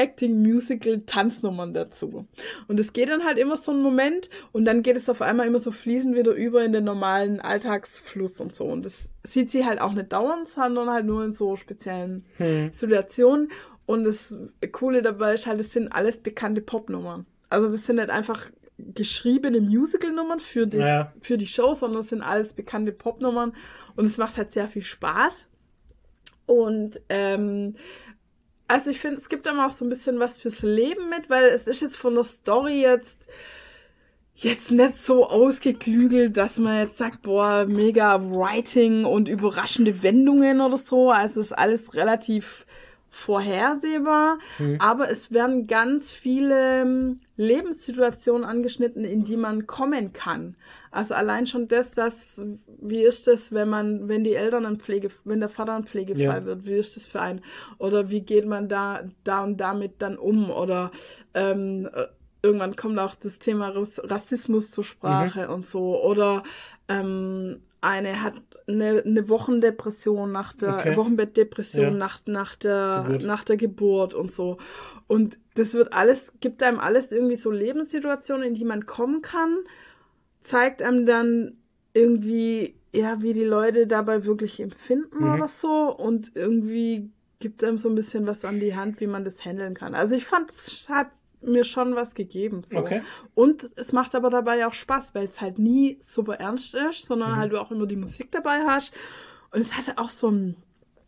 Overacting-Musical-Tanznummern dazu. Und es geht dann halt immer so einen Moment und dann geht es auf einmal immer so fließend wieder über in den normalen Alltagsfluss und so. Und das sieht sie halt auch nicht dauernd, sondern halt nur in so speziellen hm. Situationen. Und das Coole dabei ist halt, es sind alles bekannte Popnummern. Also das sind nicht einfach geschriebene Musical-Nummern für die, ja. für die Show, sondern es sind alles bekannte Popnummern. Und es macht halt sehr viel Spaß. Und ähm, also ich finde, es gibt aber auch so ein bisschen was fürs Leben mit, weil es ist jetzt von der Story jetzt jetzt nicht so ausgeklügelt, dass man jetzt sagt, boah, mega Writing und überraschende Wendungen oder so. Also es ist alles relativ vorhersehbar, hm. aber es werden ganz viele Lebenssituationen angeschnitten, in die man kommen kann. Also allein schon das, dass, wie ist das, wenn man, wenn die Eltern ein Pflege, wenn der Vater ein Pflegefall ja. wird, wie ist das für einen? Oder wie geht man da, da und damit dann um? Oder ähm, irgendwann kommt auch das Thema Rassismus zur Sprache mhm. und so. Oder ähm, eine hat eine, eine Wochendepression nach der okay. Wochenbettdepression ja. nach, nach der Geburt. nach der Geburt und so. Und das wird alles, gibt einem alles irgendwie so Lebenssituationen, in die man kommen kann, zeigt einem dann irgendwie, ja, wie die Leute dabei wirklich empfinden mhm. oder so und irgendwie gibt einem so ein bisschen was an die Hand, wie man das handeln kann. Also ich fand, es hat mir schon was gegeben. So. Okay. Und es macht aber dabei auch Spaß, weil es halt nie super ernst ist, sondern mhm. halt du auch immer die Musik dabei hast. Und es hatte auch so einen,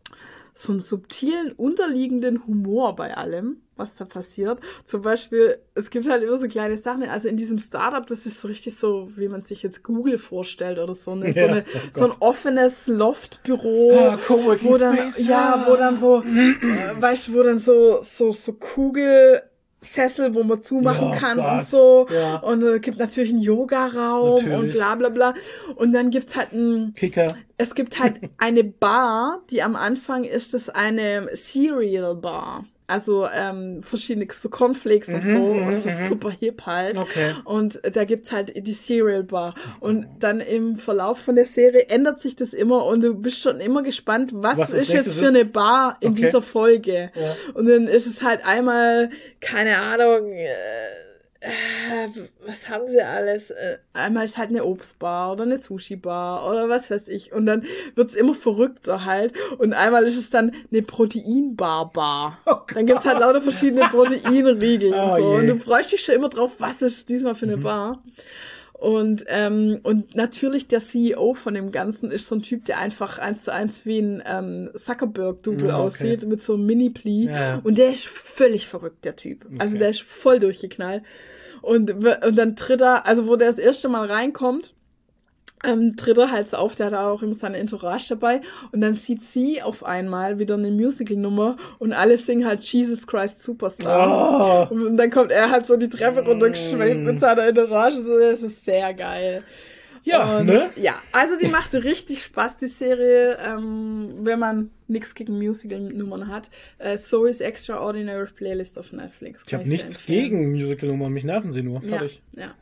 so einen subtilen, unterliegenden Humor bei allem, was da passiert. Zum Beispiel, es gibt halt immer so kleine Sachen. Also in diesem Startup, das ist so richtig so, wie man sich jetzt Google vorstellt oder so. Ne? So, ja, eine, oh so ein offenes Loftbüro. Ah, Coworking wo dann, Space. Ja, wo dann so, äh, weißt du, wo dann so, so, so Kugel, Sessel, wo man zumachen oh kann Gott. und so. Ja. Und es äh, gibt natürlich einen Yoga-Raum natürlich. und bla bla bla. Und dann gibt's halt ein... Kicker. Es gibt halt eine Bar, die am Anfang ist das eine Cereal Bar. Also ähm, verschiedene so Cornflakes und mhm, so, mhm, also mhm. super hip halt. Okay. Und da gibt's halt die Cereal Bar. Und dann im Verlauf von der Serie ändert sich das immer und du bist schon immer gespannt, was, was ist jetzt für ist? eine Bar in okay. dieser Folge. Ja. Und dann ist es halt einmal, keine Ahnung, äh, Äh, was haben sie alles? Äh, einmal ist halt eine Obstbar oder eine Sushi-Bar oder was weiß ich. Und dann wird's immer verrückter halt. Und einmal ist es dann eine Proteinbar-Bar. Oh Dann gibt's halt lauter verschiedene Proteinriegel Oh und so. je. Und du freust dich schon immer drauf, was ist diesmal für eine Mhm. Bar. Und, ähm, und natürlich der C E O von dem Ganzen ist so ein Typ, der einfach eins zu eins wie ein ähm, Zuckerberg-Double Ah, okay. aussieht, mit so einem Mini-Pli. Ja, ja. Und der ist völlig verrückt, der Typ. Also Okay. der ist voll durchgeknallt. Und, w- und dann tritt er, also wo der das erste Mal reinkommt, ähm, tritt er halt so auf, der hat auch immer seine Entourage dabei und dann sieht sie auf einmal wieder eine Musical-Nummer und alle singen halt Jesus Christ Superstar. Oh. Und dann kommt er halt so die Treppe runtergeschwebt mit seiner Entourage, so, das ist sehr geil. Ja, Und, ne? Ja, also die macht richtig Spaß, die Serie, ähm, wenn man nichts gegen Musical-Nummern hat. Äh, Zoe's Extraordinary Playlist auf Netflix. Ich Kann habe sehr nichts empfehlen. gegen Musical-Nummern, mich nerven sie nur. Fertig. Ja, ja.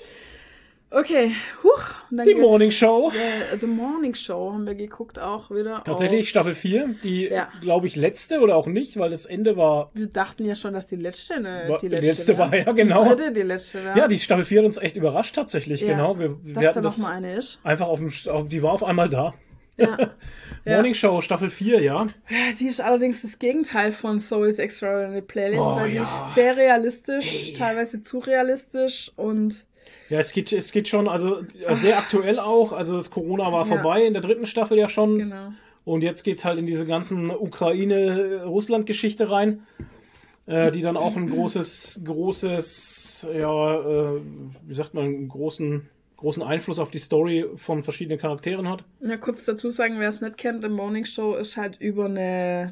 Okay, huch. Und dann Die geht- Morning Show. The, The Morning Show haben wir geguckt auch wieder. Tatsächlich Auf, Staffel vier, die, Ja. glaube ich, letzte oder auch nicht, weil das Ende war. wir dachten ja schon, dass die letzte, ne, War- die die letzte, letzte war, ja, Die genau. dritte, die letzte, ja. Ja, die Staffel vier hat uns echt überrascht, tatsächlich, Ja, genau. Wir, wir dass da hatten noch das mal eine ist. einfach auf dem. St- auf- Die war auf einmal da. Ja. Ja. Morning Show, Staffel vier, ja. Ja, die ist allerdings das Gegenteil von Zoe's Extraordinary Playlist, Oh, weil die ja. ist sehr realistisch, Ey. teilweise zu realistisch und Ja, es geht, es geht schon, also sehr aktuell auch. Also das Corona war Ja. vorbei, in der dritten Staffel ja schon. genau. Und jetzt geht's halt in diese ganzen Ukraine-Russland-Geschichte rein, äh, die dann auch ein großes, großes, ja, äh, wie sagt man, einen großen, großen Einfluss auf die Story von verschiedenen Charakteren hat. Ja, kurz dazu sagen, wer es nicht kennt, The Morning Show ist halt über eine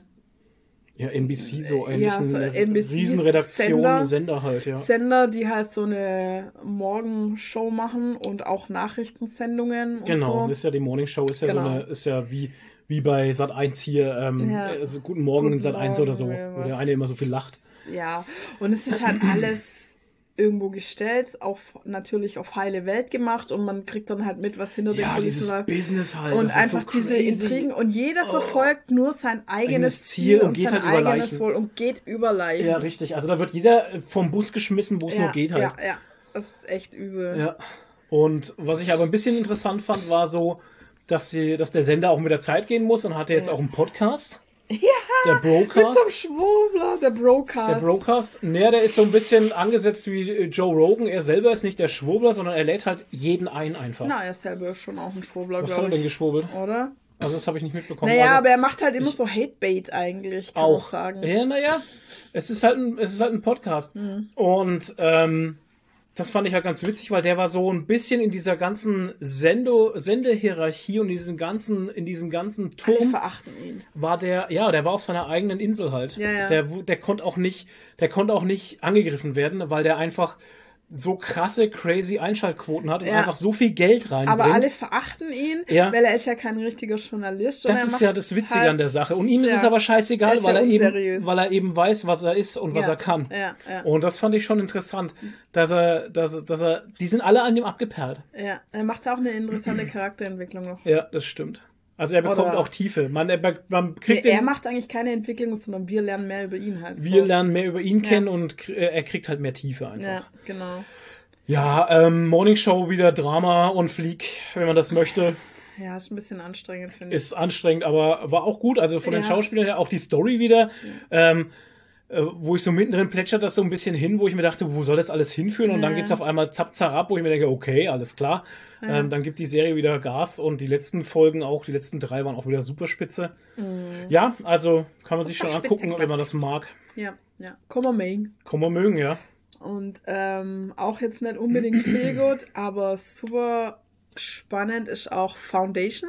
Ja, N B C so eigentlich Ja, so eine N B C Riesenredaktion, Sender. Sender halt, ja. Sender, die halt so eine Morgenshow machen und auch Nachrichtensendungen und Genau, so. das ist ja die Morning Show, ist ja Genau. so eine, ist ja wie, wie bei Sat eins hier, ähm, Ja. also Guten Morgen Guten in Sat eins oder so, Morgen, wo der was- eine immer so viel lacht. Ja, und es ist halt alles irgendwo gestellt, auf, natürlich auf heile Welt gemacht und man kriegt dann halt mit, was hinter den Ja, Kulissen dieses läuft. Business halt. Und das ist so einfach diese crazy. Intrigen und jeder Oh. verfolgt nur sein eigenes Eigenes Ziel Ziel und und geht sein halt über eigenes Leichen. Wohl und geht über Leichen. Ja, richtig. Also da wird jeder vom Bus geschmissen, wo es ja, nur geht halt. Ja, ja, das ist echt übel. Ja. Und was ich aber ein bisschen interessant fand, war so, dass, sie, dass der Sender auch mit der Zeit gehen muss und hatte jetzt Ja. auch einen Podcast. Ja, Der mit so einem Brocast. Schwurbler, der Brocast. Der Brocast. Naja, der ist so ein bisschen angesetzt wie äh, Joe Rogan. Er selber ist nicht der Schwurbler, sondern er lädt halt jeden ein einfach. Na, er selber ist schon auch ein Schwurbler, Was hat er glaube denn ich. geschwurbelt? Oder? Also das habe ich nicht mitbekommen. Naja, also, aber er macht halt immer ich- so Hate-Bait eigentlich, kann man auch. sagen. Ja, naja, es ist halt ein, es ist halt ein Podcast. Mhm. Und ähm, das fand ich halt ganz witzig, weil der war so ein bisschen in dieser ganzen Sendo, Sendehierarchie und diesem ganzen, in diesem ganzen Alle Turm verachten ihn. war der, ja, der war auf seiner eigenen Insel halt. Ja, ja. Der, der konnte auch nicht, der konnte auch nicht angegriffen werden, weil der einfach so krasse, crazy Einschaltquoten hat und Ja. einfach so viel Geld reinbringt. Aber alle verachten ihn, Ja. weil er ist ja kein richtiger Journalist. und Das er ist macht ja das Witzige halt, an der Sache. Und ihm ist ja. es aber scheißegal, Er ist weil, ja er eben, unseriös. weil er eben weiß, was er ist und was Ja, er kann. Ja, ja, Und das fand ich schon interessant, dass er, dass, er- dass er, die sind alle an ihm abgeperlt. ja. Er macht auch eine interessante Charakterentwicklung noch. Ja, das stimmt. Also er bekommt Oder- auch Tiefe. Man, er, man Nee, kriegt er den, macht eigentlich keine Entwicklung, sondern wir lernen mehr über ihn halt. wir so. lernen mehr über ihn Ja. kennen und kr- äh, er kriegt halt mehr Tiefe einfach. Ja, genau. Ja, ähm, Morning Show wieder Drama und Flieg, wenn man das möchte. Ja, ist ein bisschen anstrengend, finde ich. Ist anstrengend, aber war auch gut. Also von den Ja. Schauspielern her auch die Story wieder. Ähm, äh, wo ich so mittendrin plätschert das so ein bisschen hin, wo ich mir dachte, wo soll das alles hinführen? Und dann Ja. geht's auf einmal zapp, zarab, wo ich mir denke, okay, alles klar. Ja. Ähm, dann gibt die Serie wieder Gas und die letzten Folgen auch, die letzten drei waren auch wieder super spitze. Mhm. Ja, also kann man sich schon Superspitze, angucken, wenn man das mag. Ja, ja. Komm mal Main. Kann man mögen, ja. Und ähm, auch jetzt nicht unbedingt Feelgood, aber super spannend ist auch Foundation.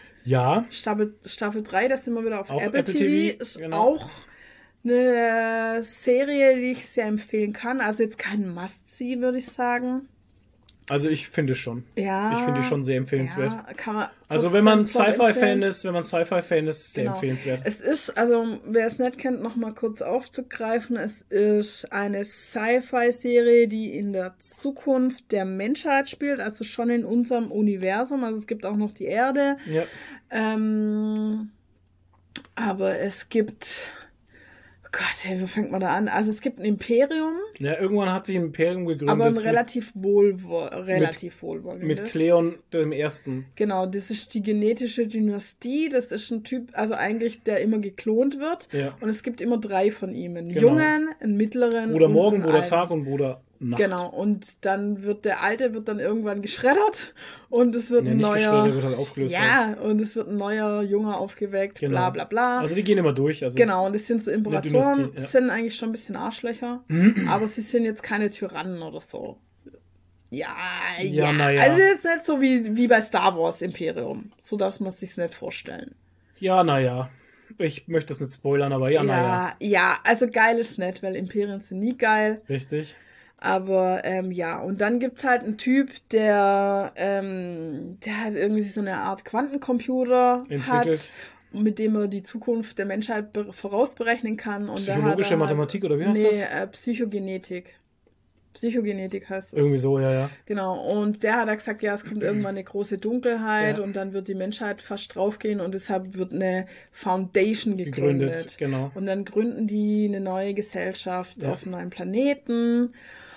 Ja, Staffel, Staffel drei, das sind wir wieder auf Auch Apple, Apple T V. T V, Ist genau. auch eine Serie, die ich sehr empfehlen kann. Also jetzt kein Must-See, würde ich sagen. also ich finde schon. Ja. Ich finde die schon sehr empfehlenswert. Ja, kann man Also kurz wenn man den Plot Sci-Fi-Fan empfehlen. ist, wenn man Sci-Fi-Fan ist, sehr Genau. empfehlenswert. Es ist, also wer es nicht kennt, nochmal kurz aufzugreifen, es ist eine Sci-Fi-Serie, die in der Zukunft der Menschheit spielt, also schon in unserem Universum. Also es gibt auch noch die Erde. Ja. Ähm, aber es gibt, oh Gott, wo fängt man da an? Also es gibt ein Imperium. Ja, irgendwann hat sich ein Imperium gegründet. Aber ein relativ, wohlwo relativ wohlwollendes. Mit Cleon dem Ersten. Genau, das ist die genetische Dynastie. Das ist ein Typ, also eigentlich, der immer geklont wird. Ja. Und es gibt immer drei von ihm. Einen genau. Jungen, einen mittleren Bruder und Morgen, einen Bruder alten. Tag und Bruder Nacht. Genau, und dann wird der Alte wird dann irgendwann geschreddert und es wird nee, ein nicht neuer... wird halt aufgelöst. Ja, halt. Und es wird ein neuer Junge aufgeweckt, genau. bla bla bla. Also die gehen immer durch. Also genau, und das sind so Imperatoren, Dynastie, ja. sind eigentlich schon ein bisschen Arschlöcher, aber sie sind jetzt keine Tyrannen oder so. Ja, ja. ja, na ja. Also jetzt nicht so wie, wie bei Star Wars Imperium. So darf man es sich nicht vorstellen. Ja, naja. Ich möchte es nicht spoilern, aber ja, naja. Ja, ja, also geil ist nicht, weil Imperien sind nie geil. Richtig. Aber ähm, ja, und dann gibt's halt einen Typ, der, ähm, der hat irgendwie so eine Art Quantencomputer entwickelt. Hat, mit dem er die Zukunft der Menschheit be- vorausberechnen kann. Und Psychologische der hat Mathematik oder wie heißt nee, das? Nee, äh, Psychogenetik. Psychogenetik heißt es. Irgendwie so, ja, ja. Genau, und der hat gesagt, ja, es kommt irgendwann eine große Dunkelheit ja. und dann wird die Menschheit fast draufgehen und deshalb wird eine Foundation gegründet. gegründet genau. Und dann gründen die eine neue Gesellschaft ja. auf einem neuen Planeten.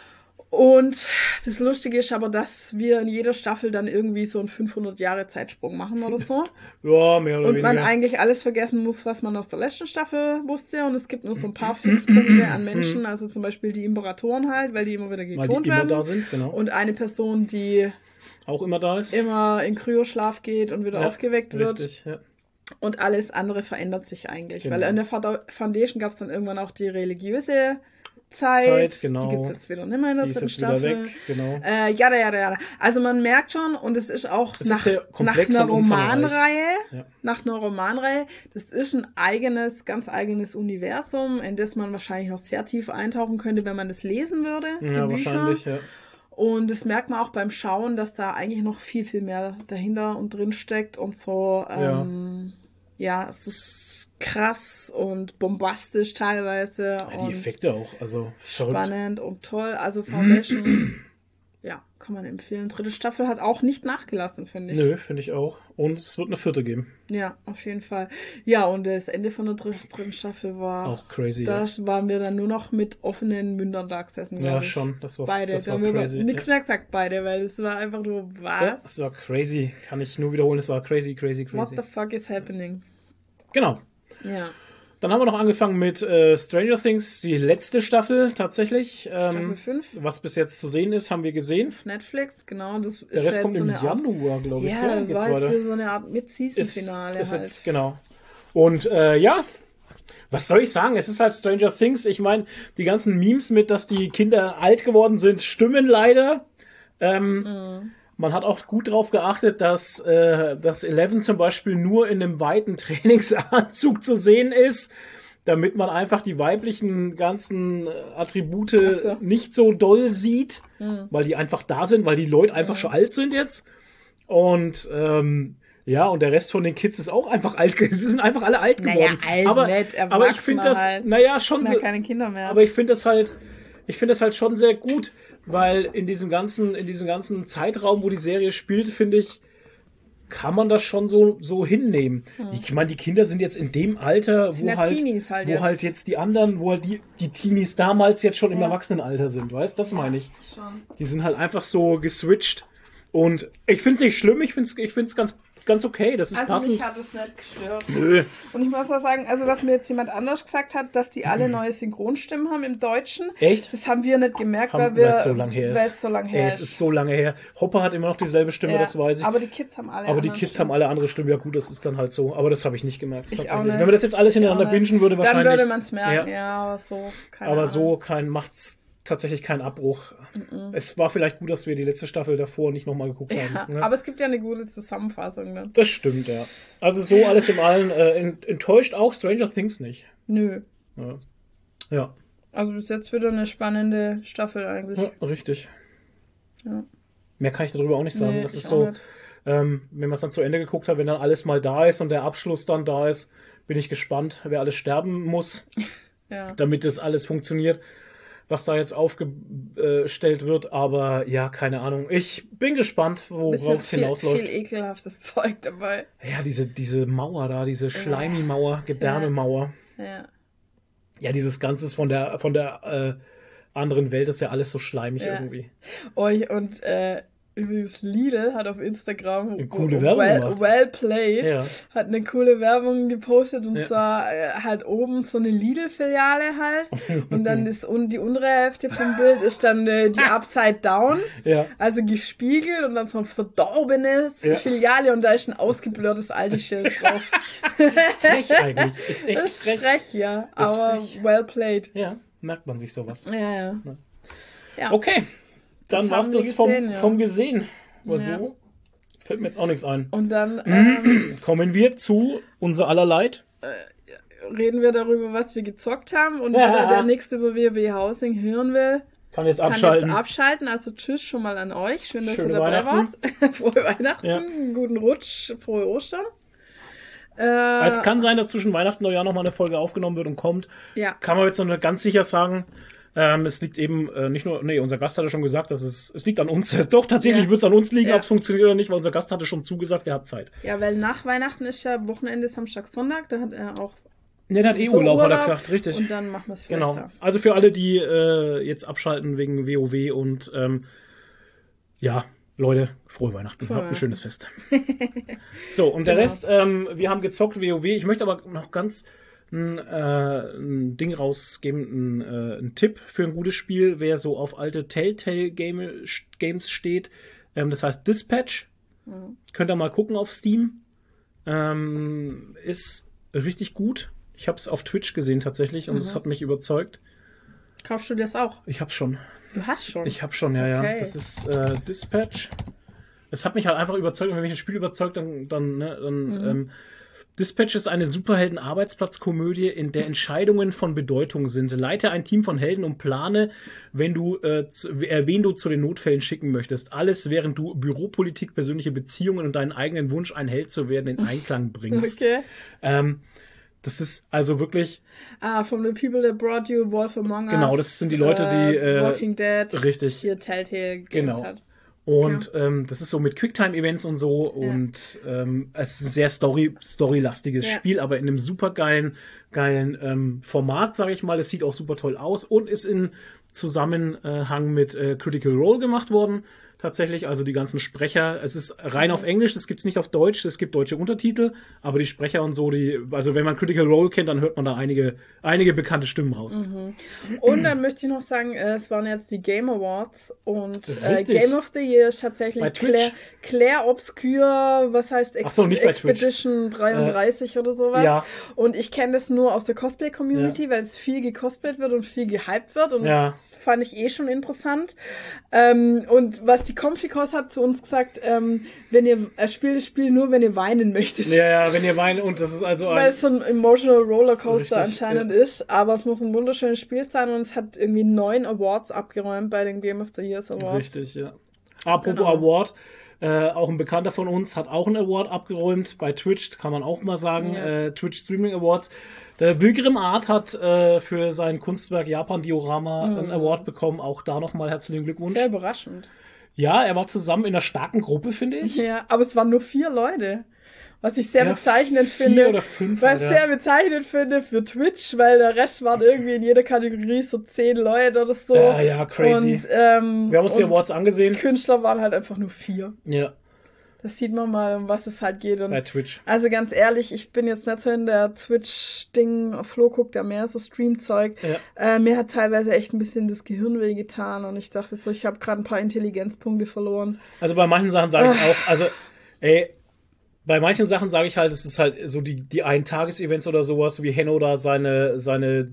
Und das Lustige ist aber, dass wir in jeder Staffel dann irgendwie so einen fünfhundert Jahre Zeitsprung machen oder so. Ja, mehr oder und weniger. man eigentlich alles vergessen muss, was man aus der letzten Staffel wusste. Und es gibt nur so ein paar Fixpunkte an Menschen, also zum Beispiel die Imperatoren halt, weil die immer wieder geklont weil die werden. immer da sind, genau. Und eine Person, die auch immer da ist. Immer in Kryoschlaf geht und wieder ja, aufgeweckt wird. Richtig, ja. Und alles andere verändert sich eigentlich. Genau. Weil in der Foundation gab es dann irgendwann auch die religiöse Zeit, Zeit genau. Die gibt es jetzt wieder nicht mehr in der die dritten ist jetzt Staffel. Wieder weg, genau. Äh, jada, jada, jada. Also man merkt schon, und es ist auch es nach, ist nach einer Romanreihe, ja. nach einer Romanreihe, das ist ein eigenes, ganz eigenes Universum, in das man wahrscheinlich noch sehr tief eintauchen könnte, wenn man das lesen würde. Ja, wahrscheinlich, ja. Und das merkt man auch beim Schauen, dass da eigentlich noch viel, viel mehr dahinter und drin steckt und so. Ähm, ja. ja, es ist krass und bombastisch teilweise. Ja, die und Effekte auch, also spannend verrückt. Und toll. Also Foundation, ja, kann man empfehlen. Dritte Staffel hat auch nicht nachgelassen, finde ich. Nö, finde ich auch. Und es wird eine vierte geben. Ja, auf jeden Fall. Ja, und das Ende von der dritten Staffel war... Auch crazy, Da ja. waren wir dann nur noch mit offenen Mündern da gesessen, Ja, ich. schon. Das war, beide. das da war haben crazy. wir nichts ja. mehr gesagt, beide, weil es war einfach nur, was? Ja, es war crazy. Kann ich nur wiederholen, es war crazy, crazy, crazy. What the fuck is happening? Genau. Ja. Dann haben wir noch angefangen mit äh, Stranger Things, die letzte Staffel tatsächlich. Ähm, Staffel fünf. Was bis jetzt zu sehen ist, haben wir gesehen. Auf Netflix, genau. Das Der ist Rest ja kommt so im eine Art, Januar, glaube ich. ja, gell? war Geht's jetzt weiter. für so eine Art Mid-Season-Finale ist, ist halt. jetzt, genau. Und äh, ja, was soll ich sagen? Es ist halt Stranger Things. Ich meine, die ganzen Memes mit, dass die Kinder alt geworden sind, stimmen leider. Ähm, Mhm. Man hat auch gut darauf geachtet, dass, äh, dass Eleven zum Beispiel nur in einem weiten Trainingsanzug zu sehen ist, damit man einfach die weiblichen ganzen Attribute Ach so. nicht so doll sieht, Mhm. weil die einfach da sind, weil die Leute einfach schon alt sind jetzt. Und ähm, ja, und der Rest von den Kids ist auch einfach alt. Sie sind einfach alle alt geworden. Naja, alt, aber, nett, aber ich finde das, halt. naja, schon sind so, ja keine Kinder mehr. aber ich finde das halt, ich finde das halt schon sehr gut, weil in diesem ganzen, in diesem ganzen Zeitraum, wo die Serie spielt, finde ich, kann man das schon so, so hinnehmen. Hm. Ich meine, die Kinder sind jetzt in dem Alter, Sind wo ja halt, Teenies halt wo jetzt. halt jetzt die anderen, wo halt die, die Teenies damals jetzt schon im Ja. Erwachsenenalter sind, weißt? Das meine ich. Schon. Die sind halt einfach so geswitcht. Und ich finde es nicht schlimm, ich finde es ich find's ganz, ganz okay, das ist Also passend. mich hat es nicht gestört. Nö. Und ich muss auch sagen, also was mir jetzt jemand anders gesagt hat, dass die alle neue Synchronstimmen haben im Deutschen. Echt? Das haben wir nicht gemerkt, Haben- weil wir, weil es so lange her ist. weil es so lange Ey, her es ist so lange her. Hopper hat immer noch dieselbe Stimme, Ja, das weiß ich. aber die Kids haben alle Aber die andere Kids Stimmen. haben alle andere Stimmen. Ja gut, das ist dann halt so. Aber das habe ich nicht gemerkt. Ich tatsächlich. auch nicht. Wenn man das jetzt alles hintereinander Ich auch nicht. bingen würde, wahrscheinlich. Dann würde man es merken, Ja. ja, aber so, keine Aber Ahnung. so kein, macht's tatsächlich keinen Abbruch. Mhm. Es war vielleicht gut, dass wir die letzte Staffel davor nicht nochmal geguckt Ja, haben. Ne? aber es gibt ja eine gute Zusammenfassung dann. Das stimmt, ja. Also so alles im Allen äh, ent- enttäuscht auch Stranger Things nicht. Nö. Ja. Ja, Also bis jetzt wieder eine spannende Staffel eigentlich. ja richtig. Ja. Mehr kann ich darüber auch nicht sagen. Nee, das ich ist auch so, nicht. ähm, wenn man es dann zu Ende geguckt hat, wenn dann alles mal da ist und der Abschluss dann da ist, bin ich gespannt, wer alles sterben muss, Ja. damit das alles funktioniert, was da jetzt aufgestellt wird. Aber ja, keine Ahnung. Ich bin gespannt, Bisschen worauf es viel, hinausläuft. viel ekelhaftes Zeug dabei. Ja, diese, diese Mauer da, diese Schleimi-Mauer, Gedärme-Mauer. Ja. Ja, dieses Ganze ist von der, von der äh, anderen Welt ist ja alles so schleimig Ja. irgendwie. Oh, und äh, übrigens Lidl hat auf Instagram Eine coole Werbung well, gemacht. well played, Ja. hat eine coole Werbung gepostet und Ja. zwar äh, halt oben so eine Lidl-Filiale halt und dann ist un die untere Hälfte vom Bild ist dann äh, die Upside Down, Ja. also gespiegelt und dann so ein verdorbenes Ja. Filiale und da ist ein ausgeblurrtes Aldi-Schild drauf. Frech eigentlich. Ist echt Das ist frech. frech, ja, Ist aber frech. well played. Ja, merkt man sich sowas. Ja, ja. ja. Okay, dann Das war's haben wir das vom gesehen, gesehen. ja. Vom gesehen. Aber Ja. so fällt mir jetzt auch nichts ein. Und dann ähm, Kommen wir zu unser aller Leid. reden wir darüber, was wir gezockt haben und Ja. wer der nächste über W O W Housing hören will, Kann jetzt kann abschalten. jetzt abschalten. Also tschüss schon mal an euch. Schön, dass Schöne ihr dabei Weihnachten. wart. Frohe Weihnachten, Ja. guten Rutsch, frohe Ostern. Äh, Also es kann sein, dass zwischen Weihnachten und Neujahr nochmal eine Folge aufgenommen wird und kommt. ja. Kann man jetzt noch nicht ganz sicher sagen. Ähm, es liegt eben äh, nicht nur, nee, unser Gast hatte schon gesagt, dass es, es liegt an uns. Doch, tatsächlich Ja. wird es an uns liegen, Ja. ob es funktioniert oder nicht, weil unser Gast hatte schon zugesagt, er hat Zeit. ja, weil nach Weihnachten ist ja Wochenende Samstag, Sonntag. Da hat er auch Ne, der hat eh sowieso Urlaub, hat er gesagt, richtig. Und dann machen wir es vielleicht Genau. da. Also für alle, die äh, jetzt abschalten wegen WoW und ähm, ja, Leute, frohe Weihnachten. Frohe Habt ein Weihnachten. schönes Fest. So, und der Genau. Rest, ähm, wir haben gezockt WoW. Ich möchte aber noch ganz ein, äh, ein Ding rausgeben, ein, äh, ein Tipp für ein gutes Spiel, wer so auf alte Telltale-Game, Games steht. Ähm, das heißt Dispatch. Mhm. Könnt ihr mal gucken auf Steam. Ähm, ist richtig gut. Ich habe es auf Twitch gesehen tatsächlich und es Mhm. hat mich überzeugt. Kaufst du das auch? Ich habe schon. Du hast schon. Ich habe schon, ja, ja. Okay. Das ist äh, Dispatch. Es hat mich halt einfach überzeugt. Und wenn mich ein Spiel überzeugt, dann, dann, ne, dann Mhm. ähm, Dispatch ist eine Superhelden-Arbeitsplatzkomödie, in der Entscheidungen von Bedeutung sind. Leite ein Team von Helden und plane, wenn du, äh, zu, äh, wen du zu den Notfällen schicken möchtest. Alles, während du Büropolitik, persönliche Beziehungen und deinen eigenen Wunsch, ein Held zu werden, in Einklang bringst. Okay. Ähm, das ist also wirklich, Ah, from the people that brought you Wolf Among Us. Genau, das sind die Leute, die, äh, Walking Dead. richtig. Hier Telltale Games Genau. hat. Und ähm, das ist so mit Quicktime-Events und so. Und ähm, es ist ein sehr Story, storylastiges Ja. Spiel, aber in einem super geilen, geilen ähm, Format, sage ich mal. Es sieht auch super toll aus und ist in Zusammenhang mit äh, Critical Role gemacht worden. Tatsächlich, also die ganzen Sprecher. Es ist rein auf Englisch, das gibt's nicht auf Deutsch, es gibt deutsche Untertitel, aber die Sprecher und so, die, also wenn man Critical Role kennt, dann hört man da einige, einige bekannte Stimmen raus. Und dann möchte ich noch sagen, äh, es waren jetzt die Game Awards und äh, Richtig. Game of the Year ist tatsächlich Bei Twitch. Claire, Claire Obscure, was heißt Ex Ach so, nicht bei Twitch. Expedition dreiunddreißig oder sowas. ja. Und ich kenne das nur aus der Cosplay-Community, weil es viel gecosplayt wird und viel gehypt wird und Ja. das fand ich eh schon interessant. Ähm, und was die Comficos hat zu uns gesagt, ähm, wenn ihr äh, spielt das Spiel nur, wenn ihr weinen möchtet. Ja, ja, wenn ihr weint, und das ist also Weil ein, es so ein emotional Rollercoaster Richtig, anscheinend ist, aber es muss ein wunderschönes Spiel sein und es hat irgendwie neun Awards abgeräumt bei den Game of the Years Awards. Richtig, ja. Apropos Genau. Award, äh, auch ein Bekannter von uns hat auch einen Award abgeräumt bei Twitch, kann man auch mal sagen, Ja. äh, Twitch Streaming Awards. Der Wilgrim Art hat äh, für sein Kunstwerk Japan Diorama einen Award bekommen, auch da nochmal herzlichen Glückwunsch. Sehr überraschend. Ja, er war zusammen in einer starken Gruppe, finde ich. Ja, aber es waren nur vier Leute. Was ich sehr Ja, bezeichnend vier finde. oder fünf, was ich Alter. sehr bezeichnend finde für Twitch, weil der Rest waren irgendwie in jeder Kategorie so zehn Leute oder so. Ja, ja, crazy. Und, ähm, Wir haben uns die und Awards angesehen. Künstler waren halt einfach nur vier. Ja, Das sieht man mal, um was es halt geht. Und bei Twitch. also ganz ehrlich, ich bin jetzt nicht so in der Twitch-Ding. Flo guckt ja mehr so Stream-Zeug. Ja. Äh, mir hat teilweise echt ein bisschen das Gehirn wehgetan und ich dachte so, ich habe gerade ein paar Intelligenzpunkte verloren. Also bei manchen Sachen sage ich auch, also, ey, bei manchen Sachen sage ich halt, es ist halt so die, die Ein-Tages-Events oder sowas, wie Henno da seine, seine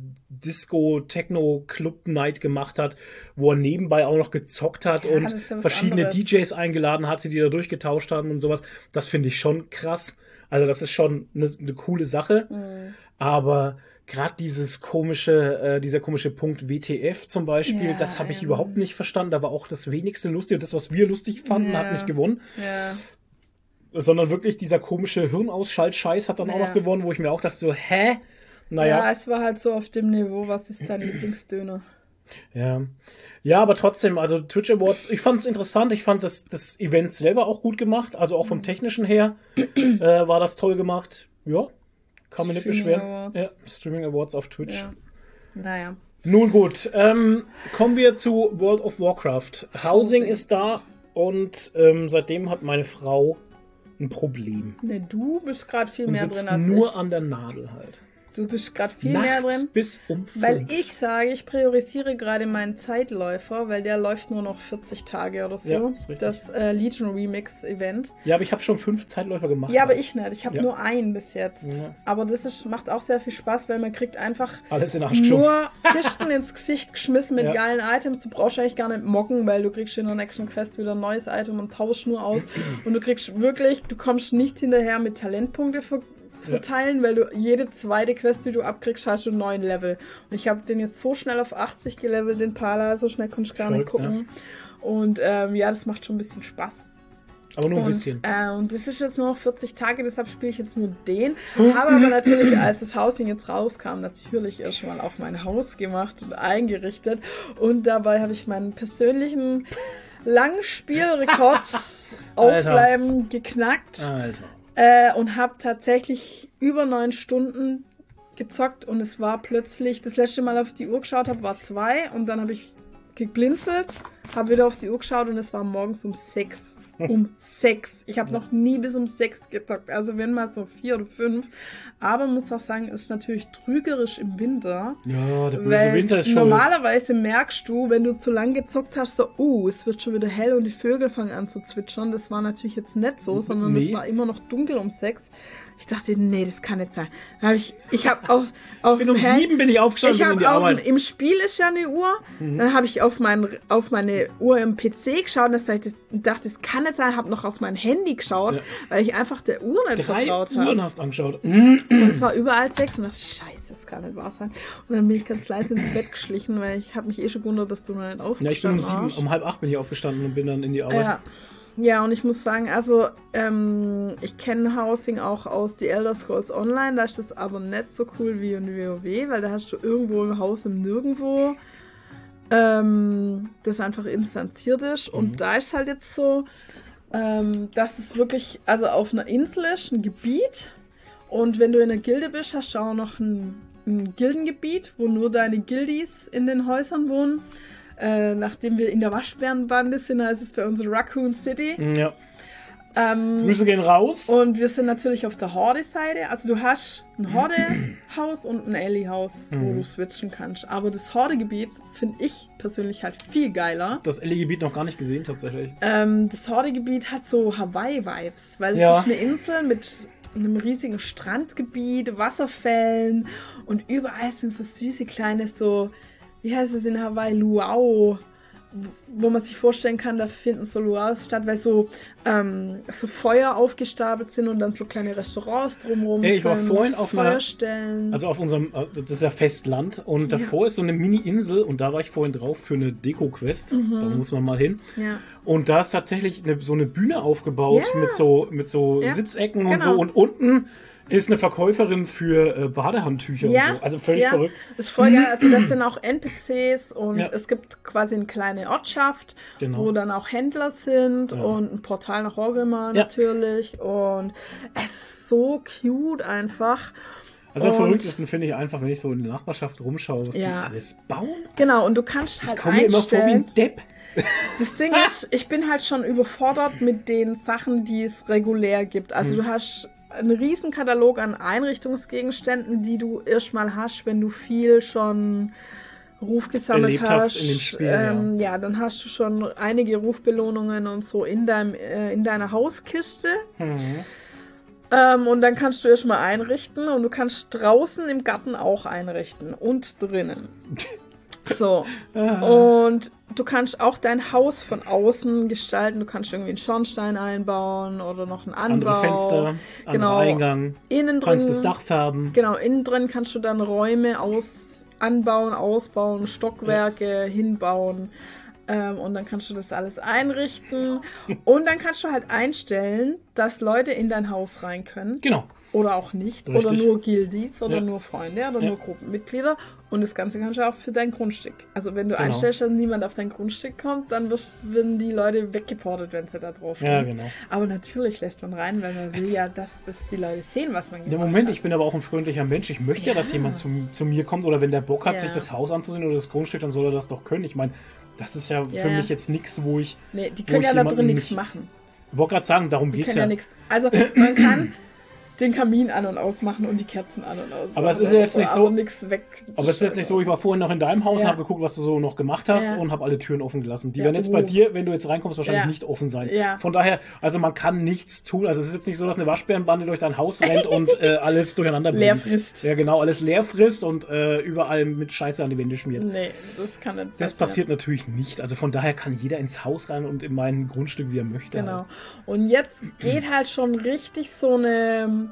Disco-Techno-Club-Night gemacht hat, wo er nebenbei auch noch gezockt hat Ja, und das ist ja was verschiedene anderes. D Js eingeladen hatte, die da durchgetauscht haben und sowas. Das finde ich schon krass. Also das ist schon eine, eine coole Sache. Mhm. Aber gerade dieses komische, äh, dieser komische Punkt W T F zum Beispiel, Ja, das habe ich ähm. überhaupt nicht verstanden. Da war auch das wenigste lustig und das, was wir lustig fanden, Ja. hat nicht gewonnen. Ja. Sondern wirklich dieser komische Hirnausschalt-Scheiß hat dann auch Ja. noch gewonnen, wo ich mir auch dachte so, hä? Ja, Naja, es war halt so auf dem Niveau, was ist dein Lieblingsdöner? ja. Ja, aber trotzdem, also Twitch Awards, ich fand es interessant, ich fand das, das Event selber auch gut gemacht, also auch vom Technischen her äh, war das toll gemacht. Ja, kann man nicht Streaming beschweren. Awards. Ja, Streaming Awards auf Twitch. Ja. Naja. Nun gut, ähm, kommen wir zu World of Warcraft. Housing, Housing. ist da und ähm, seitdem hat meine Frau ein Problem. Ne, du bist gerade viel und mehr sitzt drin als nur ich. an der Nadel halt. Du bist gerade viel Nachts mehr drin. bis um fünf. Weil ich sage, ich priorisiere gerade meinen Zeitläufer, weil der läuft nur noch vierzig Tage oder so. Ja, ist richtig. Das äh, Legion Remix Event. Ja, aber ich habe schon fünf Zeitläufer gemacht. Ja, aber ich nicht. Ich habe ja. nur einen bis jetzt. Ja. Aber das ist, macht auch sehr viel Spaß, weil man kriegt einfach alles in Arsch nur Kisten ins Gesicht geschmissen mit ja. geilen Items. Du brauchst eigentlich gar nicht mocken, weil du kriegst in der nächsten Quest wieder ein neues Item und tauschst nur aus. Und du kriegst wirklich, du kommst nicht hinterher mit Talentpunkte ver verteilen, ja. weil du jede zweite Quest, die du abkriegst, hast du einen neuen Level. Und ich habe den jetzt so schnell auf achtzig gelevelt, den Pala, so schnell konnte ich gar Folgt, nicht gucken. Ja. Und ähm, ja, das macht schon ein bisschen Spaß. Aber nur ein und, bisschen. Äh, und das ist jetzt nur noch vierzig Tage, deshalb spiele ich jetzt nur den. Habe aber natürlich, als das Housing jetzt rauskam, natürlich erstmal auch mein Haus gemacht und eingerichtet. Und dabei habe ich meinen persönlichen Langspielrekord aufbleiben geknackt. Alter. Äh, und habe tatsächlich über neun Stunden gezockt und es war plötzlich, das letzte Mal auf die Uhr geschaut habe, war zwei und dann habe ich geblinzelt, habe wieder auf die Uhr geschaut und es war morgens um sechs. Um sechs. Ich habe noch nie bis um sechs gezockt. Also wenn mal so vier oder fünf. Aber muss auch sagen, es ist natürlich trügerisch im Winter. Ja, der böse Winter ist schon. Normalerweise merkst du, wenn du zu lang gezockt hast, so, uh, es wird schon wieder hell und die Vögel fangen an zu zwitschern. Das war natürlich jetzt nicht so, sondern nee. Es war immer noch dunkel um sechs. Ich dachte, nee, das kann nicht sein. Dann hab ich ich habe auf, auf ich bin um hä? sieben bin ich aufgestanden. Ich habe auf im Spiel ist ja eine Uhr. Mhm. Dann habe ich auf mein auf meine Uhr im P C geschaut und dachte, dachte, das kann nicht sein. Habe noch auf mein Handy geschaut, ja. weil ich einfach der Uhr nicht Drei vertraut habe. Uhren hast angeschaut. Und es war überall sechs und dachte, scheiße, das kann nicht wahr sein. Und dann bin ich ganz leise ins Bett geschlichen, weil ich habe mich eh schon gewundert, dass du noch nicht aufgestanden Ja, ich bin um sieben, warst. um halb acht bin ich aufgestanden und bin dann in die Arbeit. Ja. Ja, und ich muss sagen, also ähm, ich kenne Housing auch aus The Elder Scrolls Online, da ist das aber nicht so cool wie in WoW, weil da hast du irgendwo im Haus im Nirgendwo, ähm, das einfach instanziert ist. Mhm. Und da ist halt jetzt so, ähm, dass es wirklich, also auf einer Insel ist, ein Gebiet, und wenn du in einer Gilde bist, hast du auch noch ein, ein Gildengebiet, wo nur deine Guildies in den Häusern wohnen. Äh, nachdem wir in der Waschbärenbande sind, heißt es bei uns Raccoon City. Ja. Ähm, Grüße gehen raus. Und wir sind natürlich auf der Horde-Seite. Also du hast ein Horde-Haus und ein Ellie-Haus, mhm. wo du switchen kannst. Aber das Horde-Gebiet finde ich persönlich halt viel geiler. Das Ellie-Gebiet noch gar nicht gesehen tatsächlich. Ähm, das Horde-Gebiet hat so Hawaii-Vibes, weil es ja. ist eine Insel mit einem riesigen Strandgebiet, Wasserfällen und überall sind so süße kleine so... Wie heißt es in Hawaii? Luau. Wo man sich vorstellen kann, da finden so Luaus statt, weil so, ähm, so Feuer aufgestapelt sind und dann so kleine Restaurants drumherum Ey, ich war sind. vorhin auf Feuerstellen. Einer, also auf unserem, das ist ja Festland und davor ja. ist so eine Mini-Insel und da war ich vorhin drauf für eine Deko-Quest. Mhm. Da muss man mal hin. Ja. Und da ist tatsächlich eine, so eine Bühne aufgebaut ja. mit so, mit so ja. Sitzecken und genau. so und unten ist eine Verkäuferin für äh, Badehandtücher ja, und so. Also völlig ja, verrückt. Das ist voll geil. Also das sind auch N P Cs und ja. es gibt quasi eine kleine Ortschaft, genau. wo dann auch Händler sind ja. und ein Portal nach Orgrimmar ja. natürlich. Und es ist so cute einfach. Also am verrücktesten finde ich einfach, wenn ich so in der Nachbarschaft rumschaue, was ja. die alles bauen. Genau, und du kannst halt ich komme mir immer vor wie ein Depp. Das Ding ist, ich bin halt schon überfordert mit den Sachen, die es regulär gibt. Also hm. du hast einen riesen Katalog an Einrichtungsgegenständen, die du erstmal hast, wenn du viel schon Ruf gesammelt Erlebt hast. hast in dem Spiel, ähm, ja. ja, dann hast du schon einige Rufbelohnungen und so in, deinem, äh, in deiner Hauskiste. Mhm. Ähm, und dann kannst du erstmal einrichten und du kannst draußen im Garten auch einrichten und drinnen. So. Und du kannst auch dein Haus von außen gestalten. Du kannst irgendwie einen Schornstein einbauen oder noch einen Anbau. Andere Fenster, genau. andere Eingang. Innen du kannst drin, das Dach färben. Genau, innen drin kannst du dann Räume aus, anbauen, ausbauen, Stockwerke ja. hinbauen. Ähm, und dann kannst du das alles einrichten. Und dann kannst du halt einstellen, dass Leute in dein Haus rein können. Genau. Oder auch nicht. Richtig. Oder nur Guildies oder ja. nur Freunde oder ja. nur Gruppenmitglieder. Und das Ganze kannst du auch für dein Grundstück. Also wenn du Genau. einstellst, dass niemand auf dein Grundstück kommt, dann wirst, werden die Leute weggeportet, wenn sie da drauf stehen. Ja, genau. Aber natürlich lässt man rein, weil man will Es- ja, dass, dass die Leute sehen, was man Im gemacht Moment, hat. ich bin aber auch ein freundlicher Mensch. Ich möchte ja, dass Ja. jemand zu, zu mir kommt oder wenn der Bock hat, Ja. sich das Haus anzusehen oder das Grundstück, dann soll er das doch können. Ich meine, das ist ja, Ja. für mich jetzt nichts, wo ich... Nee, die wo können ich ja da jemanden drin nichts nicht- machen. Ich wollte gerade sagen, darum Die geht's können ja ja. nichts. Also man kann den Kamin an- und ausmachen und die Kerzen an- und ausmachen. Aber es ist ja jetzt nicht so- Aber nichts weg. Aber es ist jetzt nicht so, ich war vorhin noch in deinem Haus, Ja. habe geguckt, was du so noch gemacht hast Ja. und habe alle Türen offen gelassen. Die Ja, werden jetzt oh. bei dir, wenn du jetzt reinkommst, wahrscheinlich Ja. nicht offen sein. Ja. Von daher, also man kann nichts tun. Also es ist jetzt nicht so, dass eine Waschbärenbande durch dein Haus rennt und äh, alles durcheinander bringt. Leer frisst. Ja, genau, alles leer frisst und äh, überall mit Scheiße an die Wände schmiert. Nee, das kann nicht Das passiert natürlich nicht. Also von daher kann jeder ins Haus rein und in mein Grundstück, wie er möchte. Genau. Halt. Und jetzt geht halt schon richtig so eine,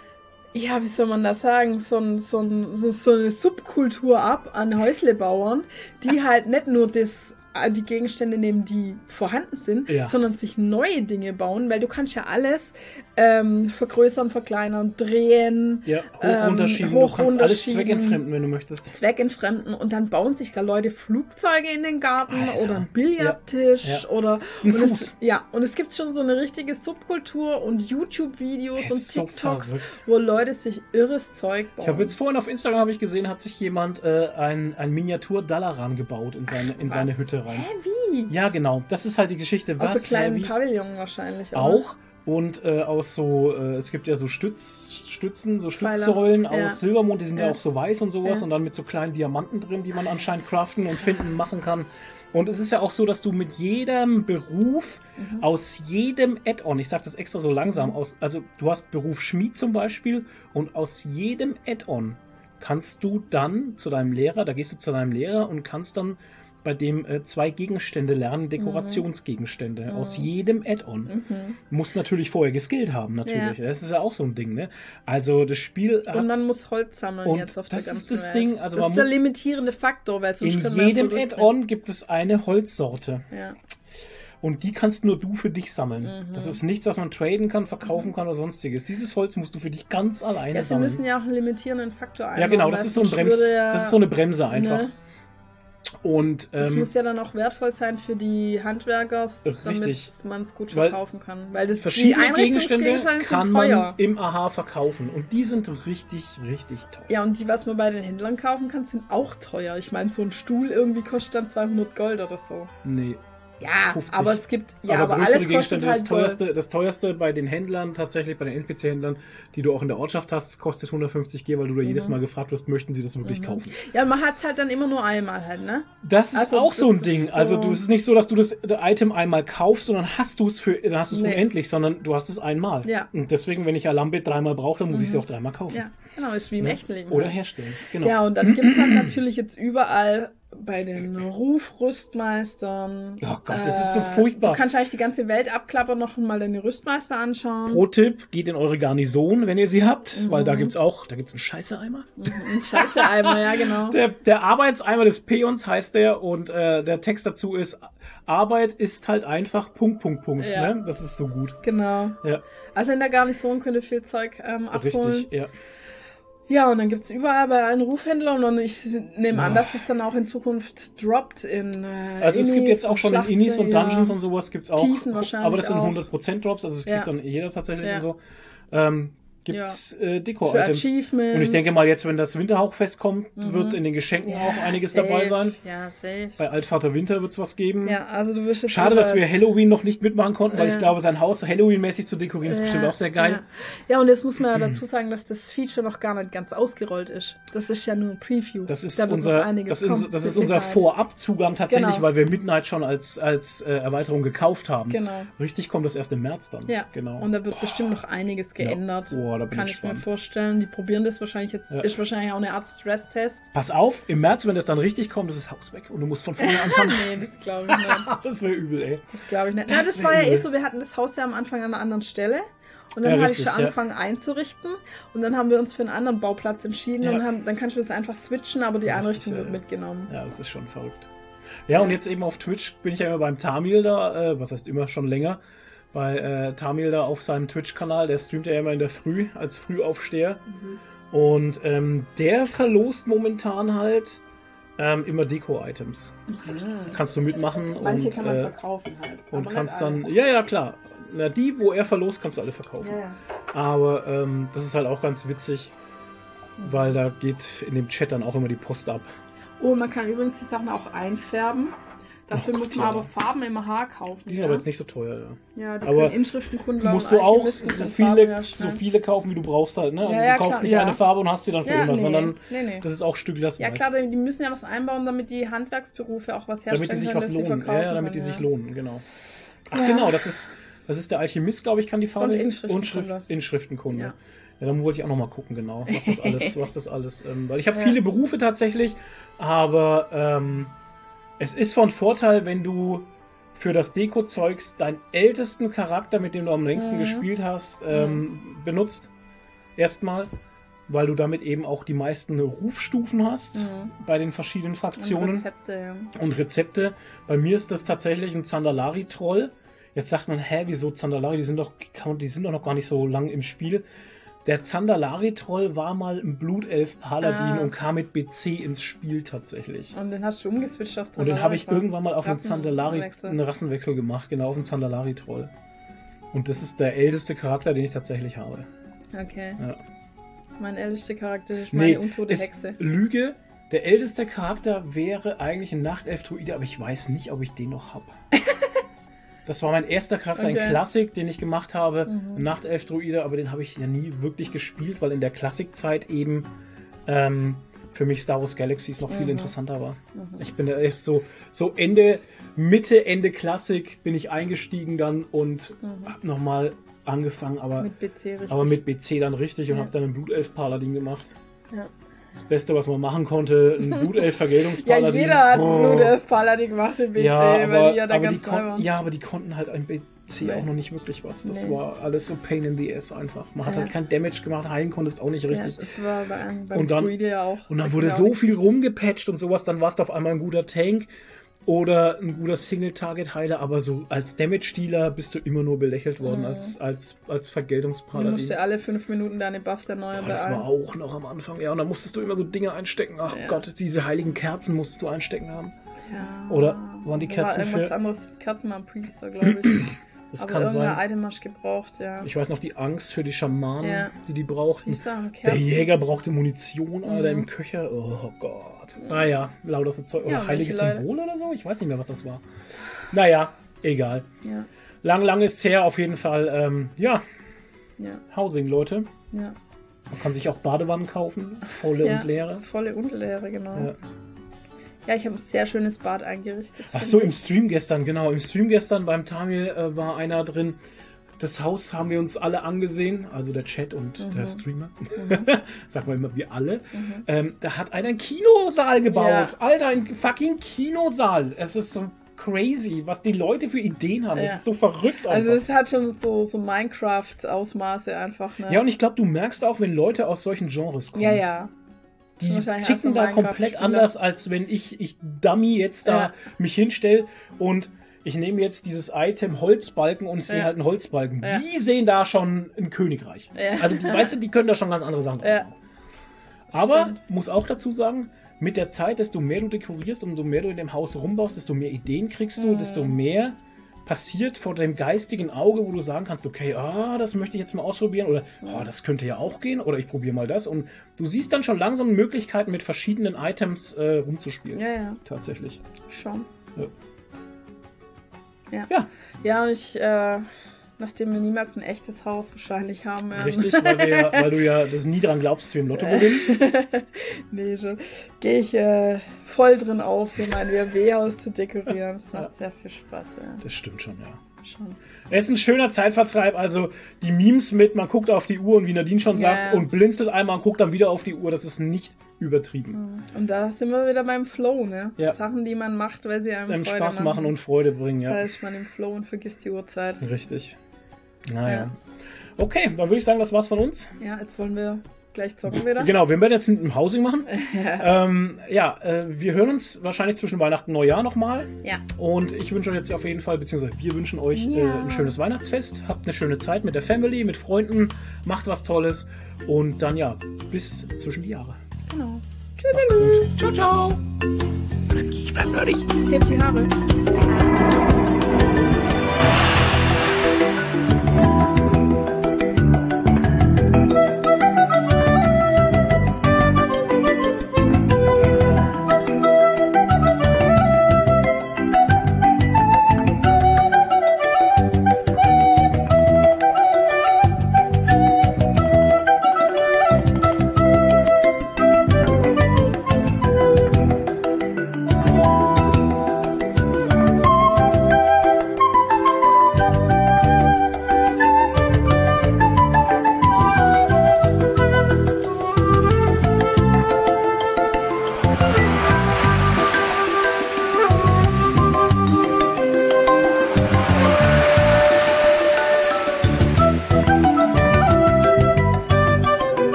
ja, wie soll man das sagen, so, ein, so, ein, so so eine Subkultur ab an Häuslebauern, die halt nicht nur das, die Gegenstände nehmen, die vorhanden sind, Ja. sondern sich neue Dinge bauen, weil du kannst ja alles ähm, vergrößern, verkleinern, drehen, Ja, hoch Ähm, runterschieben. hoch du kannst alles runterschieben. zweckentfremden, wenn du möchtest. zweckentfremden und dann bauen sich da Leute Flugzeuge in den Garten Alter. oder einen Billardtisch Ja. Ja. oder Ein und Fuß. Es, ja, und es gibt schon so eine richtige Subkultur und YouTube-Videos Es und ist so TikToks, verrückt. wo Leute sich irres Zeug bauen. Ich habe jetzt vorhin auf Instagram habe ich gesehen, hat sich jemand äh, ein, ein Miniatur-Dalaran gebaut in seine, in Was? seine Hütte rein. Hä, wie? Ja, genau. Das ist halt die Geschichte. Aus Was, so kleinen hä, wie? Pavillon wahrscheinlich. oder? Auch. Und äh, aus so, äh, es gibt ja so Stütz, Stützen, so Pfeiler. Stützsäulen Ja. aus Silbermond, die sind ja. Ja. auch so weiß und sowas Ja. und dann mit so kleinen Diamanten drin, die man anscheinend craften und finden machen kann. Und es ist ja auch so, dass du mit jedem Beruf, Mhm. aus jedem Add-on, ich sage das extra so langsam, aus, also du hast Beruf Schmied zum Beispiel und aus jedem Add-on kannst du dann zu deinem Lehrer, da gehst du zu deinem Lehrer und kannst dann bei dem äh, zwei Gegenstände lernen, Dekorationsgegenstände, Mhm. aus jedem Add-on. Musst natürlich vorher geskillt haben, natürlich. Ja. Das ist ja auch so ein Ding, ne? Also das Spiel hat Und man muss Holz sammeln Und jetzt auf der das ganzen ist das Welt. Ding, also das man ist der muss- limitierende Faktor, weil sonst in können wir ja jedem voll durchdrehen. Add-on gibt es eine Holzsorte. Ja. Und die kannst nur du für dich sammeln. Mhm. Das ist nichts, was man traden kann, verkaufen kann oder sonstiges. Dieses Holz musst du für dich ganz alleine Ja, sie sammeln. müssen ja auch einen limitierenden Faktor einbauen. Ja, genau, das weil ist so ein sonst Brems, würde ja- das ist so eine Bremse einfach. Ne? Und Das ähm, muss ja dann auch wertvoll sein für die Handwerker, damit Richtig. man es gut Weil verkaufen kann. Weil das, die verschiedene Gegenstände Einrichtungsgegenstände kann sind man teuer. im A H verkaufen. Und die sind richtig, richtig teuer. Ja, und die, was man bei den Händlern kaufen kann, sind auch teuer. Ich meine, so ein Stuhl irgendwie kostet dann zweihundert Gold oder so. Nee. Ja, fünfzig. aber es gibt, ja, aber aber, größere alles kostet Gegenstände, halt das teuerste, das teuerste bei den Händlern, tatsächlich bei den N P C-Händlern, die du auch in der Ortschaft hast, kostet hundertfünfzig G, weil du da Mhm. jedes Mal gefragt wirst, möchten sie das wirklich kaufen. Gold. Ja, man hat es halt dann immer nur einmal halt, ne? Das ist Also auch so ein das Ding. ist Also so- du, es ist nicht so, dass du das Item einmal kaufst, sondern hast du es für, dann hast du es Nee. unendlich, sondern du hast es einmal. Ja. Und deswegen, wenn ich Alambit dreimal brauche, dann muss ich es auch dreimal kaufen. Ja, genau, ist wie im Ne? echten Leben. Oder halt. herstellen. Genau. Ja, und dann gibt es halt natürlich jetzt überall bei den Rufrüstmeistern. Oh Gott, das ist so furchtbar. Du kannst eigentlich die ganze Welt abklappern, noch mal deine Rüstmeister anschauen. Pro-Tipp, geht in eure Garnison, wenn ihr sie habt, Mhm. weil da gibt's auch, da gibt's einen Scheiße-Eimer. Ein Scheiße-Eimer, ja, genau. Der, der Arbeitseimer des Peons heißt der und äh, der Text dazu ist, Arbeit ist halt einfach Punkt, Punkt, Punkt. Ja. Ne? Das ist so gut. Genau. Ja, Also in der Garnison könnt ihr viel Zeug ähm, abholen. richtig, ja. Ja, und dann gibt's überall bei allen Rufhändlern und ich nehme an, dass das dann auch in Zukunft droppt in äh, Also es gibt Innis jetzt auch und schon in Innis und Schlachtsäle, Dungeons ja. und sowas gibt's auch. Tiefen wahrscheinlich aber das sind auch. hundert Prozent Drops, also es kriegt Ja. dann jeder tatsächlich Ja. und so. Ähm, gibt's äh, Deko-Items. Achievements. Und ich denke mal, jetzt, wenn das Winterhauchfest kommt, wird in den Geschenken Ja, auch einiges safe. dabei sein. Ja, safe. Bei Altvater Winter wird's was geben. Ja, also du wirst jetzt Schade, über dass wir Halloween noch nicht mitmachen konnten, weil Ja. ich glaube, sein Haus Halloween-mäßig zu dekorieren ist bestimmt auch sehr geil. Ja. ja, und jetzt muss man ja dazu sagen, dass das Feature noch gar nicht ganz ausgerollt ist. Das ist ja nur ein Preview. Das ist Da wird unser, noch einiges das ist, kommen das für ist unser Midnight. Vorabzugang tatsächlich, Genau. weil wir Midnight schon als, als äh, Erweiterung gekauft haben. Genau. Richtig kommt das erst im März dann. Ja, Genau. und da wird bestimmt noch einiges geändert. Boah, da bin Kann ich ich mir gespannt. vorstellen. Die probieren das wahrscheinlich jetzt. Ja. Ist wahrscheinlich auch eine Art Stresstest. Pass auf, im März, wenn das dann richtig kommt, ist das Haus weg und du musst von vorne anfangen. Nee, das glaube ich nicht. Das wäre übel, ey. Das glaube ich nicht. Das Ja, das wär war ja eh übel. so, wir hatten das Haus ja am Anfang an einer anderen Stelle. Und dann Ja, habe richtig, ich schon ja. angefangen einzurichten. Und dann haben wir uns für einen anderen Bauplatz entschieden. Ja. Und haben, dann kannst du das einfach switchen, aber die Das ist, Einrichtung äh, wird mitgenommen. Ja, das ist schon verrückt. Ja, und jetzt eben auf Twitch bin ich ja immer beim Tamil da, äh, was heißt immer, schon länger, bei äh, Tamil da auf seinem Twitch-Kanal, der streamt ja immer in der Früh, als Frühaufsteher. Und ähm, der verlost momentan halt ähm, immer Deko-Items. Mhm. Kannst du mitmachen. Manche und, kann man äh, verkaufen halt. Und kannst dann, ja, ja, klar. Na, die, wo er verlost, kannst du alle verkaufen. Ja, ja. Aber ähm, das ist halt auch ganz witzig, mhm. weil da geht in dem Chat dann auch immer die Post ab. Oh, man kann übrigens die Sachen auch einfärben. Dafür oh Gott, muss man ja. aber Farben im H kaufen. Die sind ja? aber jetzt nicht so teuer, ja. Ja, die aber Inschriftenkundler musst du auch so viele, so viele kaufen, wie du brauchst halt, ne? Also ja, ja, du kaufst klar, nicht ja. eine Farbe und hast sie dann für ja, immer, nee, sondern nee, nee. das ist auch stückelweise. Ja klar, die müssen ja was einbauen, damit die Handwerksberufe auch was herstellen damit die sich können, was lohnen. Ja, ja, damit können, die ja. sich lohnen, genau. Ach ja. genau, das ist, das ist der Alchemist, glaube ich, kann die Farbe. Und Inschriftenkunde. Und Schrift, Inschriftenkunde. Ja. Ja, dann wollte ich auch noch mal gucken, genau, was das alles, was das alles, ähm, weil ich habe ja. viele Berufe tatsächlich, aber ähm, es ist von Vorteil, wenn du für das Deko-Zeugs deinen ältesten Charakter, mit dem du am längsten mhm. gespielt hast, ähm, mhm. benutzt. Erstmal, weil du damit eben auch die meisten Rufstufen hast mhm. bei den verschiedenen Fraktionen. Und Rezepte, ja. Und Rezepte. Bei mir ist das tatsächlich ein Zandalari-Troll. Jetzt sagt man, hä, wieso Zandalari? Die sind doch, die sind doch noch gar nicht so lang im Spiel. Der Zandalari-Troll war mal ein Blutelf-Paladin ah. und kam mit B C ins Spiel tatsächlich. Und den hast du umgeswitcht auf Zandalari. Und den habe ich irgendwann mal auf einen Zandalari, einen Rassenwechsel gemacht, genau auf einen Zandalari-Troll. Und das ist der älteste Charakter, den ich tatsächlich habe. Okay. Ja. Mein ältester Charakter ist meine nee, untote Hexe. Lüge. Der älteste Charakter wäre eigentlich ein Nachtelf-Druide, aber ich weiß nicht, ob ich den noch habe. Das war mein erster Charakter, okay. ein Klassik, den ich gemacht habe. Mhm. Ein Nachtelf-Druide, aber den habe ich ja nie wirklich gespielt, weil in der Klassikzeit eben ähm, für mich Star Wars Galaxies noch viel mhm. interessanter war. Mhm. Ich bin da erst so, so Ende, Mitte, Ende Klassik bin ich eingestiegen dann und mhm. habe nochmal angefangen, aber mit B C richtig. Aber mit B C dann richtig ja. und habe dann einen Blutelf-Paladin gemacht. Ja. Das Beste, was man machen konnte, ein Blutelf-Vergeltungspaladin. Ja, jeder hat einen oh. Blutelf-Paladin gemacht in B C, ja, aber, weil die ja da aber ganz die kon- Ja, aber die konnten halt ein B C nee. auch noch nicht wirklich was. Das nee. war alles so Pain in the ass einfach. Man hat ja. halt kein Damage gemacht, heilen konntest auch nicht richtig. Ja, das war bei, beim und dann, Druide ja auch. Und dann wurde so viel rumgepatcht und sowas, dann warst du auf einmal ein guter Tank oder ein guter Single-Target-Heiler, aber so als Damage-Dealer bist du immer nur belächelt worden, mhm. als, als, als Vergeltungspaladin. Du musst ja alle fünf Minuten deine Buffs erneuern. Oh, das war auch noch am Anfang, ja. Und dann musstest du immer so Dinge einstecken. Ach ja. Gott, diese heiligen Kerzen musstest du einstecken haben. Ja. Oder waren die Kerzen war irgendwas für... anderes, Kerzen waren Priester, glaube ich. Das aber kann sein. Item hast du gebraucht, ja. Ich weiß noch, die Angst für die Schamanen, ja. die die brauchten. Die Der Jäger brauchte Munition, mhm. Alter, im Köcher. Oh Gott. Naja, lauter so Zeug. Oder ja, heiliges Leute. Symbol oder so? Ich weiß nicht mehr, was das war. Naja, egal. Ja. Lang, lang ist her, auf jeden Fall. Ähm, ja. ja. Housing, Leute. Ja. Man kann sich auch Badewannen kaufen. Volle ja, und leere. Volle und leere, genau. Ja. Ja, ich habe ein sehr schönes Bad eingerichtet. Ach so, im Stream gestern, genau. Im Stream gestern beim Tamil äh, war einer drin. Das Haus haben wir uns alle angesehen, also der Chat und mhm. der Streamer. Mhm. Sagen wir immer, wir alle. Mhm. Ähm, da hat einer einen Kinosaal gebaut. Ja. Alter, ein fucking Kinosaal. Es ist so crazy, was die Leute für Ideen haben. Es ja. ist so verrückt einfach. Also es hat schon so, so Minecraft-Ausmaße einfach. Ne? Ja, und ich glaube, du merkst auch, wenn Leute aus solchen Genres kommen. Ja, ja. Die ticken da komplett anders, als wenn ich, ich Dummy jetzt da ja. mich hinstelle und ich nehme jetzt dieses Item Holzbalken und sehe ja. halt einen Holzbalken. Ja. Die sehen da schon ein Königreich. Ja. Also die, weißt du, die können da schon ganz andere Sachen ja. machen. Aber, stimmt. muss auch dazu sagen, mit der Zeit, desto mehr du dekorierst und umso mehr du in dem Haus rumbaust, desto mehr Ideen kriegst du, mhm. desto mehr passiert vor deinem geistigen Auge, wo du sagen kannst, okay, ah, das möchte ich jetzt mal ausprobieren oder oh, das könnte ja auch gehen oder ich probiere mal das. Und du siehst dann schon langsam Möglichkeiten, mit verschiedenen Items äh, rumzuspielen. Ja, ja. Tatsächlich. Schon. Ja. Ja. Ja, ja und ich, äh, nachdem wir niemals ein echtes Haus wahrscheinlich haben. Ähm, Richtig, weil, wir ja, weil du ja das nie dran glaubst, wie im Lotto gewinnen. Nee, schon. Gehe ich äh, voll drin auf, hier mein W W-Haus zu dekorieren. Das macht ja. sehr viel Spaß. Ja. Das stimmt schon, ja. Schon. Es ist ein schöner Zeitvertreib, also die Memes mit, man guckt auf die Uhr und wie Nadine schon sagt, ja. und blinzelt einmal und guckt dann wieder auf die Uhr, das ist nicht übertrieben. Und da sind wir wieder beim Flow, ne? Ja. Sachen, die man macht, weil sie einem, einem Freude Spaß machen. machen und Freude bringen, ja. Da ist man im Flow und vergisst die Uhrzeit. Richtig. Naja. Ja. Okay, dann würde ich sagen, das war's von uns. Ja, jetzt wollen wir gleich zocken wieder. Genau, wir werden jetzt ein Housing machen. ähm, ja, äh, wir hören uns wahrscheinlich zwischen Weihnachten und Neujahr nochmal. Ja. Und ich wünsche euch jetzt auf jeden Fall, beziehungsweise wir wünschen euch Ja. äh, ein schönes Weihnachtsfest. Habt eine schöne Zeit mit der Family, mit Freunden. Macht was Tolles. Und dann ja, bis zwischen die Jahre. Genau. Macht's gut. Ciao, ciao. Ich bleib nerdig. Hebt die Haare.